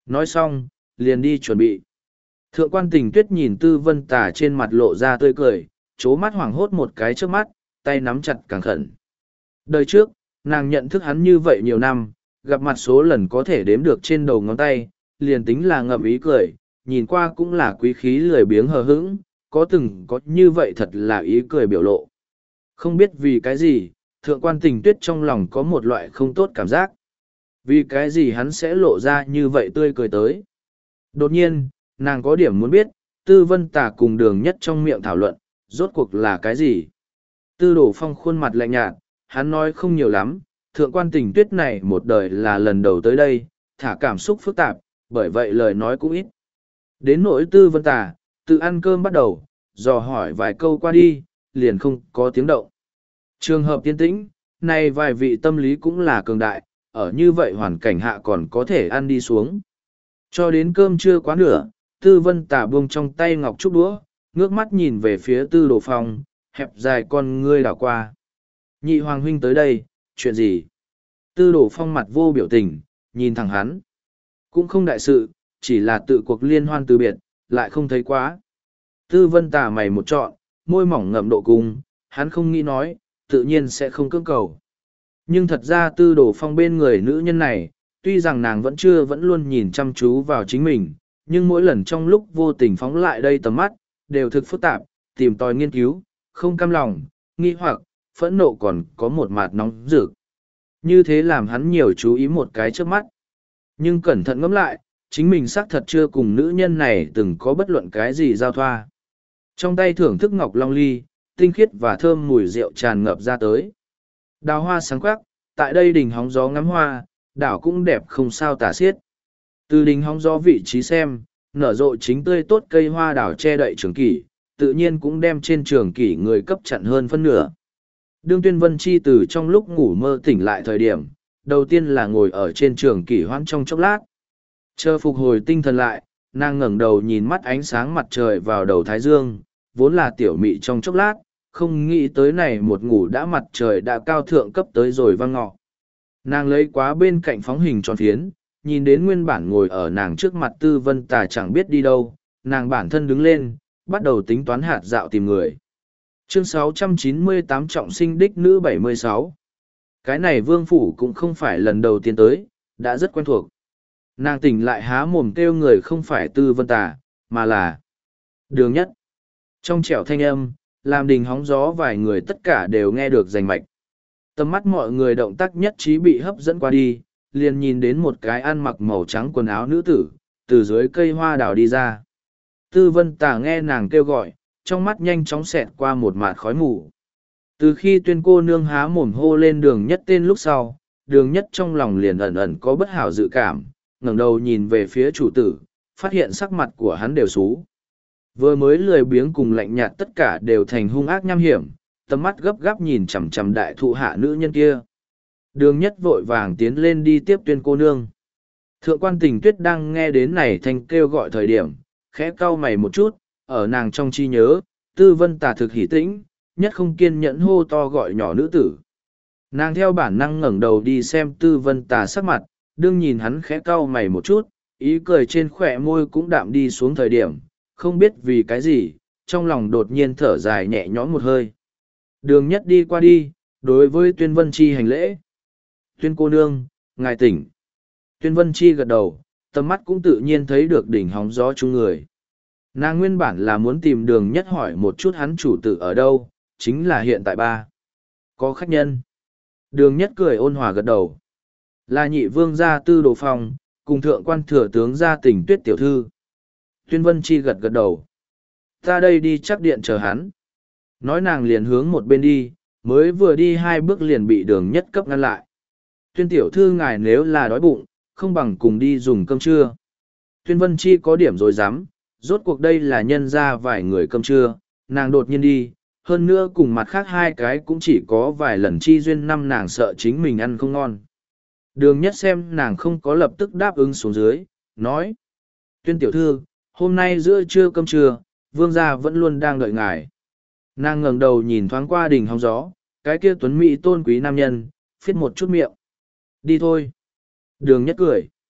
Nói xong, liền đi chuẩn bị. Thượng quan Tình Tuyết nhìn Tư Vân Tà trên mặt lộ ra tươi cười, chố mắt hoảng hốt một cái trước mắt, tay nắm chặt càng khẩn. Đời trước, nàng nhận thức hắn như vậy nhiều năm, gặp mặt số lần có thể đếm được trên đầu ngón tay, liền tính là ngậm ý cười, nhìn qua cũng là quý khí lười biếng hờ hững, có từng có như vậy thật là ý cười biểu lộ. Không biết vì cái gì, Thượng quan Tình Tuyết trong lòng có một loại không tốt cảm giác. Vì cái gì hắn sẽ lộ ra như vậy tươi cười tới. Đột nhiên, nàng có điểm muốn biết, Tư Vân Tà cùng Đường Nhất trong miệng thảo luận, rốt cuộc là cái gì. Tư Đổ Phong khuôn mặt lạnh nhạt, hắn nói không nhiều lắm, Thượng quan Tình Tuyết này một đời là lần đầu tới đây, thả cảm xúc phức tạp, bởi vậy lời nói cũng ít. Đến nỗi Tư Vân Tà, tự ăn cơm bắt đầu, dò hỏi vài câu qua đi, liền không có tiếng động. Trường hợp tiên tĩnh, này vài vị tâm lý cũng là cường đại, ở như vậy hoàn cảnh hạ còn có thể ăn đi xuống. Cho đến cơm chưa quá nửa, Tư Vân Tà buông trong tay ngọc trúc đũa, ngước mắt nhìn về phía Tư Đồ Phong, hẹp dài con ngươi đảo qua. Nhị Hoàng huynh tới đây, chuyện gì? Tư Đồ Phong mặt vô biểu tình, nhìn thẳng hắn. Cũng không đại sự, chỉ là tự cuộc liên hoan từ biệt, lại không thấy quá. Tư Vân Tà mày một trọn, môi mỏng ngậm độ cung, hắn không nghĩ nói, tự nhiên sẽ không cưỡng cầu. Nhưng thật ra Tư Đồ Phong bên người nữ nhân này, tuy rằng nàng vẫn chưa vẫn luôn nhìn chăm chú vào chính mình, nhưng mỗi lần trong lúc vô tình phóng lại đây tầm mắt, đều thực phức tạp, tìm tòi nghiên cứu, không cam lòng, nghi hoặc, phẫn nộ còn có một mặt nóng rực. Như thế làm hắn nhiều chú ý một cái trước mắt. Nhưng cẩn thận ngẫm lại, chính mình xác thật chưa cùng nữ nhân này từng có bất luận cái gì giao thoa. Trong tay thưởng thức ngọc long ly, tinh khiết và thơm mùi rượu tràn ngập ra tới. Đào hoa sáng quắc, tại đây đỉnh hóng gió ngắm hoa, đảo cũng đẹp không sao tả xiết. Từ đỉnh hóng gió vị trí xem, nở rộ chính tươi tốt cây hoa đảo che đậy trường kỷ, tự nhiên cũng đem trên trường kỷ người cấp chặn hơn phân nửa. Đương Tuyên Vân Chi từ trong lúc ngủ mơ tỉnh lại thời điểm, đầu tiên là ngồi ở trên trường kỷ hoãn trong chốc lát. Chờ phục hồi tinh thần lại, nàng ngẩng đầu nhìn mắt ánh sáng mặt trời vào đầu thái dương, vốn là tiểu mị trong chốc lát, không nghĩ tới này một ngủ đã mặt trời đã cao thượng cấp tới rồi văng ngọ. Nàng lấy quá bên cạnh phóng hình tròn phiến, nhìn đến nguyên bản ngồi ở nàng trước mặt Tư Vân Tà chẳng biết đi đâu, nàng bản thân đứng lên, bắt đầu tính toán hạt dạo tìm người. Chương sáu trăm chín mươi tám Trọng sinh đích nữ bảy mươi sáu. Cái này Vương Phủ cũng không phải lần đầu tiên tới, đã rất quen thuộc. Nàng tỉnh lại há mồm kêu người không phải Tư Vân Tà, mà là Đường Nhất. Trong trẻo thanh âm, làm đình hóng gió vài người tất cả đều nghe được rành mạch. Tầm mắt mọi người động tác nhất trí bị hấp dẫn qua đi, liền nhìn đến một cái ăn mặc màu trắng quần áo nữ tử, từ dưới cây hoa đào đi ra. Tư Vân Tà nghe nàng kêu gọi, trong mắt nhanh chóng xẹt qua một mạt khói mù. Từ khi Tuyên cô nương há mồm hô lên Đường Nhất tên lúc sau, Đường Nhất trong lòng liền ẩn ẩn có bất hảo dự cảm, ngẩng đầu nhìn về phía chủ tử, phát hiện sắc mặt của hắn đều xú. Vừa mới lười biếng cùng lạnh nhạt tất cả đều thành hung ác nham hiểm, tầm mắt gấp gáp nhìn chằm chằm đại thụ hạ nữ nhân kia. Đường Nhất vội vàng tiến lên đi tiếp Tuyên cô nương. Thượng quan Tình Tuyết đang nghe đến này thanh kêu gọi thời điểm, khẽ cau mày một chút, ở nàng trong chi nhớ, Tư Vân Tà thực hỉ tĩnh, nhất không kiên nhẫn hô to gọi nhỏ nữ tử. Nàng theo bản năng ngẩng đầu đi xem Tư Vân Tà sắc mặt, đương nhìn hắn khẽ cau mày một chút, ý cười trên khỏe môi cũng đạm đi xuống thời điểm, không biết vì cái gì, trong lòng đột nhiên thở dài nhẹ nhõm một hơi. Đường Nhất đi qua đi, đối với Tuyên Vân Chi hành lễ. Tuyên cô nương, ngài tỉnh. Tuyên Vân Chi gật đầu, tầm mắt cũng tự nhiên thấy được đỉnh hóng gió chung người. Nàng nguyên bản là muốn tìm Đường Nhất hỏi một chút hắn chủ tử ở đâu, chính là hiện tại ba. Có khách nhân. Đường Nhất cười ôn hòa gật đầu. Là nhị vương gia Tư Đồ Phong, cùng thượng quan thừa tướng gia Tình Tuyết tiểu thư. Tuyên Vân Chi gật gật đầu. Ta đây đi chắc điện chờ hắn. Nói nàng liền hướng một bên đi, mới vừa đi hai bước liền bị Đường Nhất cấp ngăn lại. Tuyên tiểu thư ngài nếu là đói bụng, không bằng cùng đi dùng cơm trưa. Tuyên Vân Chi có điểm rồi dám, rốt cuộc đây là nhân ra vài người cơm trưa, nàng đột nhiên đi, hơn nữa cùng mặt khác hai cái cũng chỉ có vài lần chi duyên năm nàng sợ chính mình ăn không ngon. Đường Nhất xem nàng không có lập tức đáp ứng xuống dưới, nói. Tuyên tiểu thư, hôm nay giữa trưa cơm trưa, vương gia vẫn luôn đang đợi ngài. Nàng ngẩng đầu nhìn thoáng qua đỉnh hóng gió, cái kia tuấn mỹ tôn quý nam nhân, phiết một chút miệng. Đi thôi. Đường Nhất cười.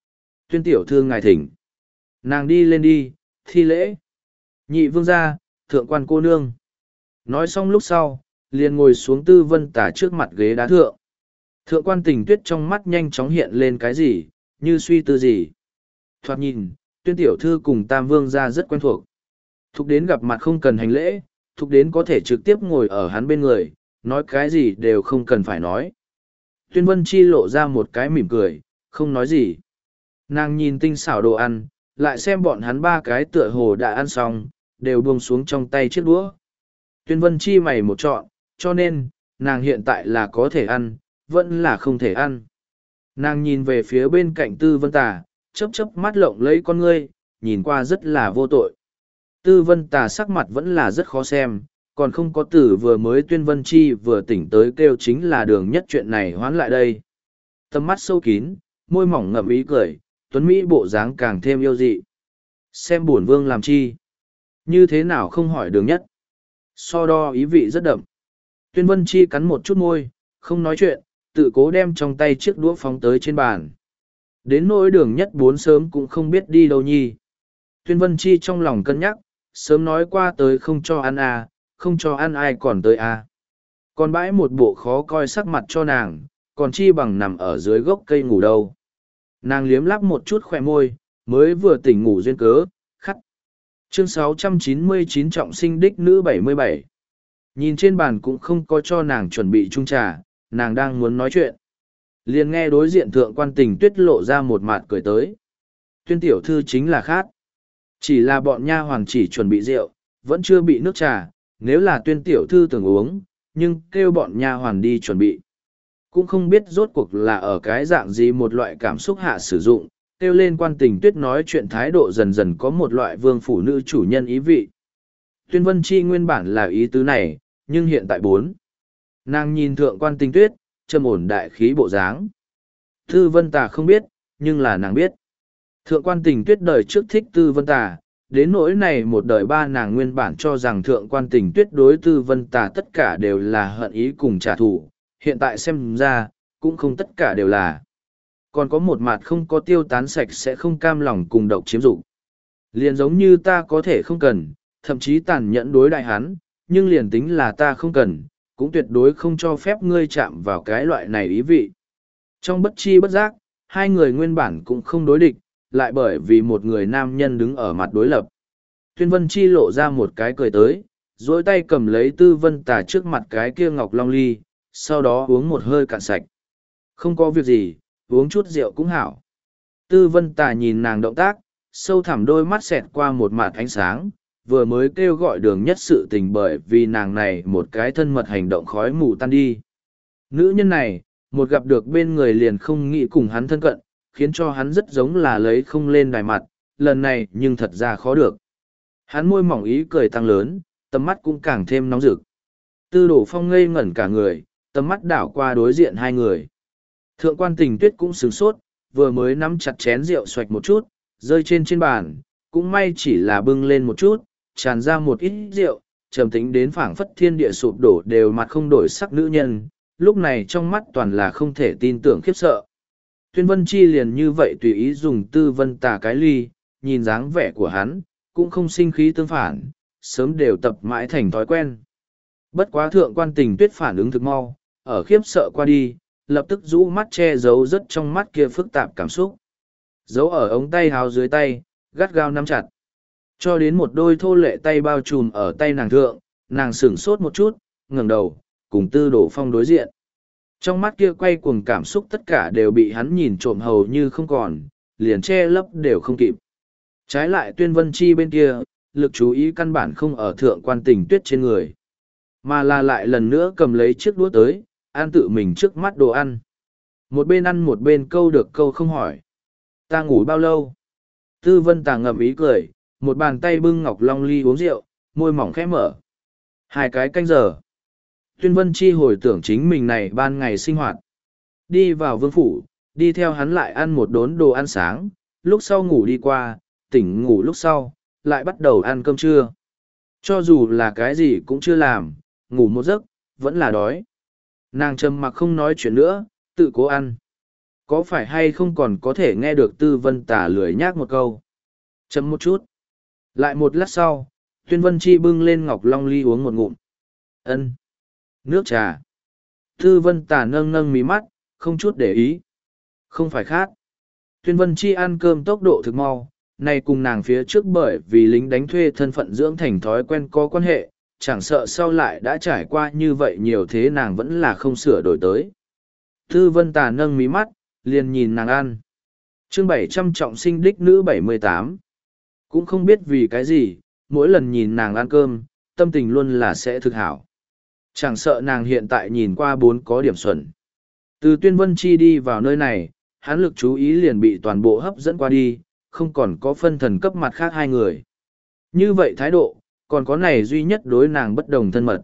Tuyên tiểu thư ngài thỉnh. Nàng đi lên đi, thi lễ. Nhị vương gia, thượng quan cô nương. Nói xong lúc sau, liền ngồi xuống Tư Vân Tả trước mặt ghế đá thượng. Thượng quan Tình Tuyết trong mắt nhanh chóng hiện lên cái gì, như suy tư gì. Thoạt nhìn, Tuyên tiểu thư cùng Tam vương gia rất quen thuộc. Thục đến gặp mặt không cần hành lễ, thục đến có thể trực tiếp ngồi ở hắn bên người, nói cái gì đều không cần phải nói. Tuyên Vân Chi lộ ra một cái mỉm cười, không nói gì. Nàng nhìn tinh xảo đồ ăn, lại xem bọn hắn ba cái tựa hồ đã ăn xong, đều buông xuống trong tay chiếc đũa. Tuyên Vân Chi mày một chọn, cho nên, nàng hiện tại là có thể ăn, vẫn là không thể ăn. Nàng nhìn về phía bên cạnh Tư Vân Tà, chớp chớp mắt lộng lấy con ngươi, nhìn qua rất là vô tội. Tư Vân Tà sắc mặt vẫn là rất khó xem, còn không có từ vừa mới Tuyên Vân Chi vừa tỉnh tới kêu chính là đường nhất chuyện này hoán lại đây. Tầm mắt sâu kín, môi mỏng ngậm ý cười, tuấn Mỹ bộ dáng càng thêm yêu dị. Xem bổn vương làm chi? Như thế nào không hỏi đường nhất? So đo ý vị rất đậm. Tuyên Vân Chi cắn một chút môi, không nói chuyện, tự cố đem trong tay chiếc đũa phóng tới trên bàn. Đến nỗi đường nhất bốn sớm cũng không biết đi đâu nhi. Tuyên Vân Chi trong lòng cân nhắc, sớm nói qua tới không cho ăn à, không cho ăn ai còn tới à. Còn bãi một bộ khó coi sắc mặt cho nàng, còn chi bằng nằm ở dưới gốc cây ngủ đâu. Nàng liếm lắp một chút khỏe môi, mới vừa tỉnh ngủ duyên cớ, khắt. Chương sáu trăm chín mươi chín trọng sinh đích nữ bảy mươi bảy. Nhìn trên bàn cũng không có cho nàng chuẩn bị chung trà, nàng đang muốn nói chuyện. Liền nghe đối diện thượng quan Tình Tuyết lộ ra một mặt cười tới. Tuyên tiểu thư chính là khát. Chỉ là bọn nha hoàn chỉ chuẩn bị rượu, vẫn chưa bị nước trà, nếu là Tuyên tiểu thư tưởng uống, nhưng kêu bọn nha hoàn đi chuẩn bị. Cũng không biết rốt cuộc là ở cái dạng gì một loại cảm xúc hạ sử dụng, kêu lên quan Tình Tuyết nói chuyện thái độ dần dần có một loại vương phủ nữ chủ nhân ý vị. Tuyên Vân Chi nguyên bản là ý tứ này, nhưng hiện tại bốn. Nàng nhìn thượng quan Tình Tuyết, trầm ổn đại khí bộ dáng. Tư Vân Tà không biết, nhưng là nàng biết. Thượng quan Tình Tuyết đời trước thích Tư Vân Tà, đến nỗi này một đời ba nàng nguyên bản cho rằng thượng quan Tình Tuyết đối Tư Vân Tà tất cả đều là hận ý cùng trả thù, hiện tại xem ra, cũng không tất cả đều là. Còn có một mặt không có tiêu tán sạch sẽ không cam lòng cùng độc chiếm dụng. Liền giống như ta có thể không cần, thậm chí tàn nhẫn đối đại hắn, nhưng liền tính là ta không cần, cũng tuyệt đối không cho phép ngươi chạm vào cái loại này ý vị. Trong bất chi bất giác, hai người nguyên bản cũng không đối địch, lại bởi vì một người nam nhân đứng ở mặt đối lập. Tuyên Vân Chi lộ ra một cái cười tới, dối tay cầm lấy Tư Vân Tà trước mặt cái kia ngọc long ly, sau đó uống một hơi cạn sạch. Không có việc gì, uống chút rượu cũng hảo. Tư Vân Tà nhìn nàng động tác, sâu thẳm đôi mắt xẹt qua một mạt ánh sáng, vừa mới kêu gọi đường nhất sự tình bởi vì nàng này một cái thân mật hành động khói mù tan đi. Nữ nhân này, một gặp được bên người liền không nghĩ cùng hắn thân cận, khiến cho hắn rất giống là lấy không lên đài mặt, lần này nhưng thật ra khó được. Hắn môi mỏng ý cười tăng lớn, tầm mắt cũng càng thêm nóng rực. Tư Đổ Phong ngây ngẩn cả người, tầm mắt đảo qua đối diện hai người. Thượng quan Tình Tuyết cũng sửng sốt, vừa mới nắm chặt chén rượu xoạch một chút, rơi trên trên bàn, cũng may chỉ là bưng lên một chút, tràn ra một ít rượu, trầm tĩnh đến phảng phất thiên địa sụp đổ đều mặt không đổi sắc nữ nhân, lúc này trong mắt toàn là không thể tin tưởng khiếp sợ. Tuyên Vân Chi liền như vậy tùy ý dùng Tư Vân Tà cái ly, nhìn dáng vẻ của hắn, cũng không sinh khí tương phản, sớm đều tập mãi thành thói quen. Bất quá thượng quan Tình Tuyết phản ứng thực mau, ở khiếp sợ qua đi, lập tức rũ mắt che giấu rất trong mắt kia phức tạp cảm xúc. Giấu ở ống tay háo dưới tay, gắt gao nắm chặt. Cho đến một đôi thô lệ tay bao trùm ở tay nàng thượng, nàng sửng sốt một chút, ngẩng đầu, cùng Tư Đổ Phong đối diện. Trong mắt kia quay cuồng cảm xúc tất cả đều bị hắn nhìn trộm hầu như không còn, liền che lấp đều không kịp. Trái lại Tuyên Vân Chi bên kia, lực chú ý căn bản không ở thượng quan Tình Tuyết trên người, mà là lại lần nữa cầm lấy chiếc đũa tới, ăn tự mình trước mắt đồ ăn. Một bên ăn một bên câu được câu không hỏi. Ta ngủ bao lâu? Tư Vân Tà ngậm ý cười, một bàn tay bưng ngọc long ly uống rượu, môi mỏng khẽ mở. Hai cái canh giờ. Tuyên Vân Chi hồi tưởng chính mình này ban ngày sinh hoạt. Đi vào vương phủ, đi theo hắn lại ăn một đốn đồ ăn sáng, lúc sau ngủ đi qua, tỉnh ngủ lúc sau, lại bắt đầu ăn cơm trưa. Cho dù là cái gì cũng chưa làm, ngủ một giấc, vẫn là đói. Nàng trầm mặc không nói chuyện nữa, tự cố ăn. Có phải hay không còn có thể nghe được Tư Vân Tà lười nhác một câu? Chấm một chút. Lại một lát sau, Tuyên Vân Chi bưng lên ngọc long ly uống một ngụm. Ân, nước trà. Tư Vân Tà nâng nâng mí mắt, không chút để ý. Không phải khát. Tuyên Vân Chi ăn cơm tốc độ thực mau, này cùng nàng phía trước bởi vì lính đánh thuê thân phận dưỡng thành thói quen có quan hệ, chẳng sợ sau lại đã trải qua như vậy nhiều thế nàng vẫn là không sửa đổi tới. Tư Vân Tà nâng mí mắt, liền nhìn nàng ăn. Chương bảy trăm trọng sinh đích nữ bảy mươi tám. Cũng không biết vì cái gì, mỗi lần nhìn nàng ăn cơm, tâm tình luôn là sẽ thực hảo. Chẳng sợ nàng hiện tại nhìn qua bốn có điểm xuẩn. Từ Tuyên Vân Chi đi vào nơi này, hắn lực chú ý liền bị toàn bộ hấp dẫn qua đi, không còn có phân thần cấp mặt khác hai người. Như vậy thái độ, còn có này duy nhất đối nàng bất đồng thân mật.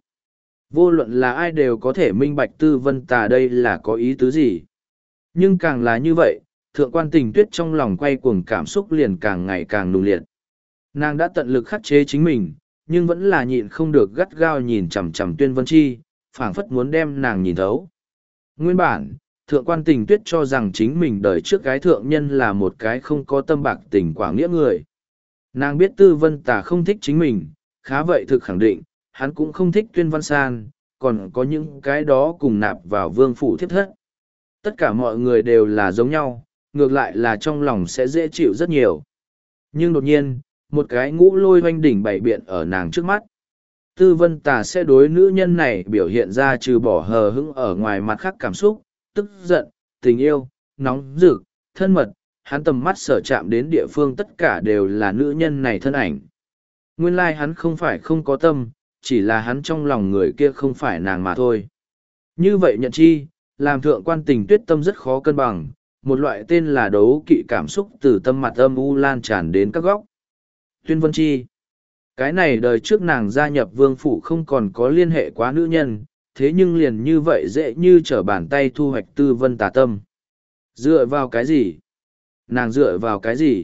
Vô luận là ai đều có thể minh bạch Tư Vân Tà đây là có ý tứ gì. Nhưng càng là như vậy, thượng quan Tình Tuyết trong lòng quay cuồng cảm xúc liền càng ngày càng nung liệt. Nàng đã tận lực khắc chế chính mình, nhưng vẫn là nhịn không được gắt gao nhìn chằm chằm Tuyên Vân Chi, phảng phất muốn đem nàng nhìn thấu. Nguyên bản, thượng quan Tình Tuyết cho rằng chính mình đời trước cái thượng nhân là một cái không có tâm bạc tình quả nghĩa người. Nàng biết Tư Vân Tà không thích chính mình, khá vậy thực khẳng định, hắn cũng không thích Tuyên Văn San, còn có những cái đó cùng nạp vào vương phủ thiếp thất. Tất cả mọi người đều là giống nhau, ngược lại là trong lòng sẽ dễ chịu rất nhiều. Nhưng đột nhiên, một cái ngũ lôi hoanh đỉnh bày biện ở nàng trước mắt. Tư Vân Tà sẽ đối nữ nhân này biểu hiện ra trừ bỏ hờ hững ở ngoài mặt khác cảm xúc, tức giận, tình yêu, nóng rực, thân mật, hắn tầm mắt sở chạm đến địa phương tất cả đều là nữ nhân này thân ảnh. Nguyên lai like hắn không phải không có tâm, chỉ là hắn trong lòng người kia không phải nàng mà thôi. Như vậy nhận chi, làm thượng quan Tình Tuyết tâm rất khó cân bằng, một loại tên là đấu kỵ cảm xúc từ tâm mặt âm u lan tràn đến các góc. Tuyên Vân Chi. Cái này đời trước nàng gia nhập vương phủ không còn có liên hệ quá nữ nhân, thế nhưng liền như vậy dễ như trở bàn tay thu hoạch Tư Vân Tà tâm. Dựa vào cái gì? Nàng dựa vào cái gì?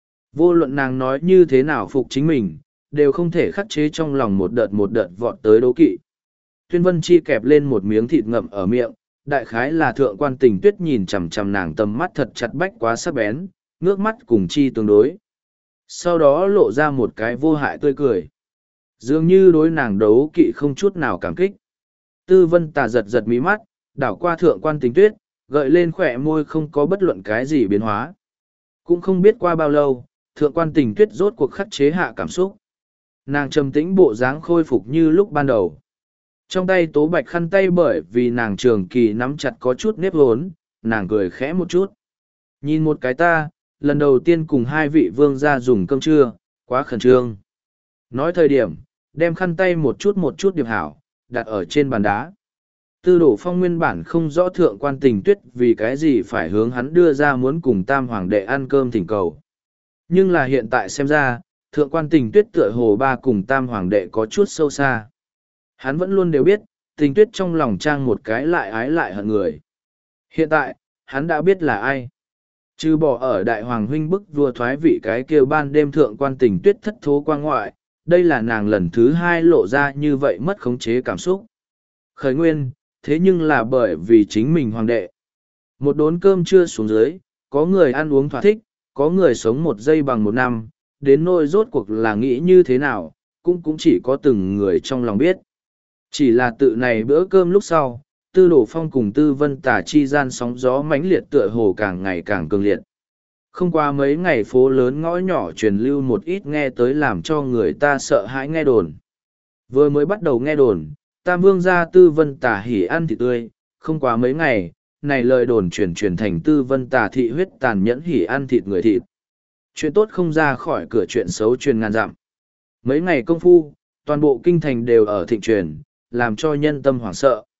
Vô luận nàng nói như thế nào phục chính mình, đều không thể khắc chế trong lòng một đợt một đợt vọt tới đấu kỵ. Tuyên Vân Chi kẹp lên một miếng thịt ngậm ở miệng, đại khái là thượng quan Tình Tuyết nhìn chằm chằm nàng tầm mắt thật chặt bách quá sắc bén, ngước mắt cùng chi tương đối. Sau đó lộ ra một cái vô hại tươi cười. Dường như đối nàng đấu kỵ không chút nào cảm kích. Tư Vân Tà giật giật mí mắt, đảo qua thượng quan Tình Tuyết, gợi lên khỏe môi không có bất luận cái gì biến hóa. Cũng không biết qua bao lâu, thượng quan Tình Tuyết rốt cuộc khắc chế hạ cảm xúc. Nàng trầm tĩnh bộ dáng khôi phục như lúc ban đầu. Trong tay tố bạch khăn tay bởi vì nàng trường kỳ nắm chặt có chút nếp hốn, nàng cười khẽ một chút. Nhìn một cái ta, lần đầu tiên cùng hai vị vương gia dùng cơm trưa, quá khẩn trương. Nói thời điểm, đem khăn tay một chút một chút điệp hảo, đặt ở trên bàn đá. Tư Đổ Phong nguyên bản không rõ thượng quan Tình Tuyết vì cái gì phải hướng hắn đưa ra muốn cùng tam hoàng đệ ăn cơm thỉnh cầu. Nhưng là hiện tại xem ra, thượng quan Tình Tuyết tựa hồ ba cùng tam hoàng đệ có chút sâu xa. Hắn vẫn luôn đều biết, Tình Tuyết trong lòng trang một cái lại ái lại hận người. Hiện tại, hắn đã biết là ai. Trừ bỏ ở đại hoàng huynh bức vua thoái vị cái kêu ban đêm thượng quan Tình Tuyết thất thố qua ngoại, đây là nàng lần thứ hai lộ ra như vậy mất khống chế cảm xúc. Khởi nguyên, thế nhưng là bởi vì chính mình hoàng đệ. Một đốn cơm chưa xuống dưới, có người ăn uống thỏa thích, có người sống một giây bằng một năm, đến nỗi rốt cuộc là nghĩ như thế nào, cũng cũng chỉ có từng người trong lòng biết. Chỉ là tự này bữa cơm lúc sau, Tư Đổ Phong cùng Tư Vân Tà chi gian sóng gió mãnh liệt tựa hồ càng ngày càng cường liệt. Không qua mấy ngày phố lớn ngõ nhỏ truyền lưu một ít nghe tới làm cho người ta sợ hãi nghe đồn. Vừa mới bắt đầu nghe đồn, Tam Vương gia Tư Vân Tà hỉ ăn thịt tươi, không quá mấy ngày, này lời đồn truyền truyền thành Tư Vân Tà thị huyết tàn nhẫn hỉ ăn thịt người thịt. Chuyện tốt không ra khỏi cửa, chuyện xấu truyền ngàn dặm. Mấy ngày công phu, toàn bộ kinh thành đều ở thịnh truyền, làm cho nhân tâm hoảng sợ.